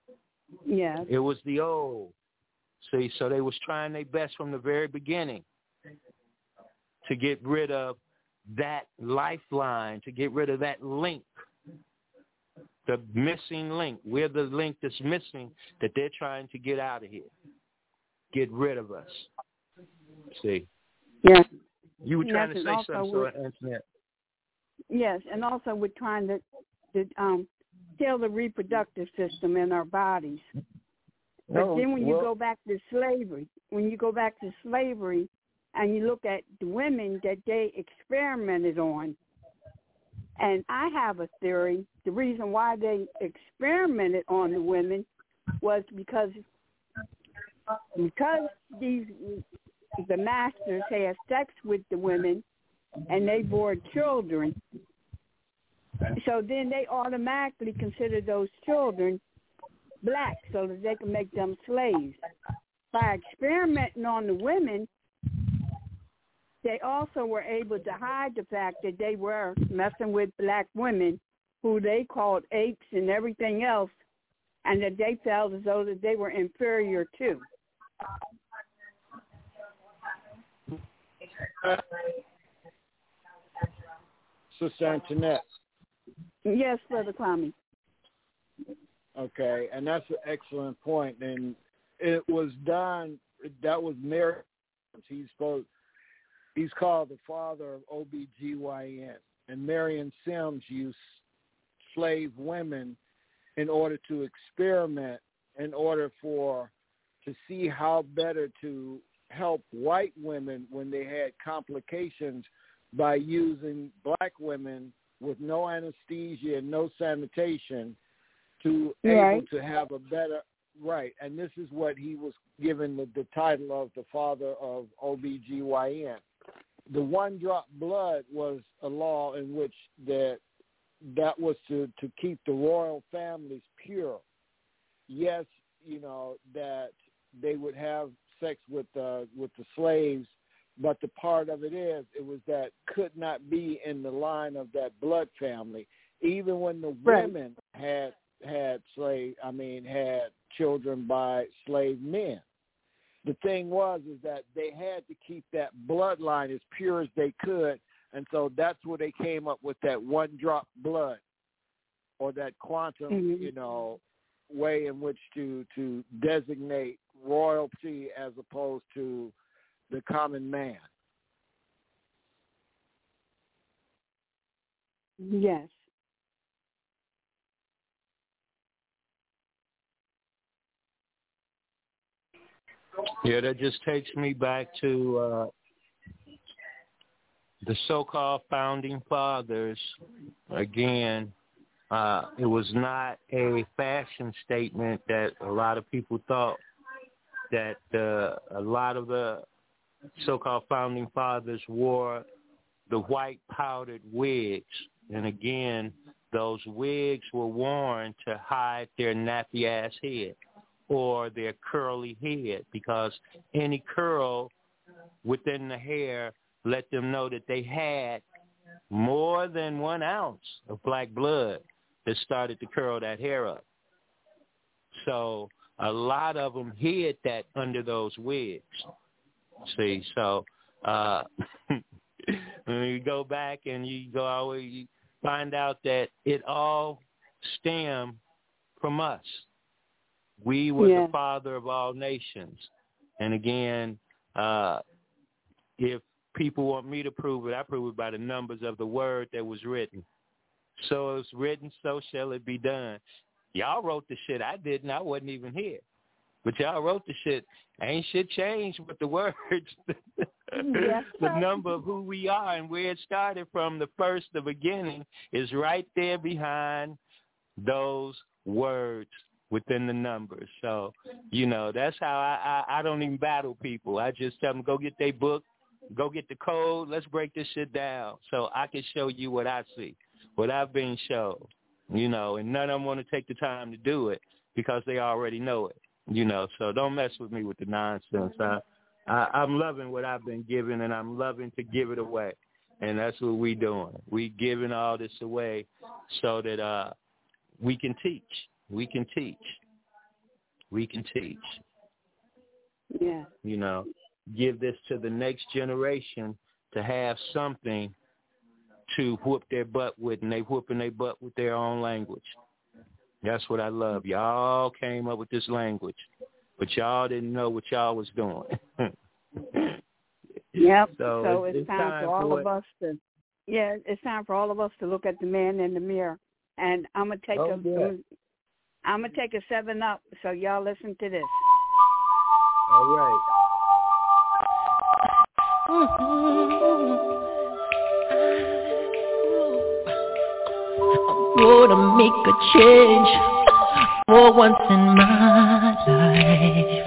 It was the old. See, so they was trying their best from the very beginning to get rid of that lifeline, to get rid of that link, the missing link. We're the link that's missing that they're trying to get out of here, get rid of us. See? You were trying to say something, so Antoinette. Yes, and also we're trying to kill the reproductive system in our bodies. But then when you go back to slavery, and you look at the women that they experimented on, and I have a theory, the reason why they experimented on the women was because the masters had sex with the women and they bore children. So then they automatically consider those children black so that they could make them slaves. By experimenting on the women, they also were able to hide the fact that they were messing with black women who they called apes and everything else, and that they felt as though that they were inferior too. Sister Antoinette. Yes, Brother Kwame. Okay, and that's an excellent point. And it was done, that was Mary. He's called the father of OBGYN. And Marion Sims used slave women in order to experiment, in order to see how better to help white women when they had complications by using black women with no anesthesia and no sanitation to able to have a better, and this is what he was given the title of the father of OBGYN. The one drop blood was a law in which that was to keep the royal families pure. Yes, that they would have sex with the slaves, but the part of it was that could not be in the line of that blood family. Even when the women had children by slave men. The thing was that they had to keep that bloodline as pure as they could, and so that's where they came up with that one drop blood, or that quantum, way in which to designate royalty as opposed to the common man. Yes. Yeah, that just takes me back to the so-called founding fathers. Again, it was not a fashion statement that a lot of people thought that a lot of the so-called founding fathers wore the white powdered wigs. And again, those wigs were worn to hide their nappy-ass head or their curly head, because any curl within the hair let them know that they had more than 1 ounce of black blood that started to curl that hair up. So a lot of them hid that under those wigs. See, so when you go back and you find out that it all stemmed from us. We were the father of all nations. And again, if people want me to prove it, I prove it by the numbers of the word that was written. So it's written, so shall it be done. Y'all wrote the shit. I didn't. I wasn't even here. But y'all wrote the shit. Ain't shit changed but the words. The number of who we are and where it started from, the beginning, is right there behind those words within the numbers. So, that's how I don't even battle people. I just tell them, go get their book, go get the code, let's break this shit down so I can show you what I see, what I've been shown, and none of them want to take the time to do it because they already know it, so don't mess with me with the nonsense. I'm loving what I've been given, and I'm loving to give it away, and that's what we doing. We giving all this away so that we can teach. We can teach. Yeah. Give this to the next generation to have something to whoop their butt with, and they whooping their butt with their own language. That's what I love. Y'all came up with this language, but y'all didn't know what y'all was doing. Yep. So it's time for all of us to. Yeah, it's time for all of us to look at the man in the mirror, and I'm gonna take I'm going to take a 7-Up, so y'all listen to this. All right. I'm going to make a change for once in my life.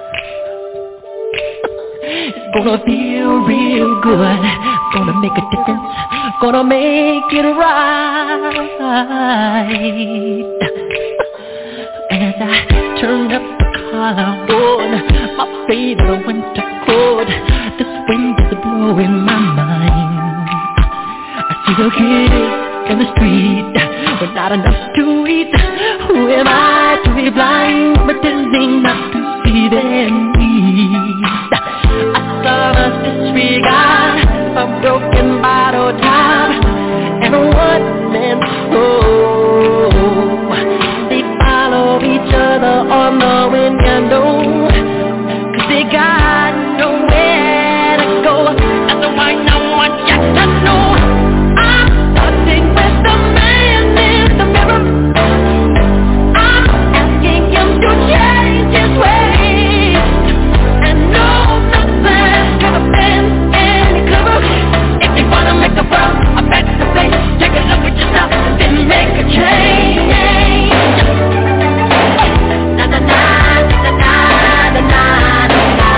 It's going to feel real good. Going to make a difference. Going to make it right. And I turned up the collar on my favorite winter coat. This wind is blowing my mind. I see the kids in the street with not enough to eat. Who am I to be blind, pretending not to see their needs? I saw us disregard a broken bottle top and a one-man show. They follow each other on the window, 'cause they got nowhere to go. That's why no one gets to know. I'm starting with the man in the mirror. I'm asking him to change his ways, and no, nothing's gonna bend any clearer. If you wanna make the world a better place, take a look at yourself and then make a change. Na na na na na na na na.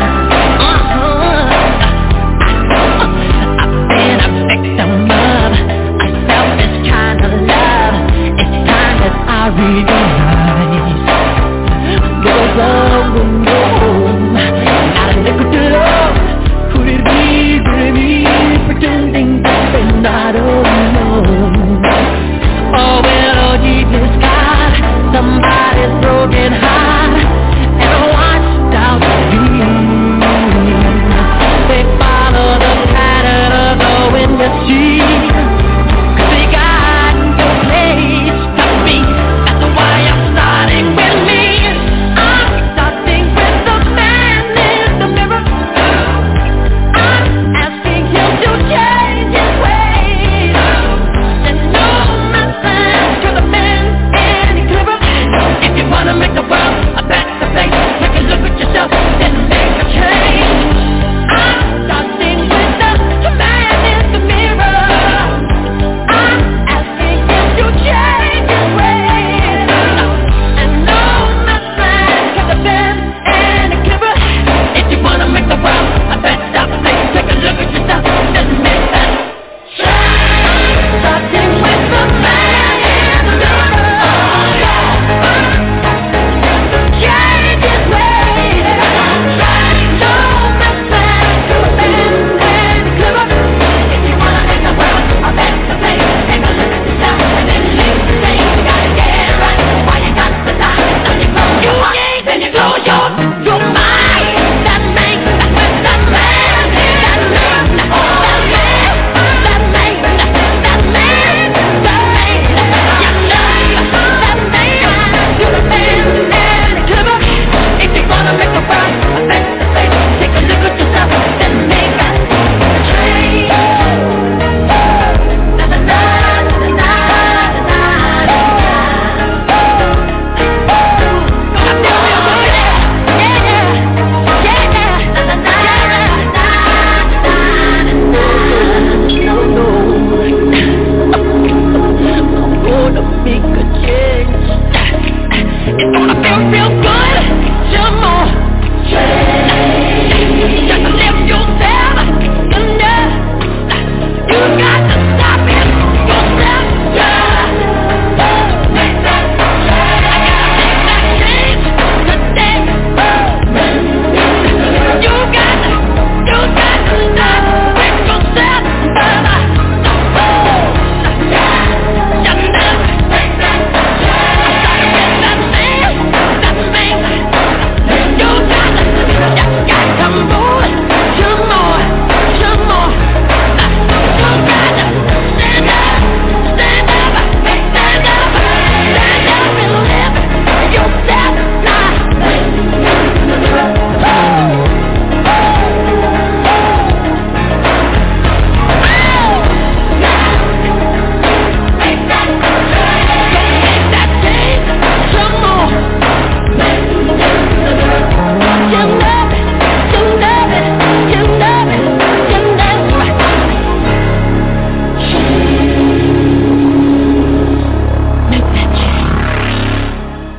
I've been a victim of unselfish kind of love. It's time that I realize there's love in your home, not a nickel to love. Could it be pretending that we're not alone? Oh well, Jesus God, somebody's broken heart and watched out dream. They follow the pattern of the wind you see, 'cause they got no place to be. That's why I'm starting with me. I'm starting with the man in the mirror. I'm asking him to change his ways, and no, nothing's gonna bend any clearer. If you wanna make the world a better place, take a look at yourself and make a change. I'm starting with the man in the mirror. I'm asking him to change his ways, and no, nothing's gonna bend any clearer. If you wanna make the world a better place, take a look at yourself and make that change. Starting with the man in the mirror. Change his ways, no, nothing's gonna bend any clearer. If you wanna make the world a better place, take a look at yourself and then make the change. You gotta get right. Why you got to die? Now you close your heart, then you close your mind. That makes with that man, that man, that man, that man, that man, that man. You know that man, you're the man and clever. If you wanna make the world a better place, take a look at yourself and make that change. Na na na na na na na. Gonna feel real good, yeah, yeah, yeah. Na na na na na na. I'm gonna make a change. It's gonna feel real good. Some more change. Just live yourself. You got to stop it yourself. Make that change. I gotta make that change today. You got to stop with yourself. You never make that change. That man. You got to move some more. You got to stand up, stand up and live yourself now. Make that change some more. You love it, you love it, you love it, you love it. Make that change.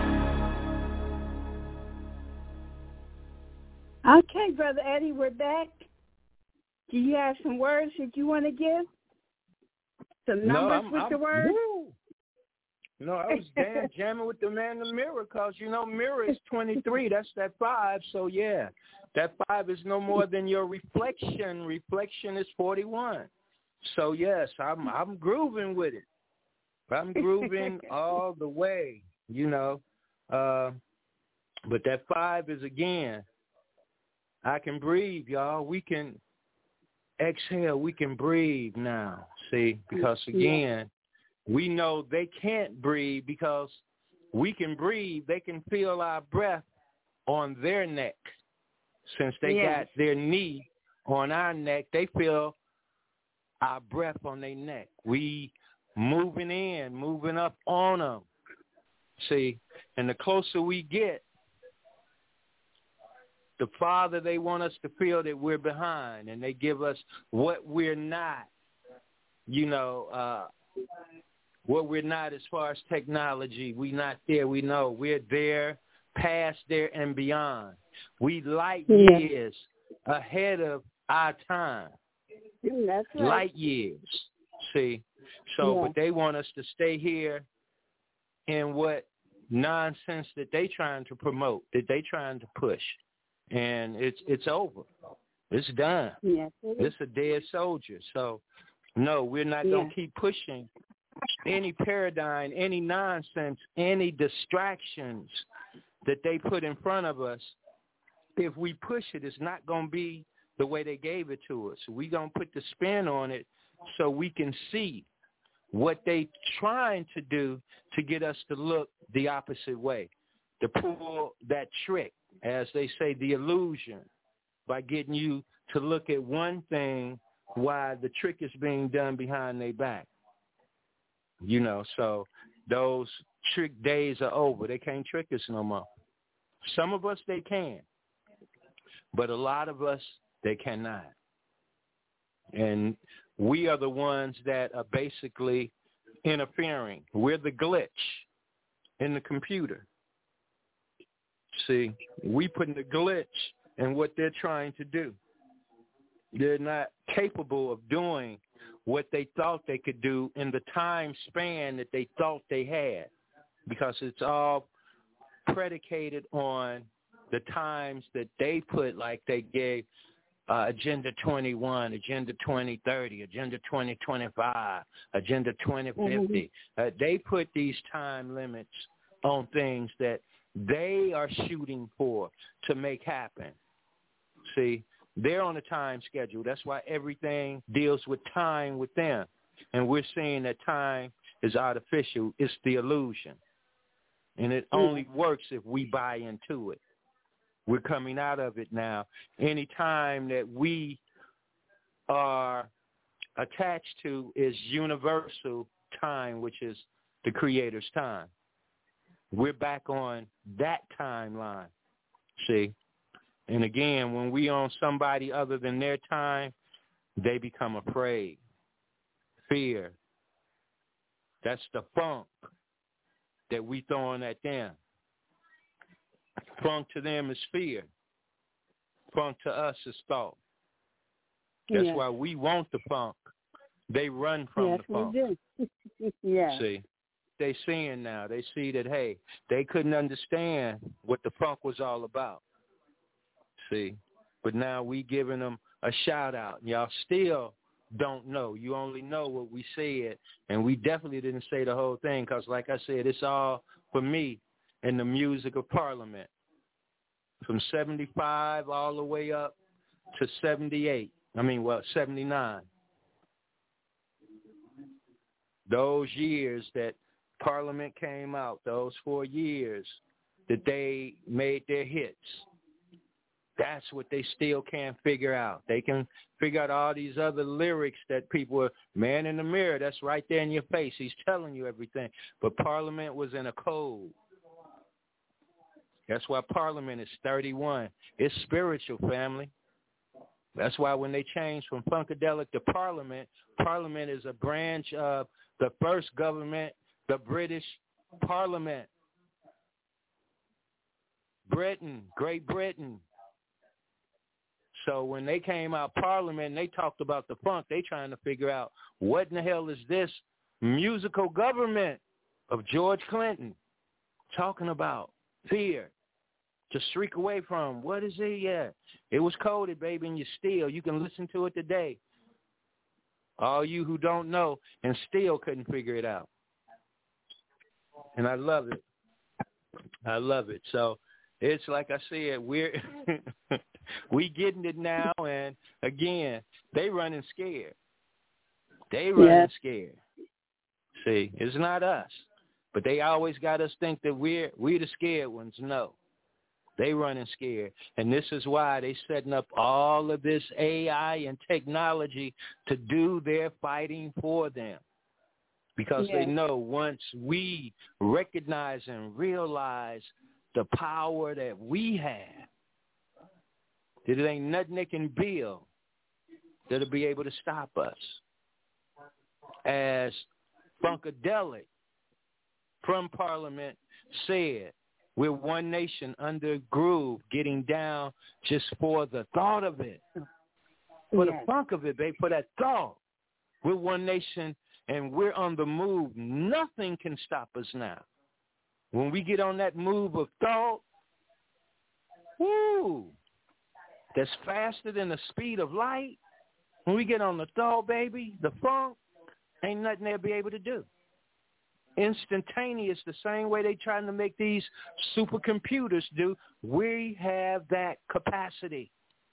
Okay, Brother Eddie, we're back. Do you have some words that you want to give? Some numbers with the words? No, I was jamming with the man in the mirror because, mirror is 23. That's that 5. So, yeah, that 5 is no more than your reflection. Reflection is 41. So, yes, I'm grooving with it. I'm grooving all the way, But that 5 is, again, I can breathe, y'all. We can exhale. We can breathe now, see, because, again, we know they can't breathe because we can breathe. They can feel our breath on their neck. Since they got their knee on our neck, they feel our breath on their neck. We moving in, moving up on them. See, and the closer we get, the farther they want us to feel that we're behind, and they give us what we're not, what we're not as far as technology. We're not there. We know we're there, past there, and beyond. We light years ahead of our time. That's right. Light years. See? So, but they want us to stay here in what nonsense that they trying to promote, that they trying to push. And it's over. It's done. Yes, it's a dead soldier. So, no, we're not going to keep pushing any paradigm, any nonsense, any distractions that they put in front of us. If we push it, it's not going to be the way they gave it to us. We're going to put the spin on it so we can see what they trying to do to get us to look the opposite way, to pull that trick, as they say, the illusion, by getting you to look at one thing while the trick is being done behind their back. So those trick days are over. They can't trick us no more. Some of us, they can. But a lot of us, they cannot. And we are the ones that are basically interfering. We're the glitch in the computer. See, we putting the glitch in what they're trying to do. They're not capable of doing what they thought they could do in the time span that they thought they had, because it's all predicated on the times that they put, like they gave Agenda 21, Agenda 2030, Agenda 2025, Agenda 2050. They put these time limits on things that they are shooting for to make happen. See, they're on a time schedule. That's why everything deals with time with them. And we're seeing that time is artificial. It's the illusion. And it only works if we buy into it. We're coming out of it now. Any time that we are attached to is universal time, which is the Creator's time. We're back on that timeline, see? And again, when we on somebody other than their time, they become afraid, fear. That's the funk that we throwing at them. Funk to them is fear. Funk to us is thought. That's why we want the funk. They run from the funk. We do. See, they seeing now. They see that, hey, they couldn't understand what the funk was all about. See, but now we giving them a shout out. Y'all still don't know. You only know what we said, and we definitely didn't say the whole thing because, like I said, it's all for me in the music of Parliament. From 75 all the way up to 79. Those years that Parliament came out, those 4 years that they made their hits, that's what they still can't figure out. They can figure out all these other lyrics that people are, man in the mirror, that's right there in your face. He's telling you everything. But Parliament was in a code. That's why Parliament is 31. It's spiritual, family. That's why when they changed from Funkadelic to Parliament, Parliament is a branch of the first government, the British Parliament. Britain, Great Britain. So when they came out Parliament and they talked about the funk, they trying to figure out what in the hell is this musical government of George Clinton talking about fear to streak away from. What is it? Yeah, it was coded, baby, and you still. You can listen to it today. All you who don't know and still couldn't figure it out. And I love it. I love it. So it's like I said, we're we getting it now, and again, they running scared. They running scared. See, it's not us, but they always got us think that we're the scared ones. No, they running scared, and this is why they setting up all of this AI and technology to do their fighting for them. Because they know once we recognize and realize the power that we have, that it ain't nothing they can build that'll be able to stop us. As Funkadelic from Parliament said, we're one nation under groove, getting down just for the thought of it. For the funk of it, babe, for that thought. We're one nation. And we're on the move. Nothing can stop us now. When we get on that move of thought, woo, that's faster than the speed of light. When we get on the thought, baby, the funk, ain't nothing they'll be able to do. Instantaneous, the same way they trying to make these supercomputers do. We have that capacity.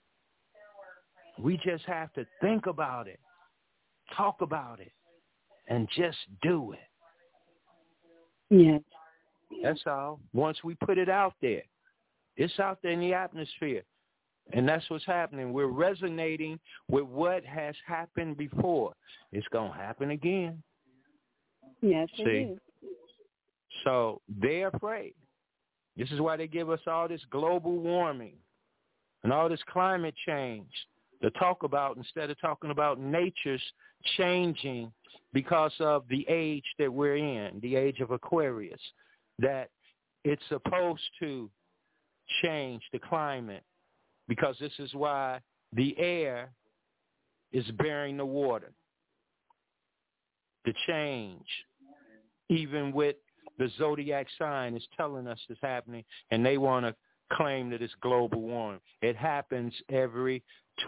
We just have to think about it, talk about it, and just do it. Yes. That's all. Once we put it out there, it's out there in the atmosphere. And that's what's happening. We're resonating with what has happened before. It's going to happen again. Yes, See? it is. So they're afraid. This is why they give us all this global warming and all this climate change to talk about instead of talking about nature's changing because of the age that we're in, the age of Aquarius, that it's supposed to change the climate because this is why the air is bearing the water. The change, even with the zodiac sign, is telling us it's happening, and they want to claim that it's global warming. It happens every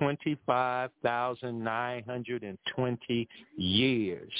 25,920 years.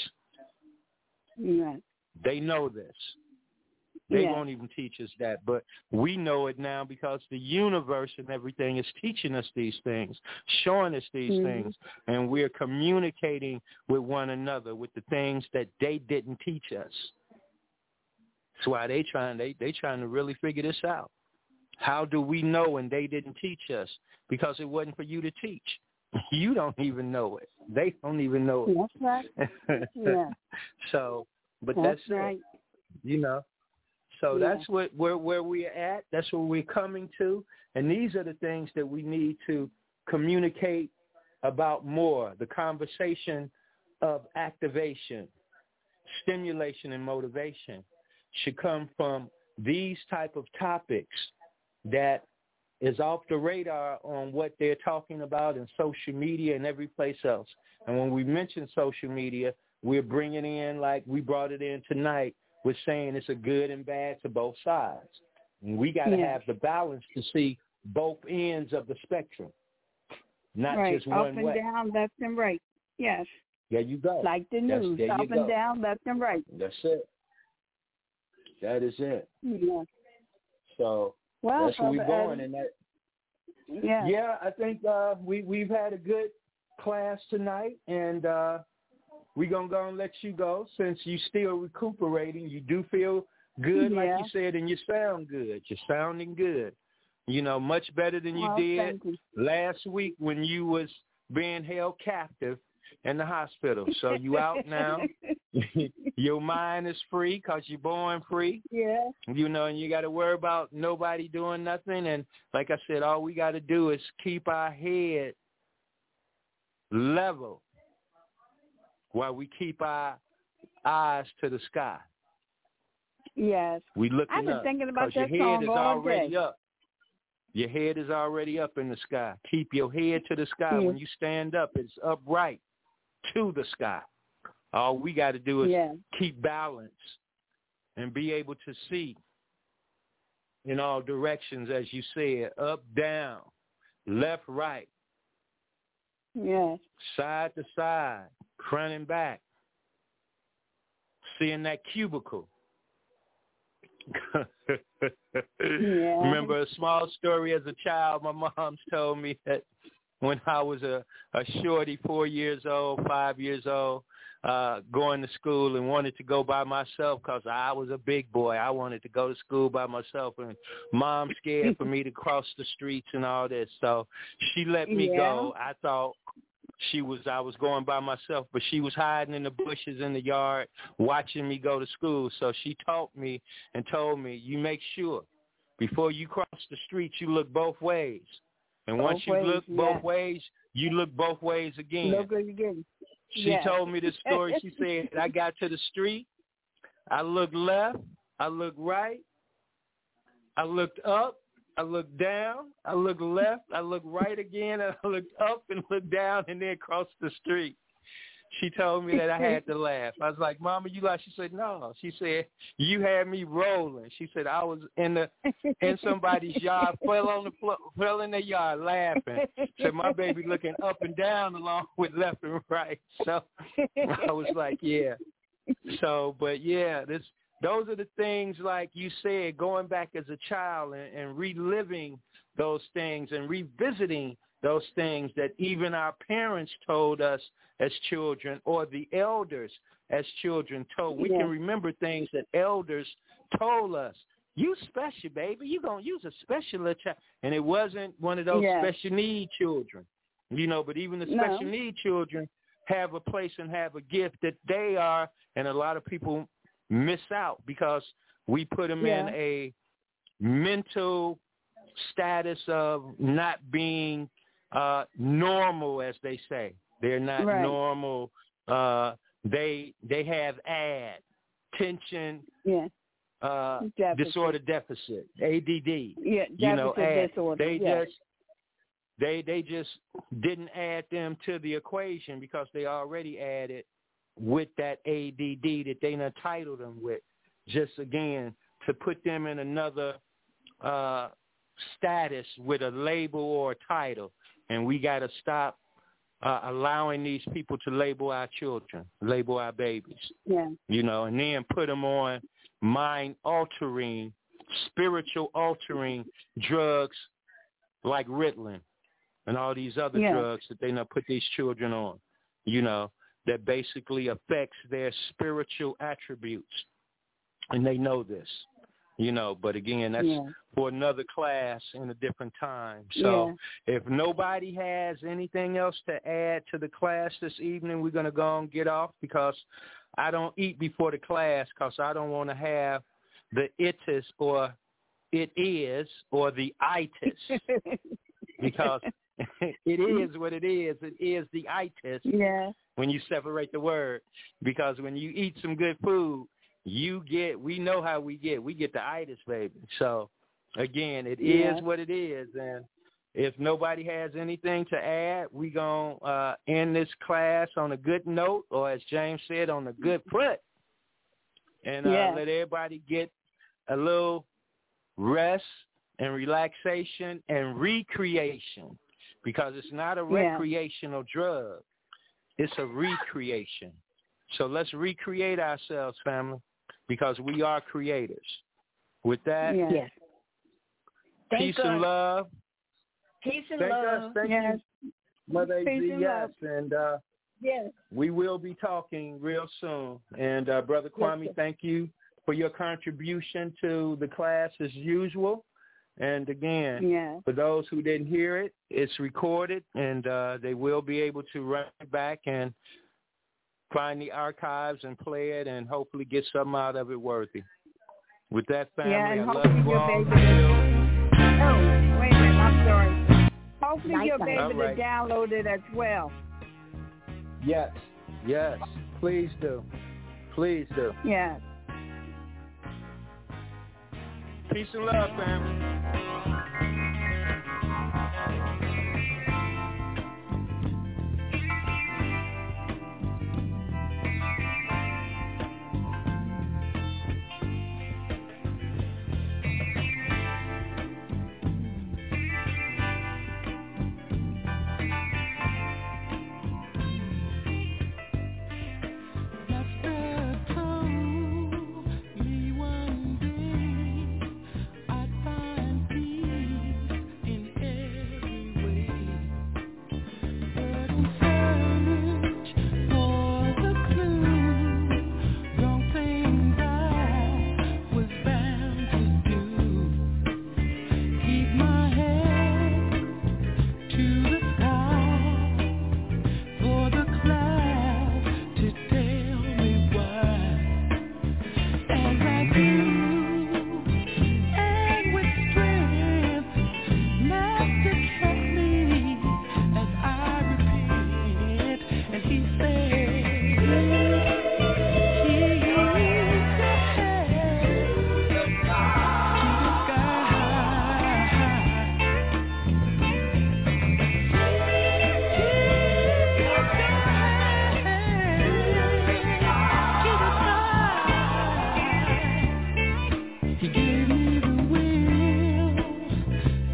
Right. They know this. They won't even teach us that, but we know it now because the universe and everything is teaching us these things, showing us these things, and we're communicating with one another with the things that they didn't teach us. That's why they trying to really figure this out. How do we know and they didn't teach us? Because it wasn't for you to teach. You don't even know it. They don't even know it. That's right. Yeah. So, but that's right. It, you know. So that's where we're at. That's where we're coming to. And these are the things that we need to communicate about more. The conversation of activation, stimulation, and motivation should come from these type of topics that is off the radar on what they're talking about in social media and every place else. And when we mention social media, we're bringing in, like we brought it in tonight, we're saying it's a good and bad to both sides. And we got to have the balance to see both ends of the spectrum, not just one way. Up and down, left and right. Yes. There you go. Like the news, up and down, left and right. That's it. That is it. Yeah. So that's where we're going. And that, yeah, I think we've had a good class tonight, and we're going to go and let you go since you're still recuperating. You do feel good, like you said, and you sound good. You're sounding good. You know, much better than you did last week when you was being held captive in the hospital. So you out now. Your mind is free because you're born free. Yeah. You know, and you got to worry about nobody doing nothing. And like I said, all we got to do is keep our head level while we keep our eyes to the sky. Yes. We looking I've been up, thinking about that your head song is all already day. up. Your head is already up in the sky. Keep your head to the sky. When you stand up, it's upright to the sky. All we got to do is keep balance and be able to see in all directions, as you said, up, down, left, right. Yes. Side to side, front and back. Seeing that cubicle. Remember a small story as a child, my mom's told me that when I was a shorty, 4 years old, 5 years old, going to school and wanted to go by myself because I was a big boy. I wanted to go to school by myself, and Mom scared for me to cross the streets and all this. So she let me go. I thought I was going by myself, but she was hiding in the bushes in the yard watching me go to school. So she taught me and told me, you make sure before you cross the street, you look both ways. And once you look both ways, you look both ways again. Look again. She told me this story. She said, I got to the street, I looked left, I looked right, I looked up, I looked down, I looked left, I looked right again, and I looked up and looked down and then crossed the street. She told me that I had to laugh. I was like, Mama, you like? She said, no. She said, you had me rolling. She said, I was in somebody's yard, fell in the yard laughing. Said, my baby looking up and down along with left and right. So I was like, yeah. So, but yeah, those are the things, like you said, going back as a child and reliving those things and revisiting those things that even our parents told us as children, or the elders as children told. We can remember things that elders told us. You special, baby. You gonna use a special little child. And it wasn't one of those special need children. But even the special need children have a place and have a gift that they are, and a lot of people miss out because we put them in a mental status of not being normal, as they say. They're not normal. They have attention disorder deficit, ADD. Disorder. They just didn't add them to the equation because they already added with that ADD that they entitled them with. Just again to put them in another status with a label or a title, and we got to stop allowing these people to label our children, label our babies, and then put them on mind-altering, spiritual-altering drugs like Ritalin and all these other drugs that they now put these children on, that basically affects their spiritual attributes. And they know this, but again, that's for another class in a different time. So if nobody has anything else to add to the class this evening, we're going to go and get off because I don't eat before the class because I don't want to have the itis or it is or the itis because it is what it is. It is the itis when you separate the word, because when you eat some good food, we know how we get the itis, baby. So again, it is what it is. And if nobody has anything to add, we going to end this class on a good note, or as James said, on a good foot, and let everybody get a little rest and relaxation and recreation, because it's not a recreational drug. It's a recreation. So let's recreate ourselves, family, because we are creators. With that, peace and love. Peace and love. Thank you, Mother A.Z. Yes, and we will be talking real soon. And Brother Kwame, thank you for your contribution to the class as usual. And again, for those who didn't hear it, it's recorded, and they will be able to run it back and find the archives and play it and hopefully get something out of it worthy. With that, family, I love you all. Wait a minute, I'm sorry. Hopefully you'll be able to download it as well. Yes, please do. Please do. Yes. Peace and love, family.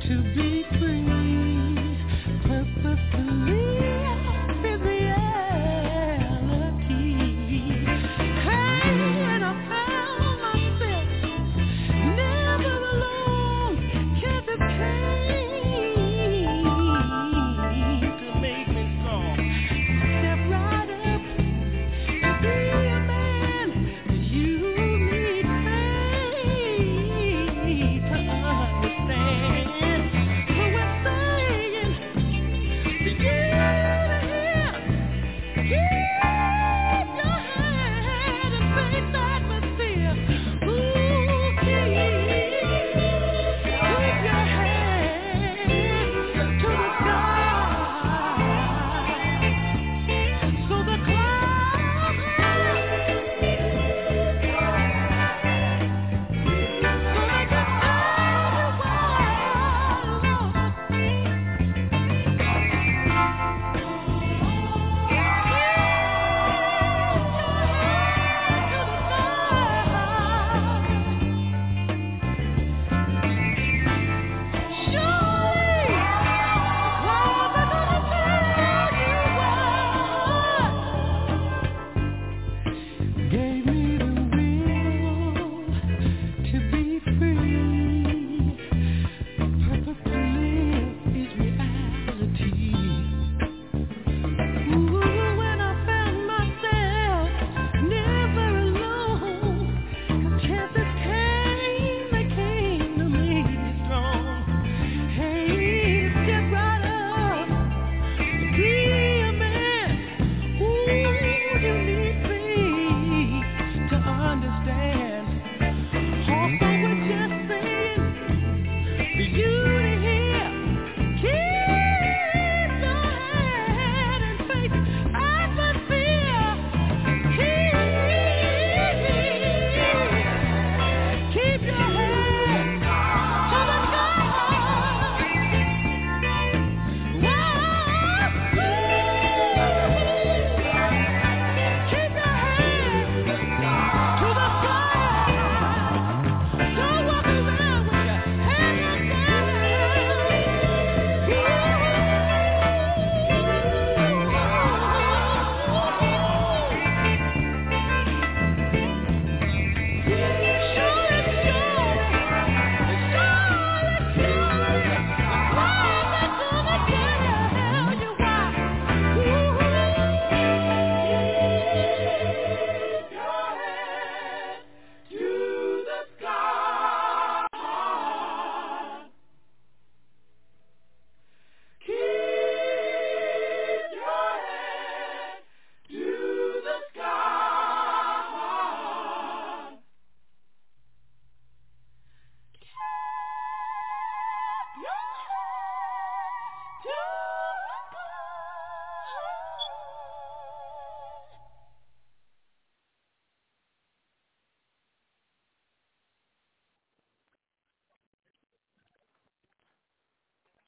to be